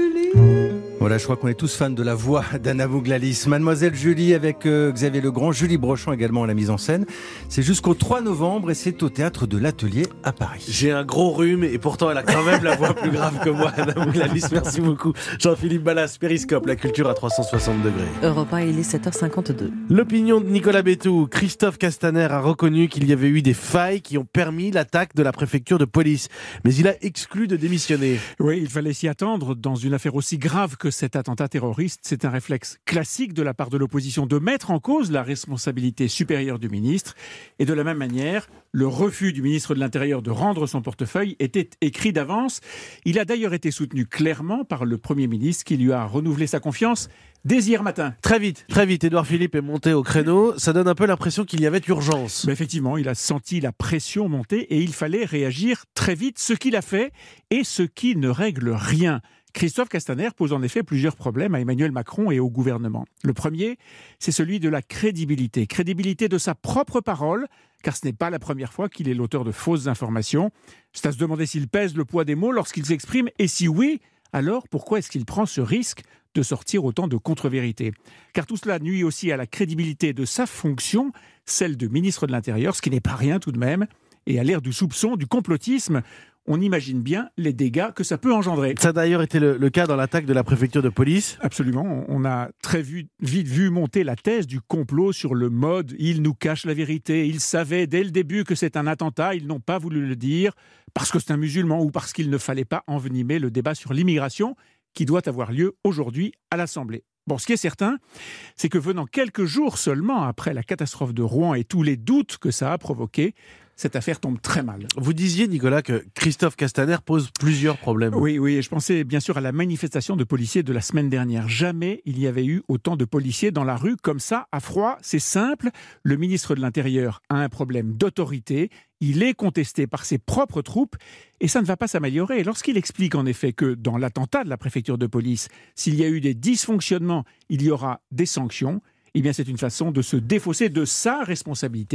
Voilà, je crois qu'on est tous fans de la voix d'Anna Mouglalis. Mademoiselle Julie avec euh, Xavier Legrand, Julie Brochant également à la mise en scène. C'est jusqu'au trois novembre et c'est au théâtre de l'Atelier à Paris. J'ai un gros rhume et pourtant elle a quand même la voix plus grave que moi, Anna Mouglalis. Merci beaucoup. Jean-Philippe Ballas, Périscope, la culture à trois cent soixante degrés. Europe un, il est sept heures cinquante-deux. L'opinion de Nicolas Bétou. Christophe Castaner a reconnu qu'il y avait eu des failles qui ont permis l'attaque de la préfecture de police. Mais il a exclu de démissionner. Oui, il fallait s'y attendre dans une affaire aussi grave que cet attentat terroriste. C'est un réflexe classique de la part de l'opposition de mettre en cause la responsabilité supérieure du ministre. Et de la même manière, le refus du ministre de l'Intérieur de rendre son portefeuille était écrit d'avance. Il a d'ailleurs été soutenu clairement par le Premier ministre qui lui a renouvelé sa confiance dès hier matin. Très vite, très vite, Édouard Philippe est monté au créneau. Ça donne un peu l'impression qu'il y avait urgence. Mais effectivement, il a senti la pression monter et il fallait réagir très vite, ce qu'il a fait et ce qui ne règle rien. Christophe Castaner pose en effet plusieurs problèmes à Emmanuel Macron et au gouvernement. Le premier, c'est celui de la crédibilité. Crédibilité de sa propre parole, car ce n'est pas la première fois qu'il est l'auteur de fausses informations. C'est à se demander s'il pèse le poids des mots lorsqu'il s'exprime, et si oui, alors pourquoi est-ce qu'il prend ce risque de sortir autant de contre-vérités ? Car tout cela nuit aussi à la crédibilité de sa fonction, celle de ministre de l'Intérieur, ce qui n'est pas rien tout de même, et à l'ère du soupçon, du complotisme. On imagine bien les dégâts que ça peut engendrer. Ça a d'ailleurs été le, le cas dans l'attaque de la préfecture de police. Absolument. On a très vu, vite vu monter la thèse du complot sur le mode « il nous cache la vérité ». Ils savaient dès le début que c'est un attentat, ils n'ont pas voulu le dire parce que c'est un musulman ou parce qu'il ne fallait pas envenimer le débat sur l'immigration qui doit avoir lieu aujourd'hui à l'Assemblée. Bon, ce qui est certain, c'est que venant quelques jours seulement après la catastrophe de Rouen et tous les doutes que ça a provoqué, cette affaire tombe très mal. Vous disiez, Nicolas, que Christophe Castaner pose plusieurs problèmes. Oui, oui, et je pensais bien sûr à la manifestation de policiers de la semaine dernière. Jamais il y avait eu autant de policiers dans la rue comme ça, à froid. C'est simple, le ministre de l'Intérieur a un problème d'autorité, il est contesté par ses propres troupes et ça ne va pas s'améliorer. Lorsqu'il explique en effet que dans l'attentat de la préfecture de police, s'il y a eu des dysfonctionnements, il y aura des sanctions, eh bien c'est une façon de se défausser de sa responsabilité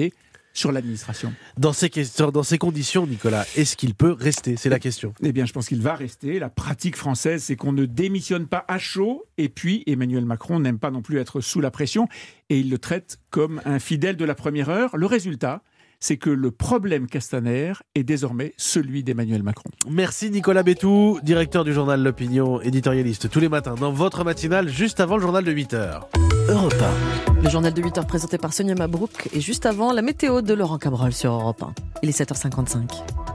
sur l'administration. Dans ces, questions, dans ces conditions, Nicolas, est-ce qu'il peut rester ? C'est la question. Eh bien, je pense qu'il va rester. La pratique française, c'est qu'on ne démissionne pas à chaud. Et puis, Emmanuel Macron n'aime pas non plus être sous la pression. Et il le traite comme un fidèle de la première heure. Le résultat, c'est que le problème Castaner est désormais celui d'Emmanuel Macron. Merci Nicolas Bétou, directeur du journal L'Opinion, éditorialiste tous les matins dans votre matinale, juste avant le journal de huit heures. Europe un. Le journal de huit heures présenté par Sonia Mabrouk et juste avant la météo de Laurent Cabrol sur Europe un. Il est sept heures cinquante-cinq.